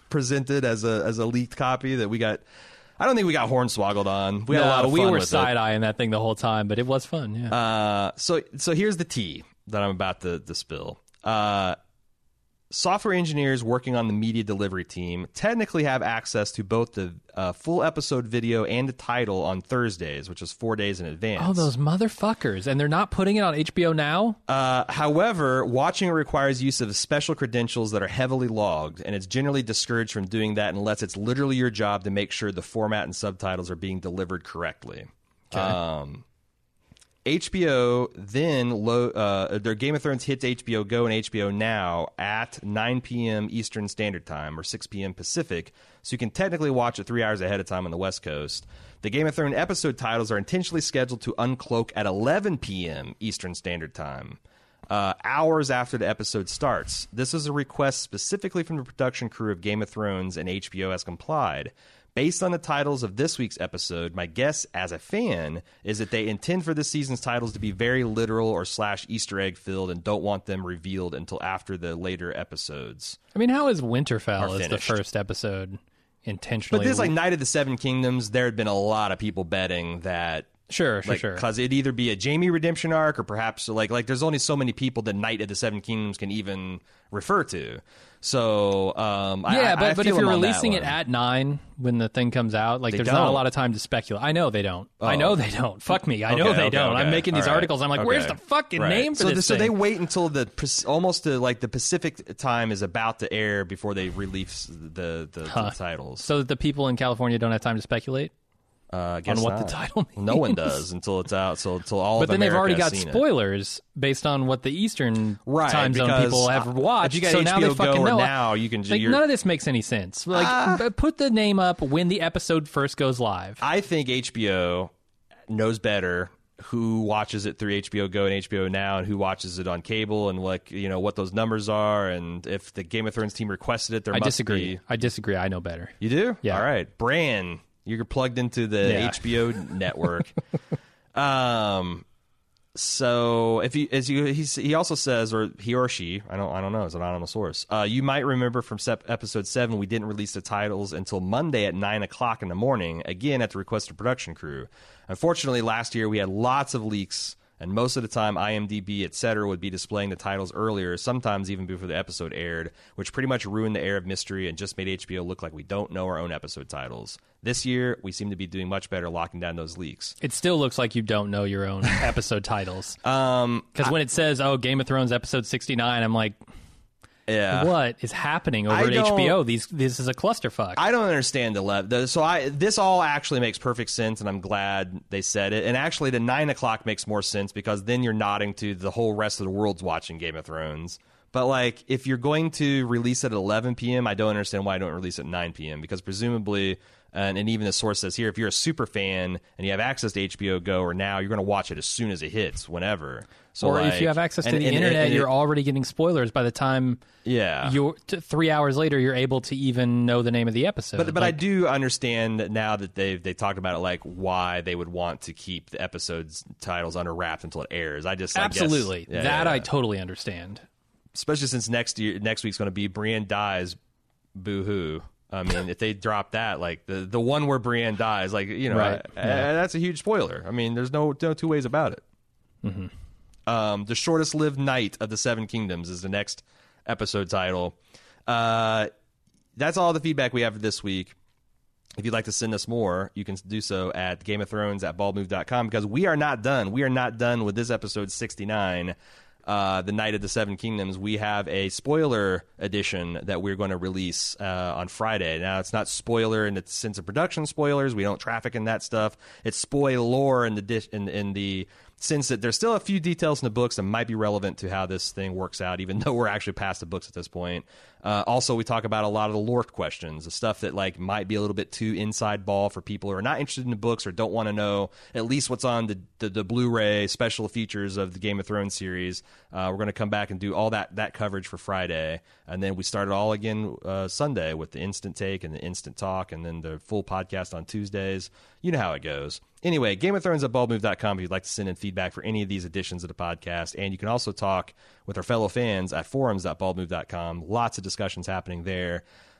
presented as a as a leaked copy that we got. I don't think we got hornswoggled on. We had no, a lot of we fun were with side eyeing that thing the whole time, but it was fun. Yeah. Uh, so so here's the tea that I'm about to, to spill. Uh, software engineers working on the media delivery team technically have access to both the uh, full episode video and the title on Thursdays, which is four days in advance. Oh, those motherfuckers. And they're not putting it on H B O Now? Uh, however, watching it requires use of special credentials that are heavily logged, and it's generally discouraged from doing that unless it's literally your job to make sure the format and subtitles are being delivered correctly. Okay. Um, H B O then lo- uh, their Game of Thrones hits H B O Go and H B O Now at nine p.m. Eastern Standard Time or six p.m. Pacific, so you can technically watch it three hours ahead of time on the West Coast. The Game of Thrones episode titles are intentionally scheduled to uncloak at eleven p.m. Eastern Standard Time, uh, hours after the episode starts. This is a request specifically from the production crew of Game of Thrones, and H B O has complied. Based on the titles of this week's episode, my guess as a fan is that they intend for this season's titles to be very literal or slash Easter egg filled and don't want them revealed until after the later episodes. I mean, how is Winterfell as the finished. first episode intentionally? But this, like Night of the Seven Kingdoms, there had been a lot of people betting that. Sure, sure, like, sure. Because it'd either be a Jaime redemption arc or perhaps like like there's only so many people that Night of the Seven Kingdoms can even refer to. So um, yeah, I, but I but feel if you're them on that releasing it one. at nine when the thing comes out, like They there's not a don't. lot of time to speculate. I know they don't. I Oh. know they don't. Fuck me. I know Okay, they okay, don't. I'm okay. making these All right. articles. I'm like, Okay. where's the fucking Right. name for so this the, So thing? they wait until the Pac- almost to, like the Pacific time is about to air before they release the the, Huh. the titles. so that the people in California don't have time to speculate. Uh, I guess on what not. the title No one means. does until it's out. So until all. But of then they've America already has got seen it. spoilers based on what the Eastern Right, time zone because, people have uh, watched. if you got so H B O now they Go fucking or know. Now, you can. Like, you're- none of this makes any sense. Like, Ah. b- put the name up when the episode first goes live. I think H B O knows better who watches it through H B O Go and H B O Now, and who watches it on cable, and like you know what those numbers are, and if the Game of Thrones team requested it, there I must disagree. be. I disagree. I know better. You do? Yeah. All right, Bran, you're plugged into the Yeah. H B O network. um. So if you as you he's, he also says, or he or she, I don't I don't know, it's an anonymous source. Uh, you might remember from sep- episode seven, we didn't release the titles until Monday at nine o'clock in the morning, again at the request of production crew. Unfortunately, last year we had lots of leaks, and most of the time IMDb, et cetera, would be displaying the titles earlier, sometimes even before the episode aired, which pretty much ruined the air of mystery and just made H B O look like we don't know our own episode titles. This year, we seem to be doing much better locking down those leaks. It still looks like you don't know your own episode titles. Um, Because when it says, oh, Game of Thrones episode sixty-nine, I'm like, yeah. what is happening over I at H B O? don't- These This is a clusterfuck. I don't understand the level. So I this all actually makes perfect sense, and I'm glad they said it. And actually, the nine o'clock makes more sense because then you're nodding to the whole rest of the world's watching Game of Thrones. But like, if you're going to release it at eleven p.m., I don't understand why I don't release it at nine p.m. because presumably, and, and even the source says here, if you're a super fan and you have access to H B O Go or Now, you're going to watch it as soon as it hits, whenever. So or like, if you have access to and- the and- internet, and it- you're already getting spoilers by the time yeah. you're t- three hours later, you're able to even know the name of the episode. But but I Like, do understand now that they they talked about it, like why they would want to keep the episodes titles under wraps until it airs. I just I guess- absolutely. yeah, that yeah, I yeah. totally understand. especially since next year next week's going to be Brienne dies, boo hoo. I mean, if they drop that, like the the one where Brienne dies, like you know, Right, I- I- that's a huge spoiler. I mean, there's no no two ways about it. Mm-hmm. Um, the shortest lived night of the Seven Kingdoms is the next episode title. Uh, that's all the feedback we have for this week. If you'd like to send us more, you can do so at Game of Thrones at bald move dot com because we are not done. We are not done with this episode sixty-nine, uh, The Night of the Seven Kingdoms. We have a spoiler edition that we're going to release uh, on Friday. Now, it's not spoiler in the sense of production spoilers. We don't traffic in that stuff. It's spoiler in the dish, in, in the sense that there's still a few details in the books that might be relevant to how this thing works out, even though we're actually past the books at this point. Uh, also, we talk about a lot of the lore questions, the stuff that like might be a little bit too inside ball for people who are not interested in the books or don't want to know at least what's on the, the, the Blu-ray special features of the Game of Thrones series. Uh, we're going to come back and do all that that coverage for Friday, and then we start it all again uh, Sunday with the instant take and the instant talk, and then the full podcast on Tuesdays. You know how it goes. Anyway, Game of Thrones at bald move dot com if you'd like to send in feedback for any of these editions of the podcast. And you can also talk with our fellow fans at forums dot bald move dot com. Lots of discussions happening there.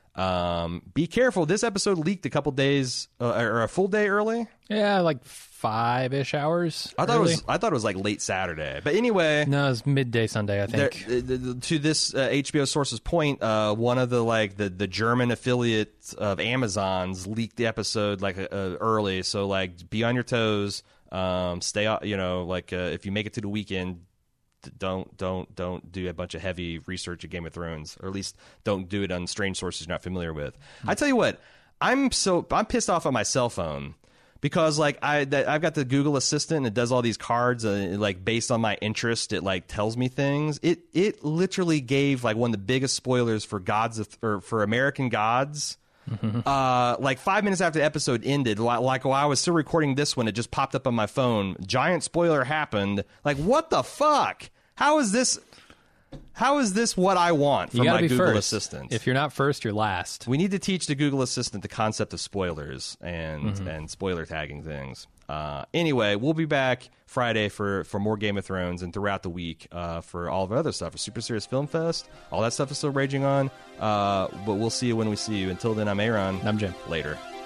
Um, be careful. This episode leaked a couple days uh, or a full day early. Yeah, like five ish hours. I thought early. it was. I thought it was like late Saturday. But anyway, No, it was midday Sunday, I there, think. uh, to this uh, H B O source's point, uh, one of the like the, the German affiliate of Amazon's leaked the episode like uh, early. So like, be on your toes. Um, stay out. You know, like uh, if you make it to the weekend. Don't don't don't do a bunch of heavy research of Game of Thrones, or at least don't do it on strange sources you're not familiar with. Mm-hmm. I tell you what, I'm so I'm pissed off on my cell phone because like I that, I've got the Google Assistant and it does all these cards and like based on my interest it like tells me things. It it literally gave like one of the biggest spoilers for Gods of, or for American Gods. Uh, like five minutes after the episode ended, like, like while I was still recording this one, it just popped up on my phone. Giant spoiler happened. Like, what the fuck? How is this? How is this what I want from You gotta my be Google first. Assistant? If you're not first, you're last. We need to teach the Google Assistant the concept of spoilers and Mm-hmm. and spoiler tagging things. Uh, anyway, we'll be back Friday for, for more Game of Thrones and throughout the week uh, for all of our other stuff. For Super Serious Film Fest, all that stuff is still raging on. Uh, but we'll see you when we see you. Until then, I'm Aaron. I'm Jim. Later.